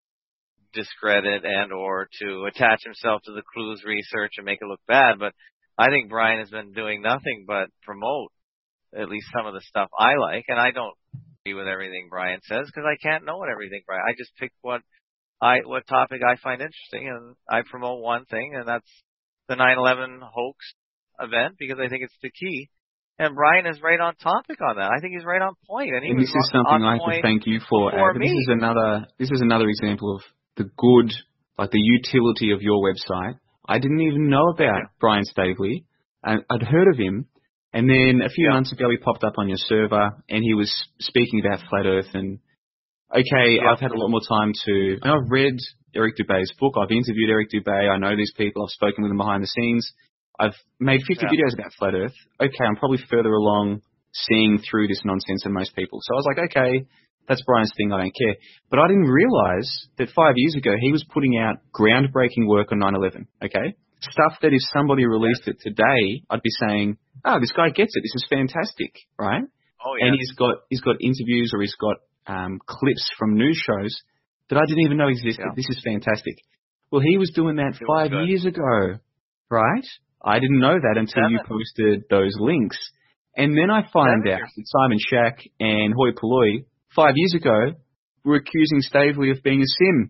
discredit and or to attach himself to the clues research and make it look bad. But I think Brian has been doing nothing but promote at least some of the stuff I like, and I don't agree with everything Brian says because I can't know what everything Brian. I just pick what I what topic I find interesting, and I promote one thing, and that's the nine eleven hoax event because I think it's the key. And Brian is right on topic on that. I think he's right on point, and he and was this is something I have to thank you for, Ab. This is another this is another example of the good, like the utility of your website. I didn't even know about yeah. Brian Staveley. I, I'd heard of him. And then a few yeah. months ago, he popped up on your server, and he was speaking about Flat Earth. And, okay, yeah. I've had a lot more time to... And I've read Eric Dubé's book. I've interviewed Eric Dubé. I know these people. I've spoken with them behind the scenes. I've made fifty yeah. videos about Flat Earth. Okay, I'm probably further along seeing through this nonsense than most people. So I was like, okay, that's Brian's thing. I don't care. But I didn't realize that five years ago, he was putting out groundbreaking work on nine eleven, okay? Stuff that if somebody released it today, I'd be saying, oh, this guy gets it. This is fantastic, right? Oh, yeah. And he's got he's got interviews or he's got um, clips from news shows that I didn't even know existed. Yeah. This is fantastic. Well, he was doing that it five years ago, right? I didn't know that until Seven. you posted those links. And then I find Seven. out that Simon Shack and Hoi Polloi, five years ago, were accusing Staveley of being a sim.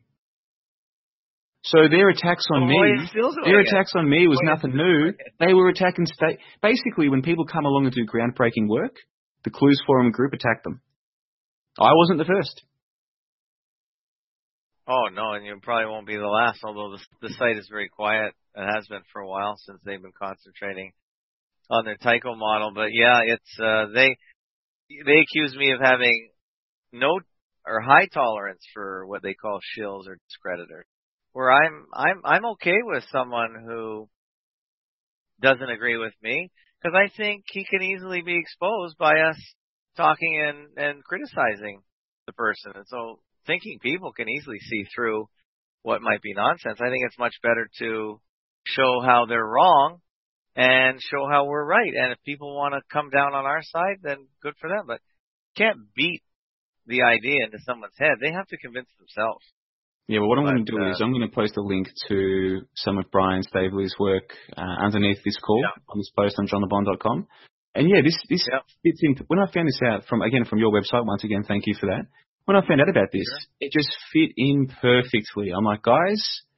So their attacks on oh, me, their attacks it. on me was oh, nothing new. They were attacking state. Basically, when people come along and do groundbreaking work, the Clues Forum group attacked them. I wasn't the first. Oh no, and you probably won't be the last. Although the, the site is very quiet, it has been for a while since they've been concentrating on their Tycho model. But yeah, it's uh, they they accuse me of having no or high tolerance for what they call shills or discreditors. Where I'm, I'm, I'm okay with someone who doesn't agree with me because I think he can easily be exposed by us talking and, and criticizing the person. And so thinking people can easily see through what might be nonsense. I think it's much better to show how they're wrong and show how we're right. And if people want to come down on our side, then good for them. But you can't beat the idea into someone's head. They have to convince themselves. Yeah, well, what I'm but, going to do uh, is I'm going to post a link to some of Brian Staveley's work uh, underneath this call yeah. on this post on john le bon dot com. And yeah, this this yeah. fits in. When I found this out from again from your website, once again, thank you for that. When I found out about this, sure. it just fit in perfectly. I'm like, guys,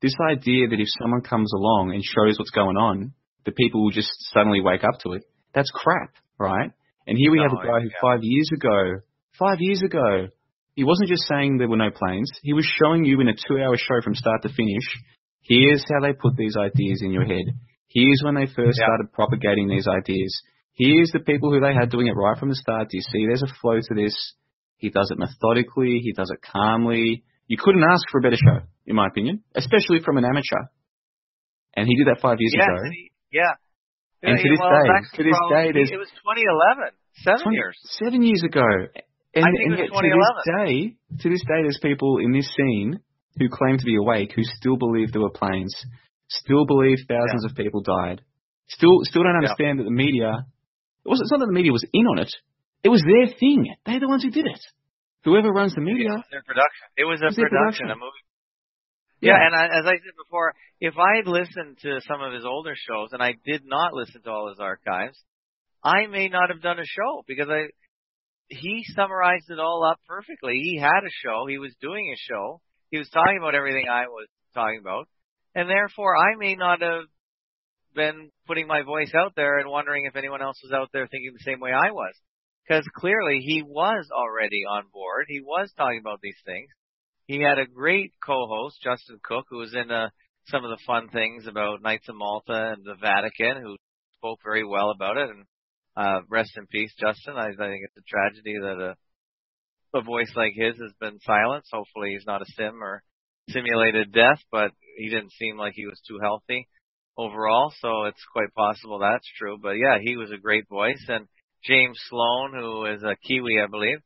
this idea that if someone comes along and shows what's going on, the people will just suddenly wake up to it, that's crap, right? And here we No, have a guy who yeah. five years ago, five years ago, he wasn't just saying there were no planes. He was showing you in a two-hour show from start to finish, here's how they put these ideas in your head. Here's when they first Yeah. started propagating these ideas. Here's the people who they had doing it right from the start. Do you see there's a flow to this? He does it methodically. He does it calmly. You couldn't ask for a better show, in my opinion, especially from an amateur. And he did that five years Yes, ago. he- yeah. And Yeah, to this well, day, that's to this probably- day, there's it was twenty eleven, seven twenty, years. seven years ago. And, I think and it was yet to twenty this eleven. day, to this day, there's people in this scene who claim to be awake who still believe there were planes, still believe thousands Yeah. of people died, still still don't Yeah. understand that the media. It wasn't. It's not that the media was in on it. It was their thing. They're the ones who did it. Whoever runs the media. It was their production. It was a It was their production, production. a movie. Yeah, and I, as I said before, if I had listened to some of his older shows, and I did not listen to all his archives, I may not have done a show because I he summarized it all up perfectly. He had a show. He was doing a show. He was talking about everything I was talking about, and therefore I may not have been putting my voice out there and wondering if anyone else was out there thinking the same way I was. Because clearly he was already on board. He was talking about these things. He had a great co-host, Justin Cook, who was in uh, some of the fun things about Knights of Malta and the Vatican, who spoke very well about it. And uh, rest in peace, Justin. I, I think it's a tragedy that a, a voice like his has been silenced. Hopefully he's not a sim or simulated death, but he didn't seem like he was too healthy overall, so it's quite possible that's true. But yeah, he was a great voice. And James Sloan, who is a Kiwi, I believe,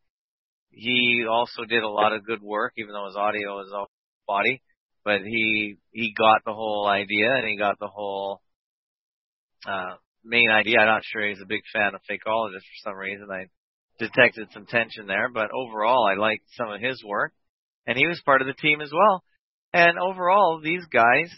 he also did a lot of good work, even though his audio is off body. But he he got the whole idea, and he got the whole uh, main idea. I'm not sure he's a big fan of Fakeologists for some reason. I detected some tension there, but overall, I liked some of his work, and he was part of the team as well. And overall, these guys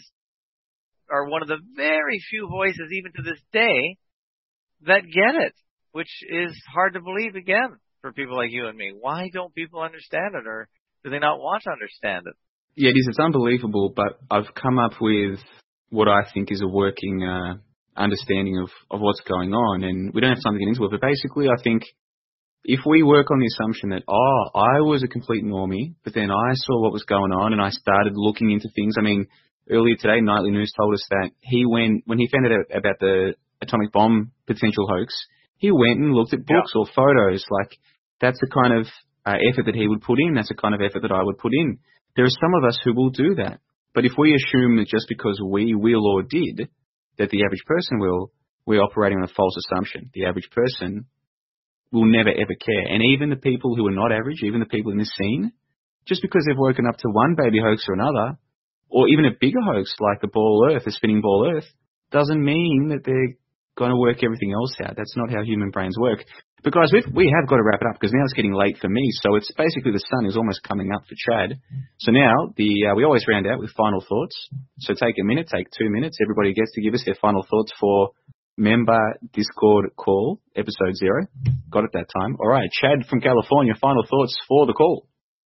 are one of the very few voices, even to this day, that get it, which is hard to believe again for people like you and me. Why don't people understand it, or do they not want to understand it? Yeah, it is. It's unbelievable, but I've come up with what I think is a working uh, understanding of, of what's going on, and we don't have time to get into it, but basically I think if we work on the assumption that, oh, I was a complete normie, but then I saw what was going on and I started looking into things. I mean, earlier today, Nightly News told us that he went, when he found out about the atomic bomb potential hoax, he went and looked at books yeah. or photos. Like, that's the kind of uh, effort that he would put in. That's the kind of effort that I would put in. There are some of us who will do that. But if we assume that just because we will or did, that the average person will, we're operating on a false assumption. The average person will never, ever care. And even the people who are not average, even the people in this scene, just because they've woken up to one baby hoax or another, or even a bigger hoax like the ball Earth, the spinning ball Earth, doesn't mean that they're going to work everything else out. That's not how human brains work. But guys, we've, we have got to wrap it up because now it's getting late for me. So it's basically the sun is almost coming up for Chad. So now the uh, we always round out with final thoughts. So take a minute, take two minutes. Everybody gets to give us their final thoughts for Member Discord Call, episode zero. Got it that time. All right, Chad from California, final thoughts for the call.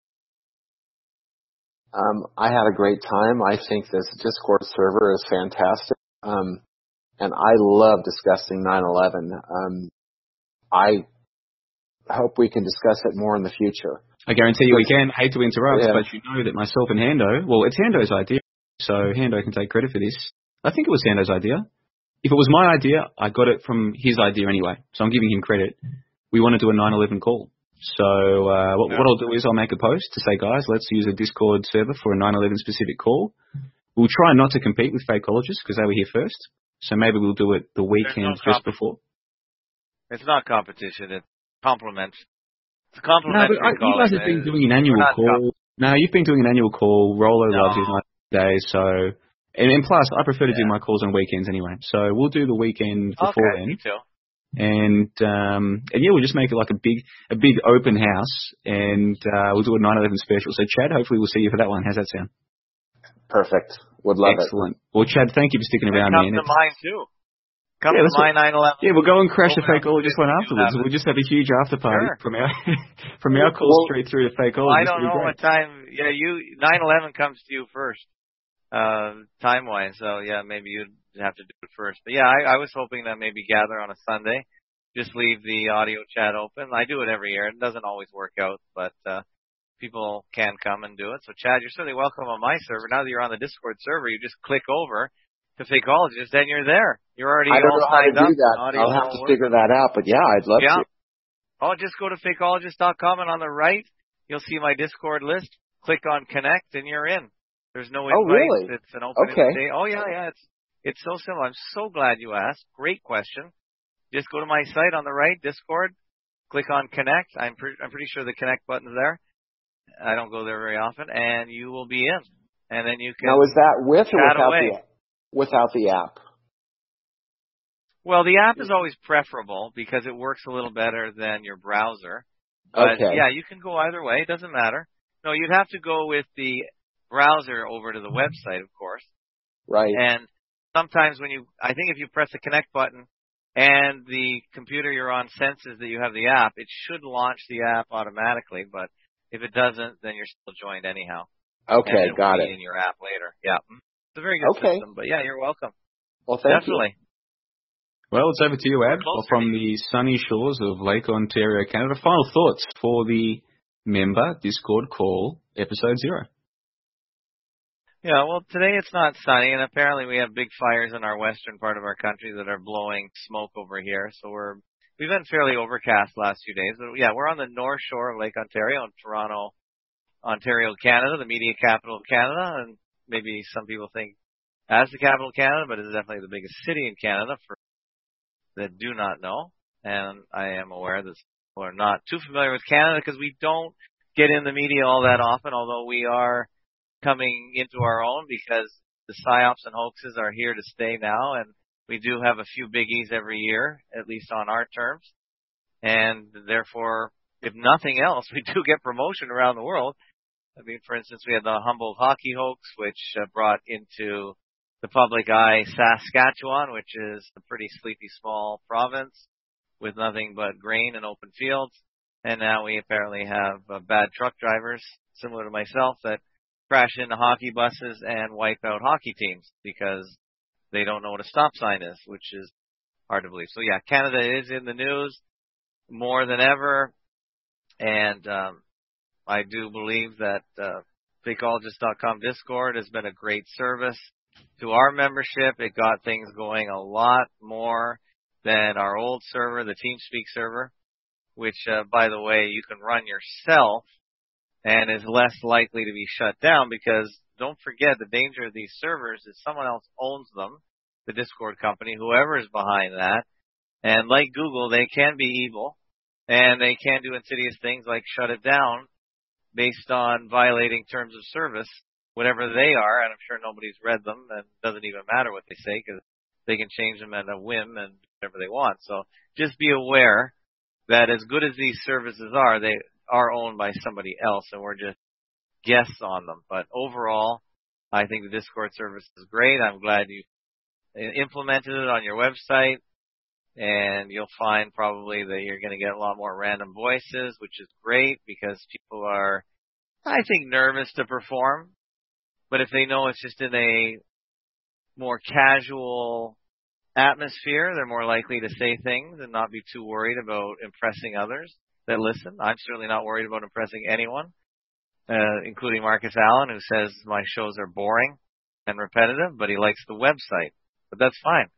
Um, I had a great time. I think this Discord server is fantastic. Um, and I love discussing nine eleven. Um, I hope we can discuss it more in the future. I guarantee you we can. Hate to interrupt, yeah. but you know that myself and Hando, well, it's Hando's idea, so Hando can take credit for this. I think it was Hando's idea. If it was my idea, I got it from his idea anyway, so I'm giving him credit. We want to do a nine eleven call. So uh, what, yeah. what I'll do is I'll make a post to say, guys, let's use a Discord server for a nine eleven specific call. We'll try not to compete with Fakeologists because they were here first. So maybe we'll do it the weekend no just before. It's not competition. It's compliment. It's complimentary. No, but I, you guys have been doing an annual call. No, you've been doing an annual call. Rolo no. loves his night days. So, and, and plus, I prefer to yeah. do my calls on weekends anyway. So we'll do the weekend before okay, then. Me too. And um, and yeah, we'll just make it like a big a big open house, and uh, we'll do a nine eleven special. So Chad, hopefully we'll see you for that one. How's that sound? Perfect. Would love Excellent. it. Excellent. Well, Chad, thank you for sticking and around, come man. Come to mine too. Come yeah, to my nine eleven. Yeah, we'll go and crash the Fakeologist one afterwards. We'll just have a huge after party sure. from our from our call well, straight through to Fakeologist. Well, I don't know what time. Yeah, you nine eleven comes to you first. uh, time-wise. So, yeah, maybe you'd have to do it first. But, yeah, I, I was hoping that maybe gather on a Sunday, just leave the audio chat open. I do it every year. It doesn't always work out, but uh, people can come and do it. So, Chad, you're certainly welcome on my server. Now that you're on the Discord server, you just click over to Fakeologist, and you're there. You're already I don't all know how to signed up. do that. Audio I'll have to work. figure that out. But yeah, I'd love Yeah. to. Oh, just go to fakeologist dot com, and on the right, you'll see my Discord list. Click on Connect, and you're in. There's no invite. Oh, really? It's an open Okay. invitation. Oh, yeah, yeah. It's it's so simple. I'm so glad you asked. Great question. Just go to my site on the right, Discord. Click on Connect. I'm pre- I'm pretty sure the Connect button's there. I don't go there very often, and you will be in. And then you can Now, is that with or chat without away. the without the app? Well, the app is always preferable because it works a little better than your browser. But Okay. yeah, you can go either way. It doesn't matter. No, you'd have to go with the browser over to the website, of course. Right. And sometimes when you, I think if you press the connect button and the computer you're on senses that you have the app, it should launch the app automatically. But if it doesn't, then you're still joined anyhow. Okay, and it'll got be it. in your app later. Yeah. It's a very good Okay. system. But yeah, you're welcome. Well, thank Definitely. Well, it's over to you, Ab, Closer. from the sunny shores of Lake Ontario, Canada. Final thoughts for the member Discord call, episode zero. Yeah, well, today it's not sunny, and apparently we have big fires in our western part of our country that are blowing smoke over here. So we're we've been fairly overcast last few days. But yeah, we're on the north shore of Lake Ontario in Toronto, Ontario, Canada, the media capital of Canada, and maybe some people think as the capital of Canada, but it's definitely the biggest city in Canada for that do not know. And I am aware that people are not too familiar with Canada because we don't get in the media all that often, although we are coming into our own because the psyops and hoaxes are here to stay now, and we do have a few biggies every year, at least on our terms. And therefore, if nothing else, we do get promotion around the world. I mean, for instance, we had the Humboldt hockey hoax, which uh, brought into the public eye Saskatchewan, which is a pretty sleepy small province with nothing but grain and open fields. And now we apparently have uh, bad truck drivers, similar to myself, that crash into hockey buses and wipe out hockey teams because they don't know what a stop sign is, which is hard to believe. So yeah, Canada is in the news more than ever. And um, I do believe that uh, fakeologist dot com Discord has been a great service to our membership. It got things going a lot more than our old server, the TeamSpeak server, which, uh, by the way, you can run yourself and is less likely to be shut down because don't forget the danger of these servers is someone else owns them, the Discord company, whoever is behind that. And like Google, they can be evil and they can do insidious things like shut it down based on violating terms of service, whatever they are. And I'm sure nobody's read them and it doesn't even matter what they say because they can change them at a whim and whatever they want. So just be aware that as good as these services are, they are owned by somebody else, and we're just guests on them. But overall, I think the Discord service is great. I'm glad you implemented it on your website, and you'll find probably that you're going to get a lot more random voices, which is great because people are, I think, nervous to perform. But if they know it's just in a more casual atmosphere, they're more likely to say things and not be too worried about impressing others that listen. I'm certainly not worried about impressing anyone, uh, including Marcus Allen, who says my shows are boring and repetitive, but he likes the website. But that's fine.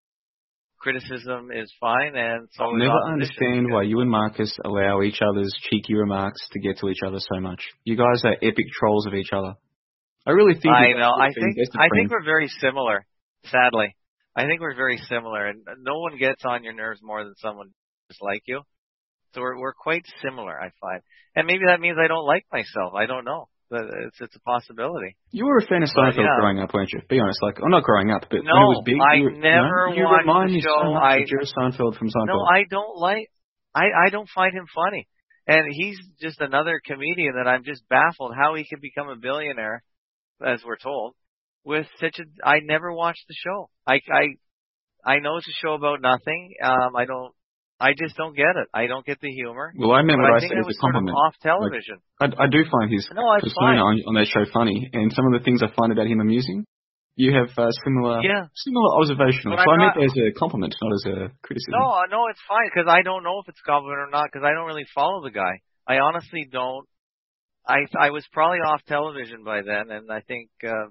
Criticism is fine, and so I'll is never opposition. understand why you and Marcus allow each other's cheeky remarks to get to each other so much. You guys are epic trolls of each other. I really think. I you guys know. could I have been think. best of I think friends. we're very similar. Sadly, I think we're very similar, and no one gets on your nerves more than someone just like you. So we're we're quite similar, I find. And maybe that means I don't like myself. I don't know. But it's it's a possibility. You were a fan of Seinfeld yeah. growing up, weren't you? Be honest, like, I'm not growing up, but No, when it was big, I you, never no, you watched remind the me show. so much I, of Jerry Seinfeld from Seinfeld. No, I don't like. I I don't find him funny, and he's just another comedian that I'm just baffled how he could become a billionaire, as we're told, with such a. I never watched the show. I I I know it's a show about nothing. Um, I don't. I just don't get it. I don't get the humor. Well, I meant but what I, I think said it as was a sort of compliment. off television. Like, I, I do find his no, it's persona fine. on, on that show funny, and some of the things I find about him amusing. You have uh, similar, yeah. similar observational. But so I'm I meant not, as a compliment, not as a criticism. No, no, it's fine because I don't know if it's a compliment or not because I don't really follow the guy. I honestly don't. I I was probably off television by then, and I think uh,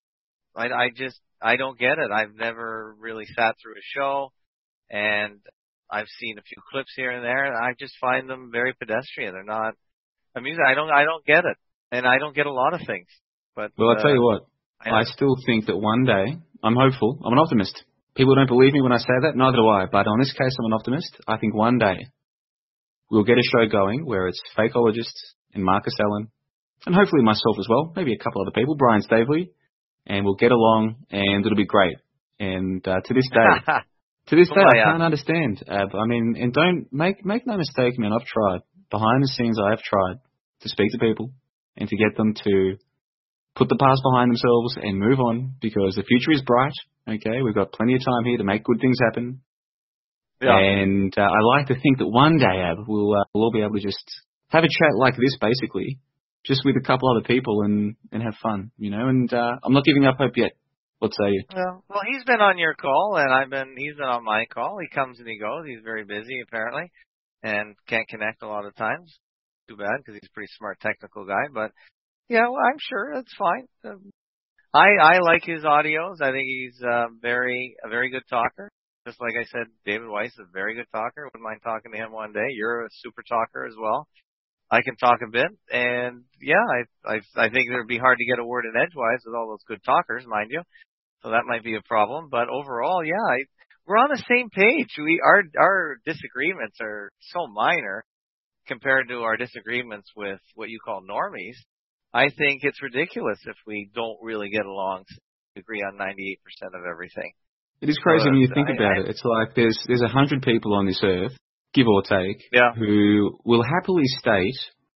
I I just I don't get it. I've never really sat through a show, and I've seen a few clips here and there, and I just find them very pedestrian. They're not amusing. I don't I don't get it, and I don't get a lot of things. But well, I'll uh, tell you what. I, I still think that one day, I'm hopeful, I'm an optimist. People don't believe me when I say that, neither do I. But on this case, I'm an optimist. I think one day we'll get a show going where it's Fakeologists and Marcus Allen, and hopefully myself as well, maybe a couple other people, Brian Stavely, and we'll get along, and it'll be great. And uh, to this day, to this day, I can't understand, Ab. I mean, and don't make make no mistake, man. I've tried behind the scenes. I have tried to speak to people and to get them to put the past behind themselves and move on because the future is bright. Okay, we've got plenty of time here to make good things happen. Yeah. And uh, I like to think that one day, Ab, we'll, uh, we'll all be able to just have a chat like this, basically, just with a couple other people and, and have fun, you know. And uh, I'm not giving up hope yet. What say you? Yeah. Well, he's been on your call, and I've been. He's been on my call. He comes and he goes. He's very busy apparently, and can't connect a lot of times. Too bad because he's a pretty smart technical guy, but. Yeah, well, I'm sure that's fine. Um, I I like his audios. I think he's uh, very a very good talker. Just like I said, David Weiss is a very good talker. Wouldn't mind talking to him one day. You're a super talker as well. I can talk a bit, and yeah, I I I think it would be hard to get a word in edgewise with all those good talkers, mind you. So that might be a problem. But overall, yeah, I, we're on the same page. We our our disagreements are so minor compared to our disagreements with what you call normies. I think it's ridiculous if we don't really get along, agree on ninety-eight percent of everything. It is crazy so when you think I, about I, it. It's like there's there's a hundred people on this earth, give or take, yeah. who will happily state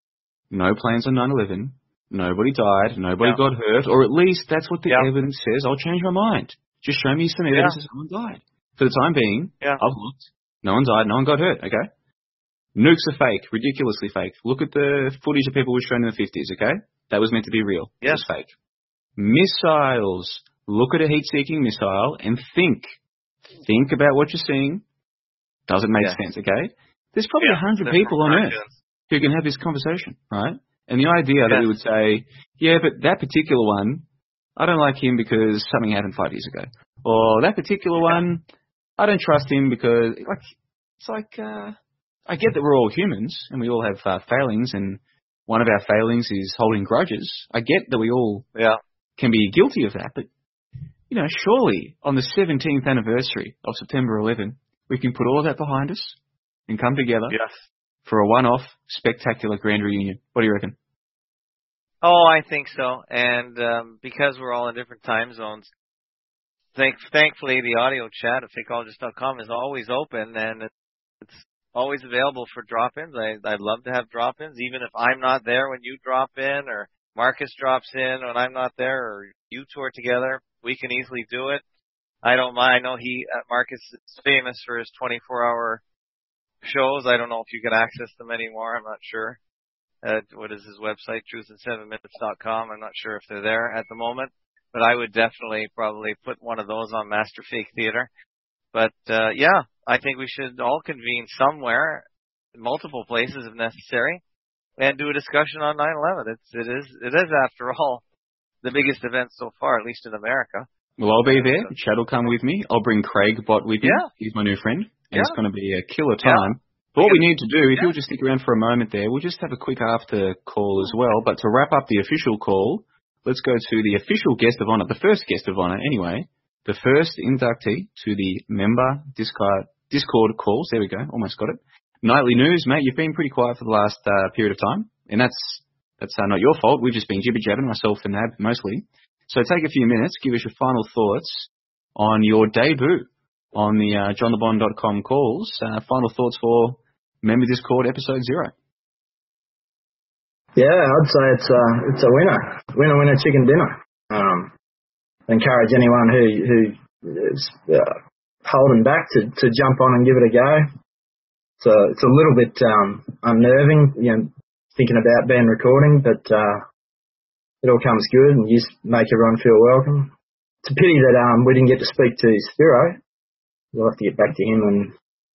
no plans on nine eleven, nobody died, nobody yeah. got hurt, or at least that's what the yeah. evidence says. I'll change my mind. Just show me some evidence yeah. that someone died. For the time being, yeah. I've looked. No one died, no one got hurt, okay? Nukes are fake, ridiculously fake. Look at the footage of people who were shown in the fifties, okay? That was meant to be real. Yes. It was fake. Missiles. Look at a heat-seeking missile and think. Think about what you're seeing. Does it make yeah. sense, okay? There's probably a yeah, hundred people on Earth who can have this conversation, right? And the idea yeah. that we would say, yeah, but that particular one, I don't like him because something happened five years ago. Or that particular yeah. one, I don't trust him because, like, it's like, uh, I get that we're all humans and we all have uh, failings, and one of our failings is holding grudges. I get that we all yeah. can be guilty of that, but, you know, surely on the seventeenth anniversary of September eleventh, we can put all of that behind us and come together yes. for a one-off, spectacular grand reunion. What do you reckon? Oh, I think so. And um, because we're all in different time zones, thank, thankfully the audio chat at fakeologist dot com is always open, and it's always available for drop-ins. I, I'd love to have drop-ins, even if I'm not there when you drop in, or Marcus drops in when I'm not there, or you two are together. We can easily do it. I don't mind. I know he, uh, Marcus is famous for his twenty-four hour shows. I don't know if you can access them anymore. I'm not sure. Uh, what is his website? truth in seven minutes dot com. I'm not sure if they're there at the moment, but I would definitely probably put one of those on Master Fake Theater. But, uh, yeah, I think we should all convene somewhere, multiple places if necessary, and do a discussion on nine eleven. It's, it is, it is after all the biggest event so far, at least in America. Well, I'll be there. Chad will come with me. I'll bring Craig Bott with me. Yeah. He's my new friend, and yeah. it's going to be a killer time. Yeah. But what we need to do, if yeah. you'll just stick around for a moment there, we'll just have a quick after call as well. But to wrap up the official call, let's go to the official guest of honor, the first guest of honor anyway, the first inductee to the member Discord, Discord calls. There we go. Almost got it. Nightly News, mate, you've been pretty quiet for the last uh, period of time, and that's that's uh, not your fault. We've just been jibber-jabbing, myself and Nab mostly. So take a few minutes, give us your final thoughts on your debut on the uh, john the bond dot com calls. Uh, final thoughts for Member Discord episode zero. Yeah, I'd say it's a, it's a winner. Winner, winner, chicken dinner. Um, encourage anyone who, who is uh, holding back to, to jump on and give it a go. So it's a little bit um, unnerving, you know, thinking about band recording, but uh, it all comes good and you just make everyone feel welcome. It's a pity that um, we didn't get to speak to Spiro. We'll have to get back to him and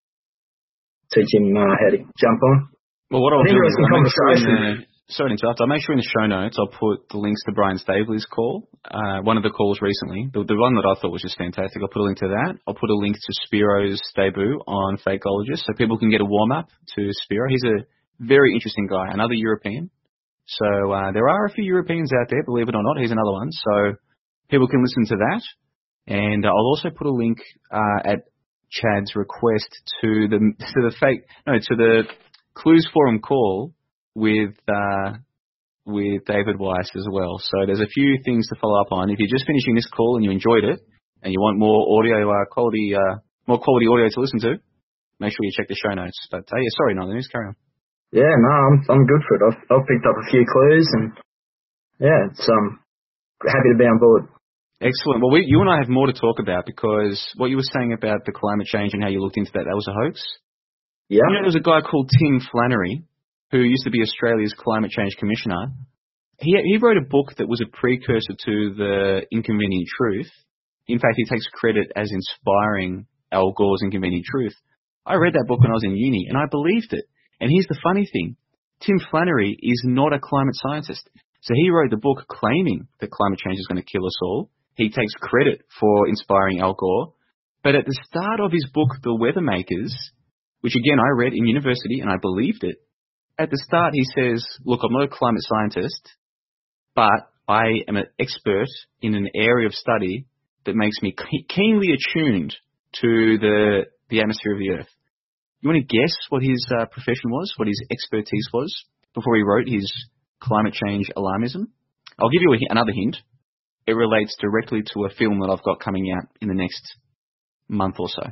teach him uh, how to jump on. Well, what I'll do is I'll make sure in the, sorry to interrupt, I'll make sure in the show notes I'll put the links to Brian Staveley's call, uh, one of the calls recently, the, the one that I thought was just fantastic. I'll put a link to that. I'll put a link to Spiro's debut on Fakeologist so people can get a warm-up to Spiro. He's a very interesting guy, another European. So uh, there are a few Europeans out there, believe it or not. He's another one. So people can listen to that. And uh, I'll also put a link uh, at Chad's request to the to the fake no to the Clues Forum call with uh, with David Weiss as well. So there's a few things to follow up on. If you're just finishing this call and you enjoyed it and you want more audio uh, quality uh, more quality audio to listen to, make sure you check the show notes. But uh, yeah, sorry, Nolan, just carry on. Yeah, no, I'm I'm good for it. I've I've picked up a few clues and yeah, it's um happy to be on board. Excellent. Well, we, you and I have more to talk about because what you were saying about the climate change and how you looked into that, that was a hoax. Yeah. You know, there was a guy called Tim Flannery who used to be Australia's climate change commissioner. He he wrote a book that was a precursor to The Inconvenient Truth. In fact, he takes credit as inspiring Al Gore's Inconvenient Truth. I read that book when I was in uni and I believed it. And here's the funny thing. Tim Flannery is not a climate scientist. So he wrote the book claiming that climate change is going to kill us all. He takes credit for inspiring Al Gore. But at the start of his book, The Weathermakers, which again I read in university and I believed it, at the start he says, look, I'm not a climate scientist, but I am an expert in an area of study that makes me keenly attuned to the, the atmosphere of the Earth. You want to guess what his uh, profession was, what his expertise was, before he wrote his climate change alarmism? I'll give you a, another hint. It relates directly to a film that I've got coming out in the next month or so.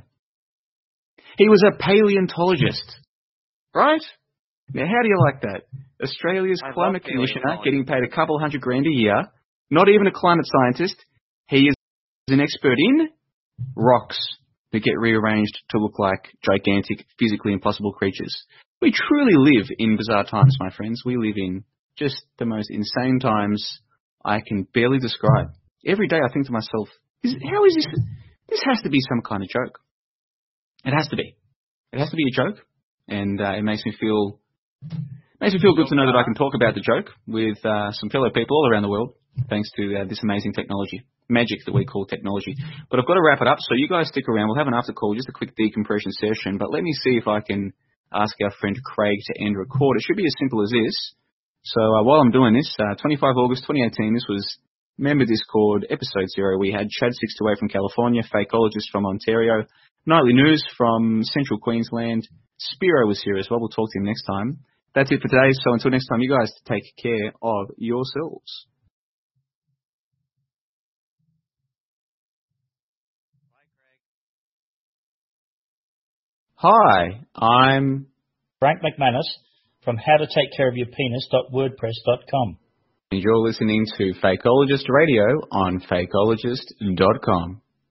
He was a paleontologist, right? Now, how do you like that? Australia's I climate commissioner getting paid a couple hundred grand a year, not even a climate scientist. He is an expert in rocks that get rearranged to look like gigantic, physically impossible creatures. We truly live in bizarre times, my friends. We live in just the most insane times I can barely describe. Every day I think to myself, is, how is this? This has to be some kind of joke. It has to be. It has to be a joke, and uh, it makes me feel makes me feel good to know that I can talk about the joke with uh, some fellow people all around the world, thanks to uh, this amazing technology, magic that we call technology. But I've got to wrap it up, so you guys stick around. We'll have an after call, just a quick decompression session. But let me see if I can ask our friend Craig to end record. It should be as simple as this. So uh, while I'm doing this, uh, twenty-fifth of August twenty eighteen, this was Member Discord episode zero. We had Chad six two eight from California, Fakeologist from Ontario, Nightly News from Central Queensland. Spiro was here as well. We'll talk to him next time. That's it for today. So until next time, you guys take care of yourselves. Hi, I'm Frank McManus from how to take care of your penis dot wordpress dot com. And you're listening to Fakeologist Radio on fakeologist dot com.